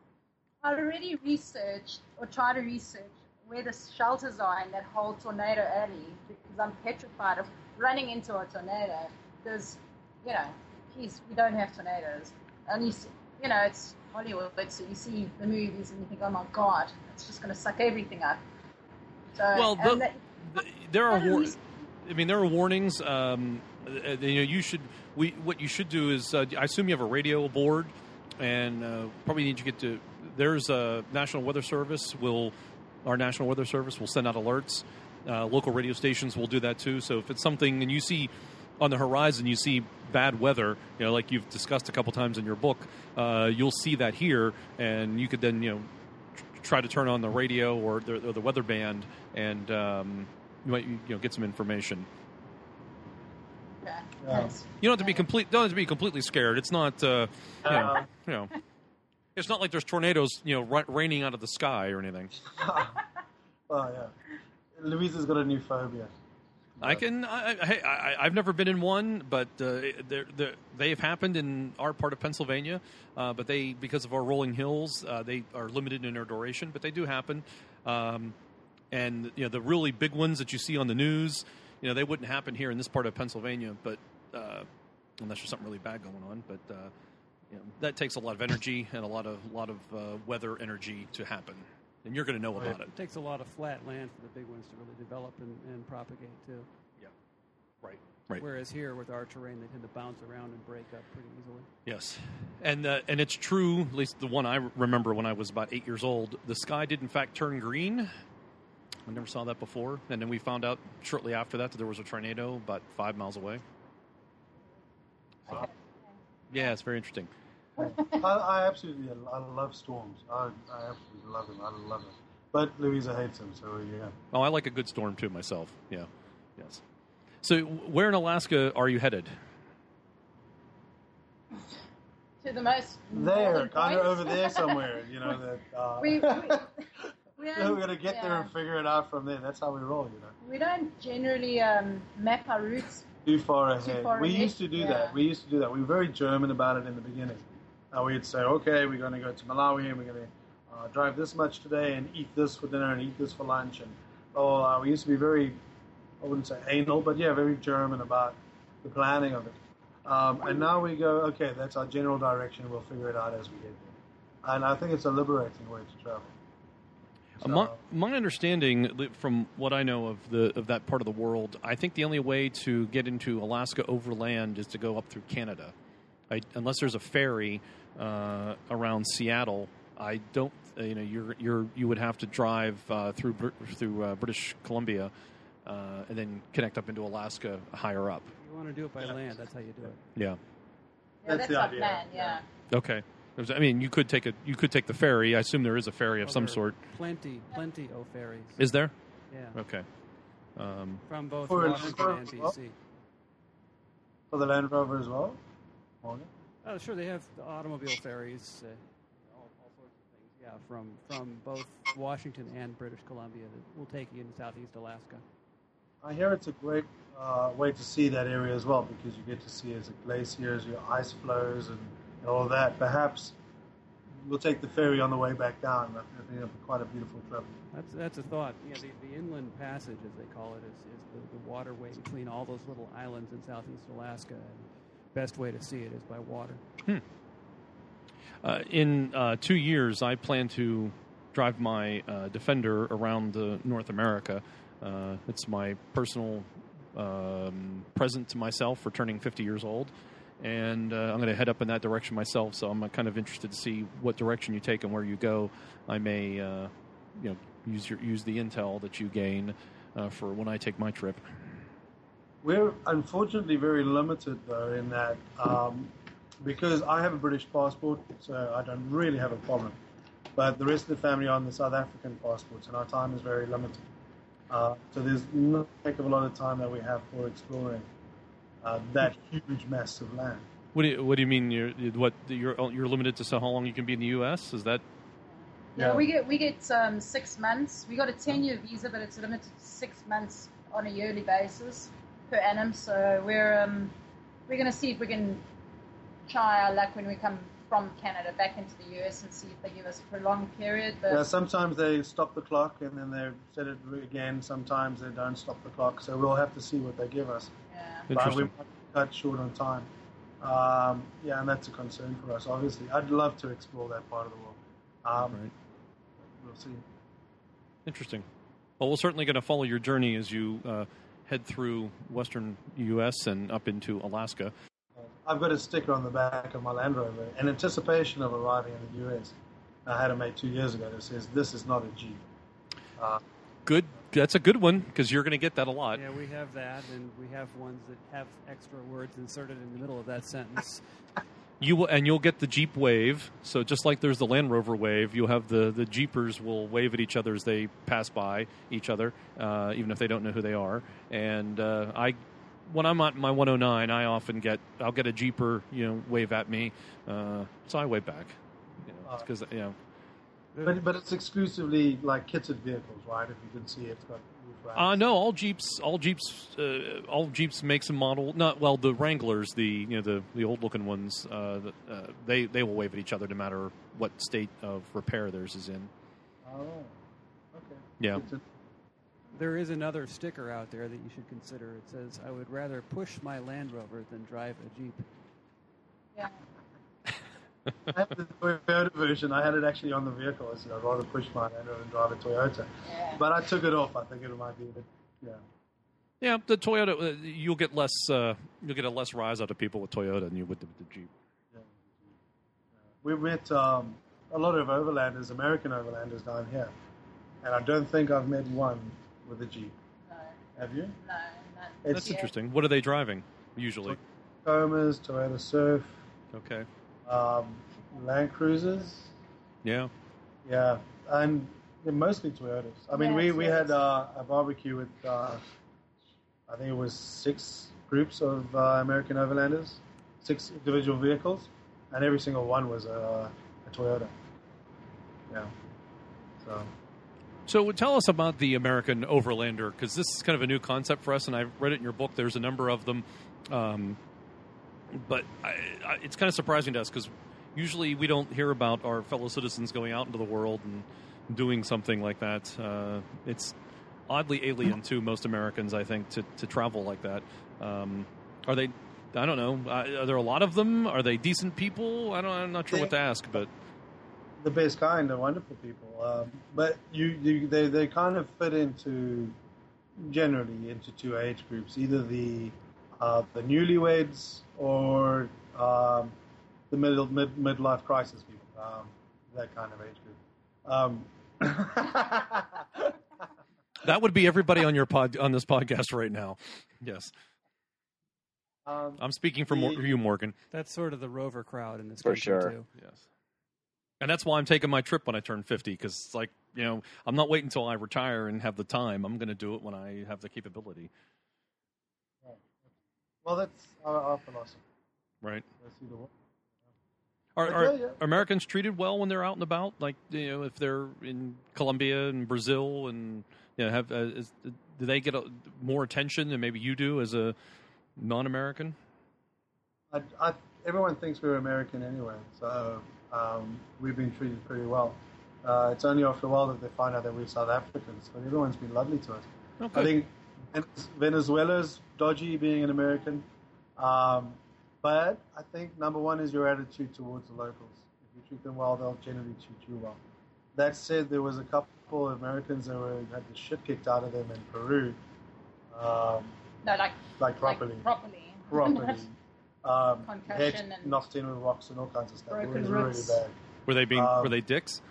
I already researched or tried to research where the shelters are in that whole tornado alley because I'm petrified of running into a tornado because, you know, geez, we don't have tornadoes. And you, see, you know, it's Hollywood, so you see the movies and you think, oh my God, it's just going to suck everything up. So, Well, and the- that- The- there are. How do War- we- I mean, there are warnings. Um, uh, you know, you should. We what you should do is. Uh, I assume you have a radio aboard, and uh, probably need to get to. There's a National Weather Service. Will our National Weather Service will send out alerts. Uh, local radio stations will do that too. So if it's something and you see on the horizon, you see bad weather, you know, like you've discussed a couple times in your book, uh, you'll see that here, and you could then, you know, tr- try to turn on the radio or the, or the weather band, and um, you might, you know, get some information. Yeah. Nice. You don't have to be complete. Don't have to be completely scared. It's not. Uh, you, know, Uh, you know, it's not like there's tornadoes, you know, ra- raining out of the sky or anything. Oh yeah, Louisa's got a new phobia. I can. I, I, hey, I, I've never been in one, but uh, they're, they're, they've happened in our part of Pennsylvania. Uh, but they, because of our rolling hills, uh, they are limited in their duration. But they do happen. Um, and you know, the really big ones that you see on the news, you know, they wouldn't happen here in this part of Pennsylvania. But uh, unless there's something really bad going on, but uh, you know, that takes a lot of energy and a lot of lot of uh, weather energy to happen. And you're going to know about it. It takes a lot of flat land for the big ones to really develop and, and propagate, too. Yeah, right, right. Whereas here, with our terrain, they tend to bounce around and break up pretty easily. Yes, and uh, and it's true. At least the one I remember when I was about eight years old, the sky did in fact turn green. I never saw that before, and then we found out shortly after that that there was a tornado about five miles away. So, yeah, it's very interesting. I, I absolutely, I love storms. I, I absolutely love them. I love them. But Louisa hates them, so yeah. Oh, I like a good storm too myself. Yeah, yes. So, where in Alaska are you headed? To the most There, northern kind of point. over there somewhere. You know that. Uh, We, we, we we're don't, gonna get there yeah. and figure it out from there. That's how we roll, you know. We don't generally um, map our routes. Too far Too ahead. far we ahead, used to do yeah. that. We used to do that. We were very German about it in the beginning. Uh, we'd say, okay, we're going to go to Malawi and we're going to uh, drive this much today and eat this for dinner and eat this for lunch. And oh, uh, we used to be very, I wouldn't say anal, but yeah, very German about the planning of it. Um, and now we go, okay, that's our general direction. We'll figure it out as we get there. And I think it's a liberating way to travel. Uh, my, my understanding, li- from what I know of the of that part of the world, I think the only way to get into Alaska overland is to go up through Canada. I, unless there's a ferry uh, around Seattle, I don't. Uh, you know, you're you're you would have to drive uh, through Br- through uh, British Columbia uh, and then connect up into Alaska higher up. If you want to do it by land, that's how you do it. Yeah. Yeah, That's that's, the our idea, plan, yeah. yeah. Okay. There's- I mean, you could take a you could take the ferry. I assume there is a ferry of Oh, some there are sort. Plenty, plenty of ferries. Is there? Yeah. Okay. Um, From both For a Washington Land and B Rover? C. For the Land Rover as well? Morgan? Oh, sure, they have the automobile ferries, uh, all, all sorts of things. Yeah, from from both Washington and British Columbia that will take you into southeast Alaska. I hear it's a great uh, way to see that area as well because you get to see as it glaciers, your ice flows, and, and all that. Perhaps we'll take the ferry on the way back down. I think it'll be quite a beautiful trip. That's that's a thought. Yeah, the, the inland passage, as they call it, is, is the, the waterway between all those little islands in southeast Alaska. And best way to see it is by water. Hmm. Uh, in uh, two years, I plan to drive my uh, Defender around uh, North America. Uh, it's my personal um, present to myself for turning fifty years old. And uh, I'm going to head up in that direction myself, so I'm uh, kind of interested to see what direction you take and where you go. I may, uh, you know, use your use the intel that you gain uh, for when I take my trip. We're unfortunately very limited, though, in that um, because I have a British passport, so I don't really have a problem. But the rest of the family are on the South African passports, and our time is very limited. Uh, so there's not a heck of a lot of time that we have for exploring uh, that huge, massive land. What do you What do you mean? You're what you're you're limited to so how long you can be in the U S? Is that No, Yeah. we get we get um, six months. We got a ten-year visa, but it's limited to six months on a yearly basis per annum. So we're um, we're going to see if we can try our luck when we come from Canada back into the U S and see if they give us a prolonged period. But Yeah, sometimes they stop the clock and then they set it again. Sometimes they don't stop the clock, so we'll have to see what they give us. yeah. But we interesting? might cut short on time. Um, yeah, and that's a concern for us, obviously. I'd love to explore that part of the world. Um, Right. We'll see. Interesting. Well, we're certainly going to follow your journey as you uh, head through western U S and up into Alaska. I've got a sticker on the back of my Land Rover in anticipation of arriving in the U S. I had it made two years ago that says, "This is not a Jeep." Uh, Good. That's a good one because you're going to get that a lot. Yeah, we have that, and we have ones that have extra words inserted in the middle of that sentence. You will, and you'll get the Jeep wave. So just like there's the Land Rover wave, you'll have the the Jeepers will wave at each other as they pass by each other, uh, even if they don't know who they are. And uh, I when I'm on my one oh nine, I often get I'll get a Jeeper, you know, wave at me, uh, so I wave back. You know, because you know. But but it's exclusively like kitted vehicles, right? If you can see, it's got roof racks. Uh no, all Jeeps, all Jeeps, uh, all Jeeps makes and model. Not well, the Wranglers, the you know the the old looking ones, uh, the, uh, they they will wave at each other no matter what state of repair theirs is in. Oh, okay. Yeah. It's a- There is another sticker out there that you should consider. It says, "I would rather push my Land Rover than drive a Jeep." Yeah. I had the Toyota version. I had it actually on the vehicle. I said I'd rather push my Land Rover than drive a Toyota. Yeah. But I took it off. I think it might be a bit, yeah. Yeah, the Toyota, uh, you'll get less, uh, you'll get a less rise out of people with Toyota than you would the, the Jeep. yeah. We met um, a lot of overlanders, American overlanders down here, and I don't think I've met one with a Jeep. No, Have you? no, no. It's That's interesting. What are they driving usually? Tacomas, Toyota Surf, Okay. um, Land Cruisers. Yeah. Yeah, and they're mostly Toyotas. I mean, Yeah, we, we had Toyotas. uh, a barbecue with, uh, I think it was six groups of uh, American overlanders, six individual vehicles, and every single one was a, a Toyota. Yeah. So, So tell us about the American Overlander, because this is kind of a new concept for us, and I've read it in your book. There's a number of them. Um, but I, I, it's kind of surprising to us, because usually we don't hear about our fellow citizens going out into the world and doing something like that. Uh, it's oddly alien to most Americans, I think, to, to travel like that. Um, are they, I don't know, uh, are there a lot of them? Are they decent people? I don't, I'm not sure what to ask, but... the best kind, they're wonderful people. Um, but you, you, they, they kind of fit into, generally, into two age groups, either the uh, the newlyweds or um, the middle mid midlife crisis people, um, that kind of age group. Um, That would be everybody on your pod on this podcast right now. Yes, um, I'm speaking for Mor- you, Morgan. That's sort of the Rover crowd in this For country, sure. too. Yes, and that's why I'm taking my trip when I turn fifty, because it's like, you know, I'm not waiting until I retire and have the time. I'm going to do it when I have the capability. well, that's our, our philosophy. Right? That's either one. Are, Okay, are yeah. Americans treated well when they're out and about? Like, you know, if they're in Colombia and Brazil, and you know, have uh, is, do they get a, more attention than maybe you do as a non-American? I, I, everyone thinks we're American anyway, so um, we've been treated pretty well. Uh, it's only after a while that they find out that we're South Africans, but everyone's been lovely to us. Okay. I think Venezuela's dodgy being an American, um, but I think number one is your attitude towards the locals. If you treat them well, they'll generally treat you well. That said, there was a couple of Americans that were, had the shit kicked out of them in Peru, um, No, like like properly. Like properly. properly. Um, Concussion head and knocked in with rocks and all kinds of stuff. It broken was really ribs. bad. Were they being Um, were they dicks?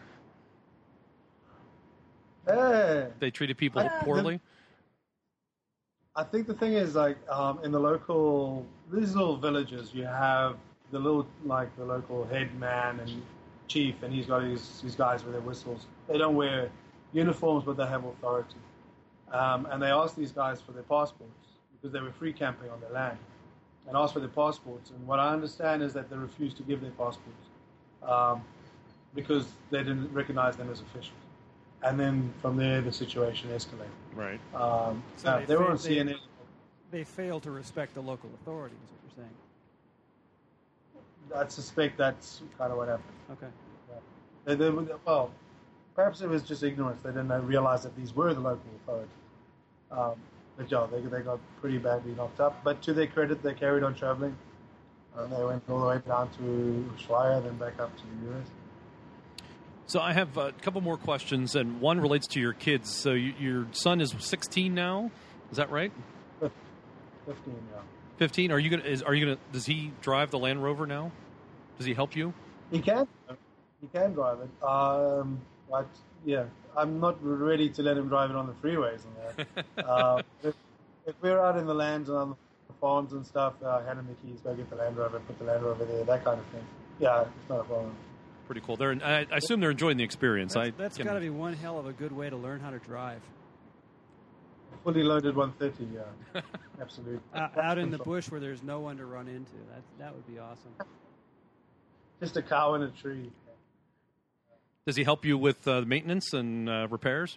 Hey, They treated people I- poorly. I think the thing is, like, um, in the local, these little villages, you have the little, like, the local head man and chief, and he's got his, his guys with their whistles. They don't wear uniforms, but they have authority. Um, and they asked these guys for their passports because they were free camping on their land, and asked for their passports. And what I understand is that they refused to give their passports um, because they didn't recognize them as officials. And then from there, the situation escalated. Right. Um, So uh, they they were fa- on they- C N N. They fail to respect the local authorities, is what you're saying. I suspect that's kind of what happened. Okay. They, they, well, perhaps it was just ignorance. They didn't realize that these were the local authorities. Um, but yeah, they, they got pretty badly knocked up. But to their credit, they carried on traveling. Uh, they went all the way down to Ushuaia, then back up to the U S. So I have a couple more questions, and one relates to your kids. So you, your son is sixteen now, is that right? Fifteen, yeah. Fifteen. Are you gonna? Is, are you gonna? Does he drive the Land Rover now? Does he help you? He can. He can drive it. Um, but yeah, I'm not ready to let him drive it on the freeways and that. uh, if, if we're out in the lands and on the farms and stuff, uh, hand him the keys, go get the Land Rover, put the Land Rover there, that kind of thing. Yeah, it's not a problem. Pretty cool. They're. I, I assume they're enjoying the experience. That's, I that's can- got to be one hell of a good way to learn how to drive. Fully loaded one thirty, yeah. Absolutely. Uh, out in the bush where there's no one to run into. That that would be awesome. Just a cow in a tree. Does he help you with uh, maintenance and uh, repairs?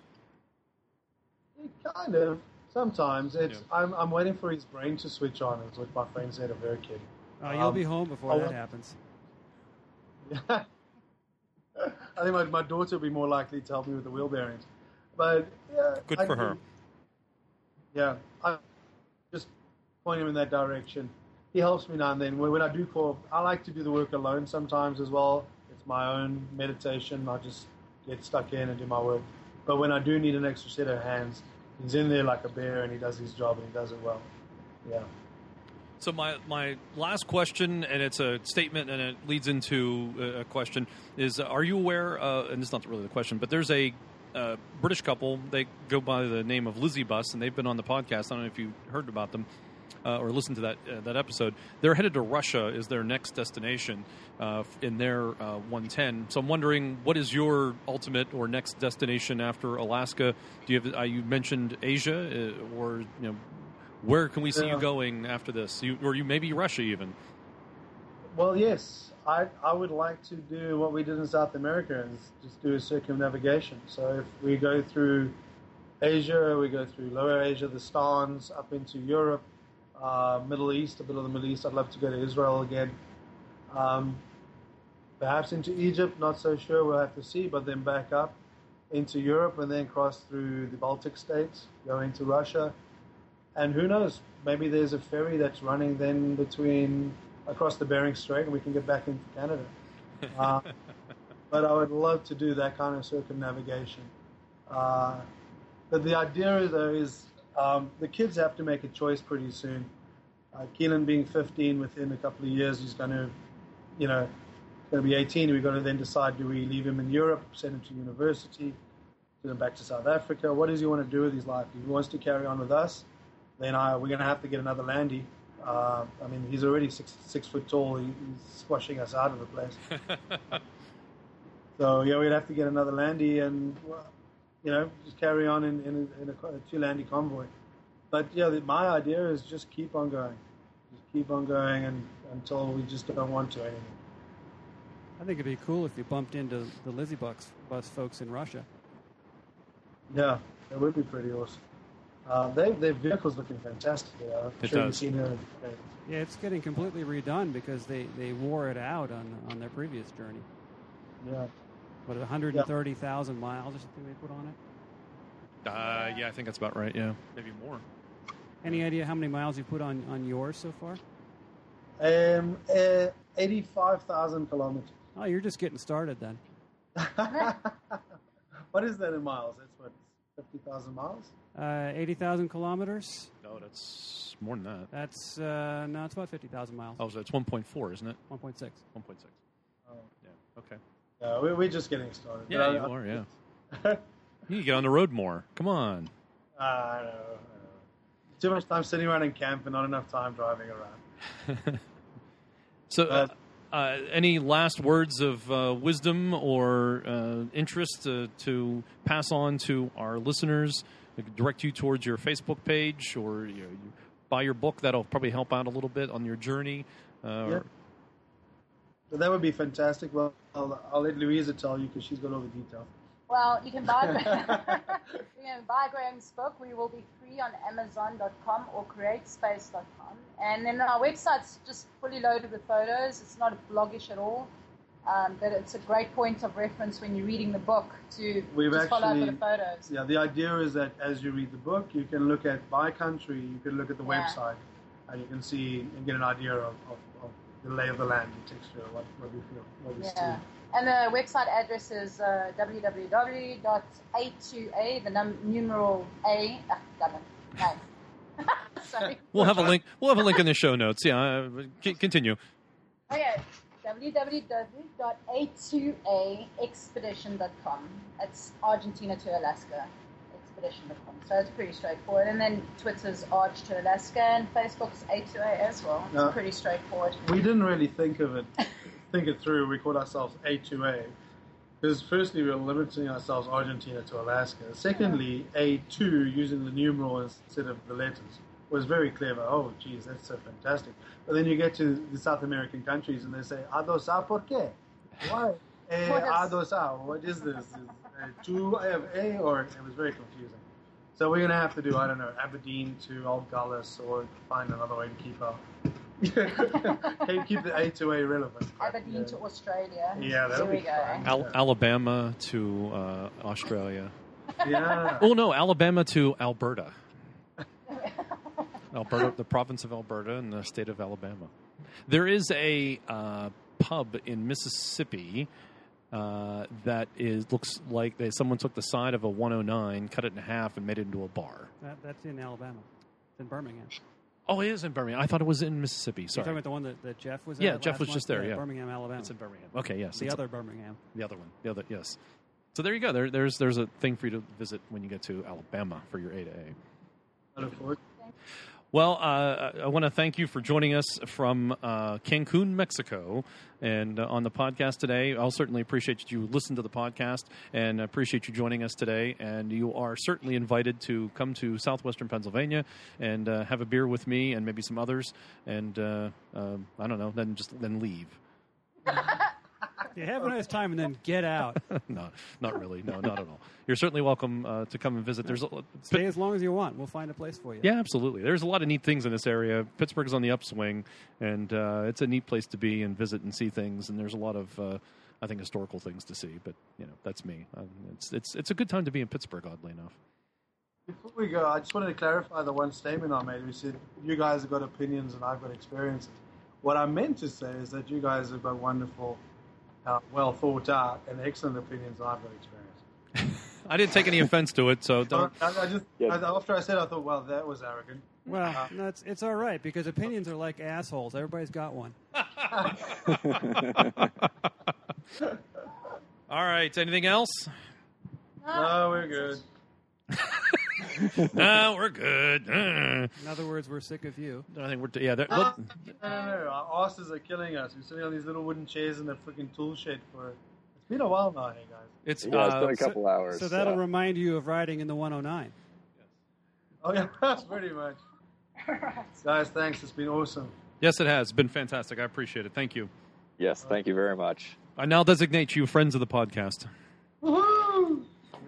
Kind of. Sometimes. It's. Yeah. I'm, I'm waiting for his brain to switch on, is what my friend said of her kid. Oh, you'll Um, be home before I that want- happens. I think my, my daughter will be more likely to help me with the wheel bearings. But, yeah. Good I for do- her. Yeah. I just point him in that direction. He helps me now and then. When when I do call, I like to do the work alone sometimes as well. It's my own meditation. I just get stuck in and do my work. But when I do need an extra set of hands, he's in there like a bear and he does his job and he does it well. Yeah. So my, my last question, and it's a statement and it leads into a a question, is uh, are you aware, uh, and it's not really the question, but there's a uh, British couple, they go by the name of Lizzie Bus, and they've been on the podcast. I don't know if you heard about them uh, or listened to that uh, that episode. They're headed to Russia is their next destination uh, in their uh, one ten. So I'm wondering, what is your ultimate or next destination after Alaska? Do you have, uh, you mentioned Asia, uh, or, you know, where can we see Yeah. you going after this? You, or you maybe Russia even? Well, yes. I I would like to do what we did in South America and just do a circumnavigation. So if we go through Asia, we go through Lower Asia, the Stans, up into Europe, uh, Middle East, a bit of the Middle East. I'd love to go to Israel again. Um, perhaps into Egypt, not so sure. We'll have to see. But then back up into Europe and then cross through the Baltic states, go into Russia. And who knows, maybe there's a ferry that's running then between across the Bering Strait and we can get back into Canada. Uh, but I would love to do that kind of circumnavigation. Uh, but the idea, though, is um, the kids have to make a choice pretty soon. Uh, Keelan being fifteen, within a couple of years, he's going to, you know, going to be eighteen. We've got to then decide, do we leave him in Europe, send him to university, send him back to South Africa? What does he want to do with his life? If he wants to carry on with us, then I, we're going to have to get another Landy. Uh, I mean, he's already six six foot tall. He, he's squashing us out of the place. So, yeah, we'd have to get another Landy and, well, you know, just carry on in, in, a, in a, a two Landy convoy. But, yeah, the, my idea is just keep on going. Just keep on going and, until we just don't want to anymore. I think it'd be cool if you bumped into the Lizzie Bus, bus folks in Russia. Yeah, that would be pretty awesome. Uh, they, their vehicle's looking fantastic. You know. I'm It sure does. you've seen it. Yeah, it's getting completely redone because they, they wore it out on on their previous journey. Yeah. What, one hundred thirty thousand miles or something they put on it? Uh, yeah, I think that's about right, yeah. Maybe more. Any idea how many miles you put on, on yours so far? Um, uh, eighty-five thousand kilometers. Oh, you're just getting started then. What is that in miles? That's what, fifty thousand miles? Uh, eighty thousand kilometers? No, that's more than that. That's, uh, no, it's about fifty thousand miles. Oh, so it's one point four, isn't it? one point six. one point six. Oh. Yeah, okay. Yeah, we're, we're just getting started. Yeah, But you I- are, yeah. You need to get on the road more. Come on. I know, I know. Too much time sitting around in camp and not enough time driving around. So, uh, Uh, uh, any last words of uh, wisdom or uh, interest uh, to pass on to our listeners? Like, direct you towards your Facebook page, or you, know, you buy your book. That'll probably help out a little bit on your journey. Uh, Yeah. or, So that would be fantastic. Well, I'll, I'll let Louisa tell you because she's got all the details. Well, you can buy you can buy Graham's book. We will be free on Amazon dot com or Createspace dot com. And then our website's just fully loaded with photos. It's not bloggish at all, um, but it's a great point of reference when you're reading the book to We've just follow up with actually- the photos. Yeah, the idea is that as you read the book, you can look at by country, you can look at the Yeah. website, and you can see and get an idea of, of, of the lay of the land, the texture, what, what we feel, what we Yeah. see. And the website address is uh, w w w dot A two A, the num- numeral A. Ah, damn it. No. Sorry. we'll have a link. We'll have a link in the show notes. Yeah, uh, c- continue. Okay, w w w dot A two A expedition dot com. It's Argentina to Alaska expedition dot com. So it's pretty straightforward. And then Twitter's Arch to Alaska and Facebook's A two A as well. It's Yeah. pretty straightforward. We didn't really think of it, think it through. We called ourselves A two A. Because firstly, we're limiting ourselves Argentina to Alaska. Secondly, A two, using the numeral instead of the letters, was very clever. Oh, geez, that's so fantastic. But then you get to the South American countries and they say, a dos a, ¿por qué? Why? Eh, a dos a, what is this? Is uh, two of A? Or it was very confusing. So we're going to have to do, I don't know, Aberdeen to Algallis, or find another way to keep up. Keep the A to A relevant. Aberdeen yeah. to Australia. Yeah, that'll there be we go. fun. Al- Alabama to uh, Australia. Yeah. Oh, no, Alabama to Alberta. Alberta, the province of Alberta and the state of Alabama. There is a uh, pub in Mississippi uh, that is looks like they, someone took the side of a one oh nine, cut it in half, and made it into a bar. That, that's in Alabama. It's in Birmingham. Oh, it is in Birmingham. I thought it was in Mississippi. You're Sorry. talking about the one that, that Jeff was Yeah, at Jeff last was month? just there, yeah. Birmingham, Alabama. It's in Birmingham. Okay, yes. The it's other Birmingham. The other one. The other, yes. So there you go. There, there's there's a thing for you to visit when you get to Alabama for your A to A. I look forward. Well, uh, I want to thank you for joining us from uh, Cancun, Mexico, and uh, on the podcast today. I'll certainly appreciate that you listen to the podcast and appreciate you joining us today. And you are certainly invited to come to southwestern Pennsylvania and uh, have a beer with me and maybe some others. And uh, uh, I don't know, then just then leave. You have a nice time and then get out. No, not really. No, not at all. You're certainly welcome uh, to come and visit. There's a, Stay as long as you want. We'll find a place for you. Yeah, absolutely. There's a lot of neat things in this area. Pittsburgh's on the upswing, and uh, it's a neat place to be and visit and see things. And there's a lot of, uh, I think, historical things to see. But you know, that's me. Um, it's it's it's a good time to be in Pittsburgh, oddly enough. Before we go, I just wanted to clarify the one statement I made. We said you guys have got opinions and I've got experiences. What I meant to say is that you guys have got wonderful, uh, well thought out, and excellent opinions, and I've got experience. I didn't take any offense to it, so don't. I, I just Yeah. I, after I said, I thought, well, that was arrogant. Well, Uh, no, it's, it's all right because opinions are like assholes. Everybody's got one. All right. Anything else? No, we're good. No, we're good. Uh, In other words, we're sick of you. I think we're yeah. they're- No, look, no, no. Our asses are killing us. We're sitting on these little wooden chairs in the freaking tool shed for. It's been a while now, hey guys. it's Yeah, it's uh, been a couple hours. So that'll uh, remind you of riding in the one oh nine. Oh yeah, pretty much. Guys, thanks. It's been awesome. yes, it has been fantastic. I appreciate it. Thank you. yes, thank you very much. I now designate you friends of the podcast. Woohoo!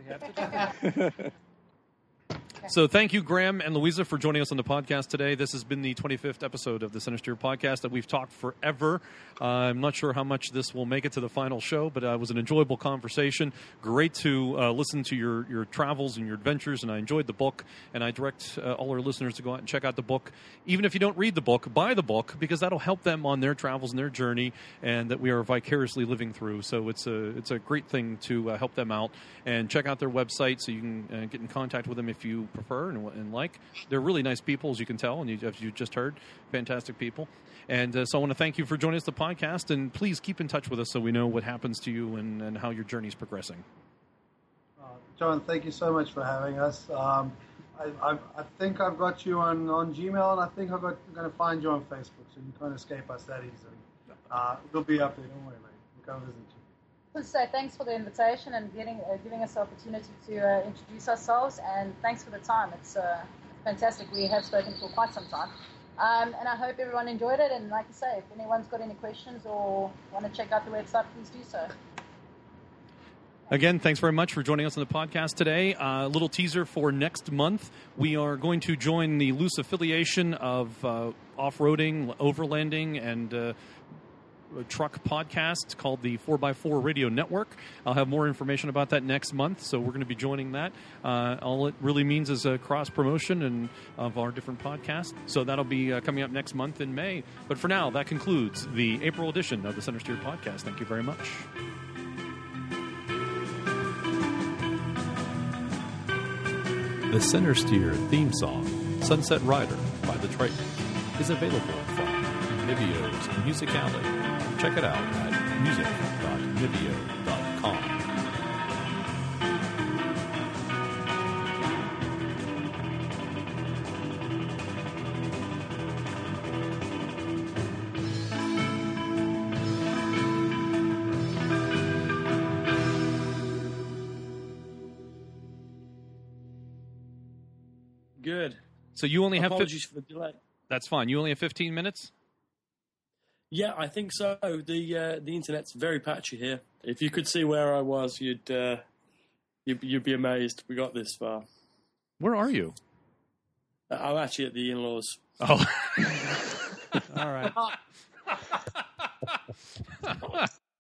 So thank you, Graham and Louisa, for joining us on the podcast today. This has been the twenty-fifth episode of the Sinister Podcast that we've talked forever. Uh, I'm not sure how much this will make it to the final show, but uh, it was an enjoyable conversation. Great to uh, listen to your, your travels and your adventures, and I enjoyed the book. And I direct uh, all our listeners to go out and check out the book. Even if you don't read the book, buy the book, because that'll help them on their travels and their journey, and that we are vicariously living through. So it's a, it's a great thing to uh, help them out. And check out their website so you can uh, get in contact with them if you prefer and, and like. They're really nice people, as you can tell, and you, as you just heard, fantastic people. And uh, so I want to thank you for joining us on the podcast, and please keep in touch with us so we know what happens to you and, and how your journey is progressing. Uh, John, thank you so much for having us. Um, I, I, I think I've got you on, on Gmail, and I think I've got, I'm going to find you on Facebook, so you can't escape us that easily. Uh, we'll be up there, don't worry, mate. We'll come visit you. So thanks for the invitation and getting, uh, giving us the opportunity to uh, introduce ourselves, and thanks for the time. It's uh, fantastic. We have spoken for quite some time. Um, and I hope everyone enjoyed it. And like I say, if anyone's got any questions or want to check out the website, please do so. Again, thanks very much for joining us on the podcast today. A uh, little teaser for next month. We are going to join the loose affiliation of uh, off-roading, overlanding, and uh, truck podcast called the four by four Radio Network. I'll have more information about that next month, so we're going to be joining that. Uh, all it really means is a cross-promotion and of our different podcasts. So that'll be uh, coming up next month in May. But for now, that concludes the April edition of the Center Steer Podcast. Thank you very much. The Center Steer theme song, Sunset Rider by the Tritons, is available from Nivio's Music Alley. Check it out at music dot nivio dot com. Good. So you only have Apologies for the delay. That's fine. You only have fifteen minutes? Yeah, I think so. The uh, the internet's very patchy here. If you could see where I was, you'd uh, you'd, you'd be amazed. We got this far. Where are you? Uh, I'm actually at the in-laws. Oh. All right.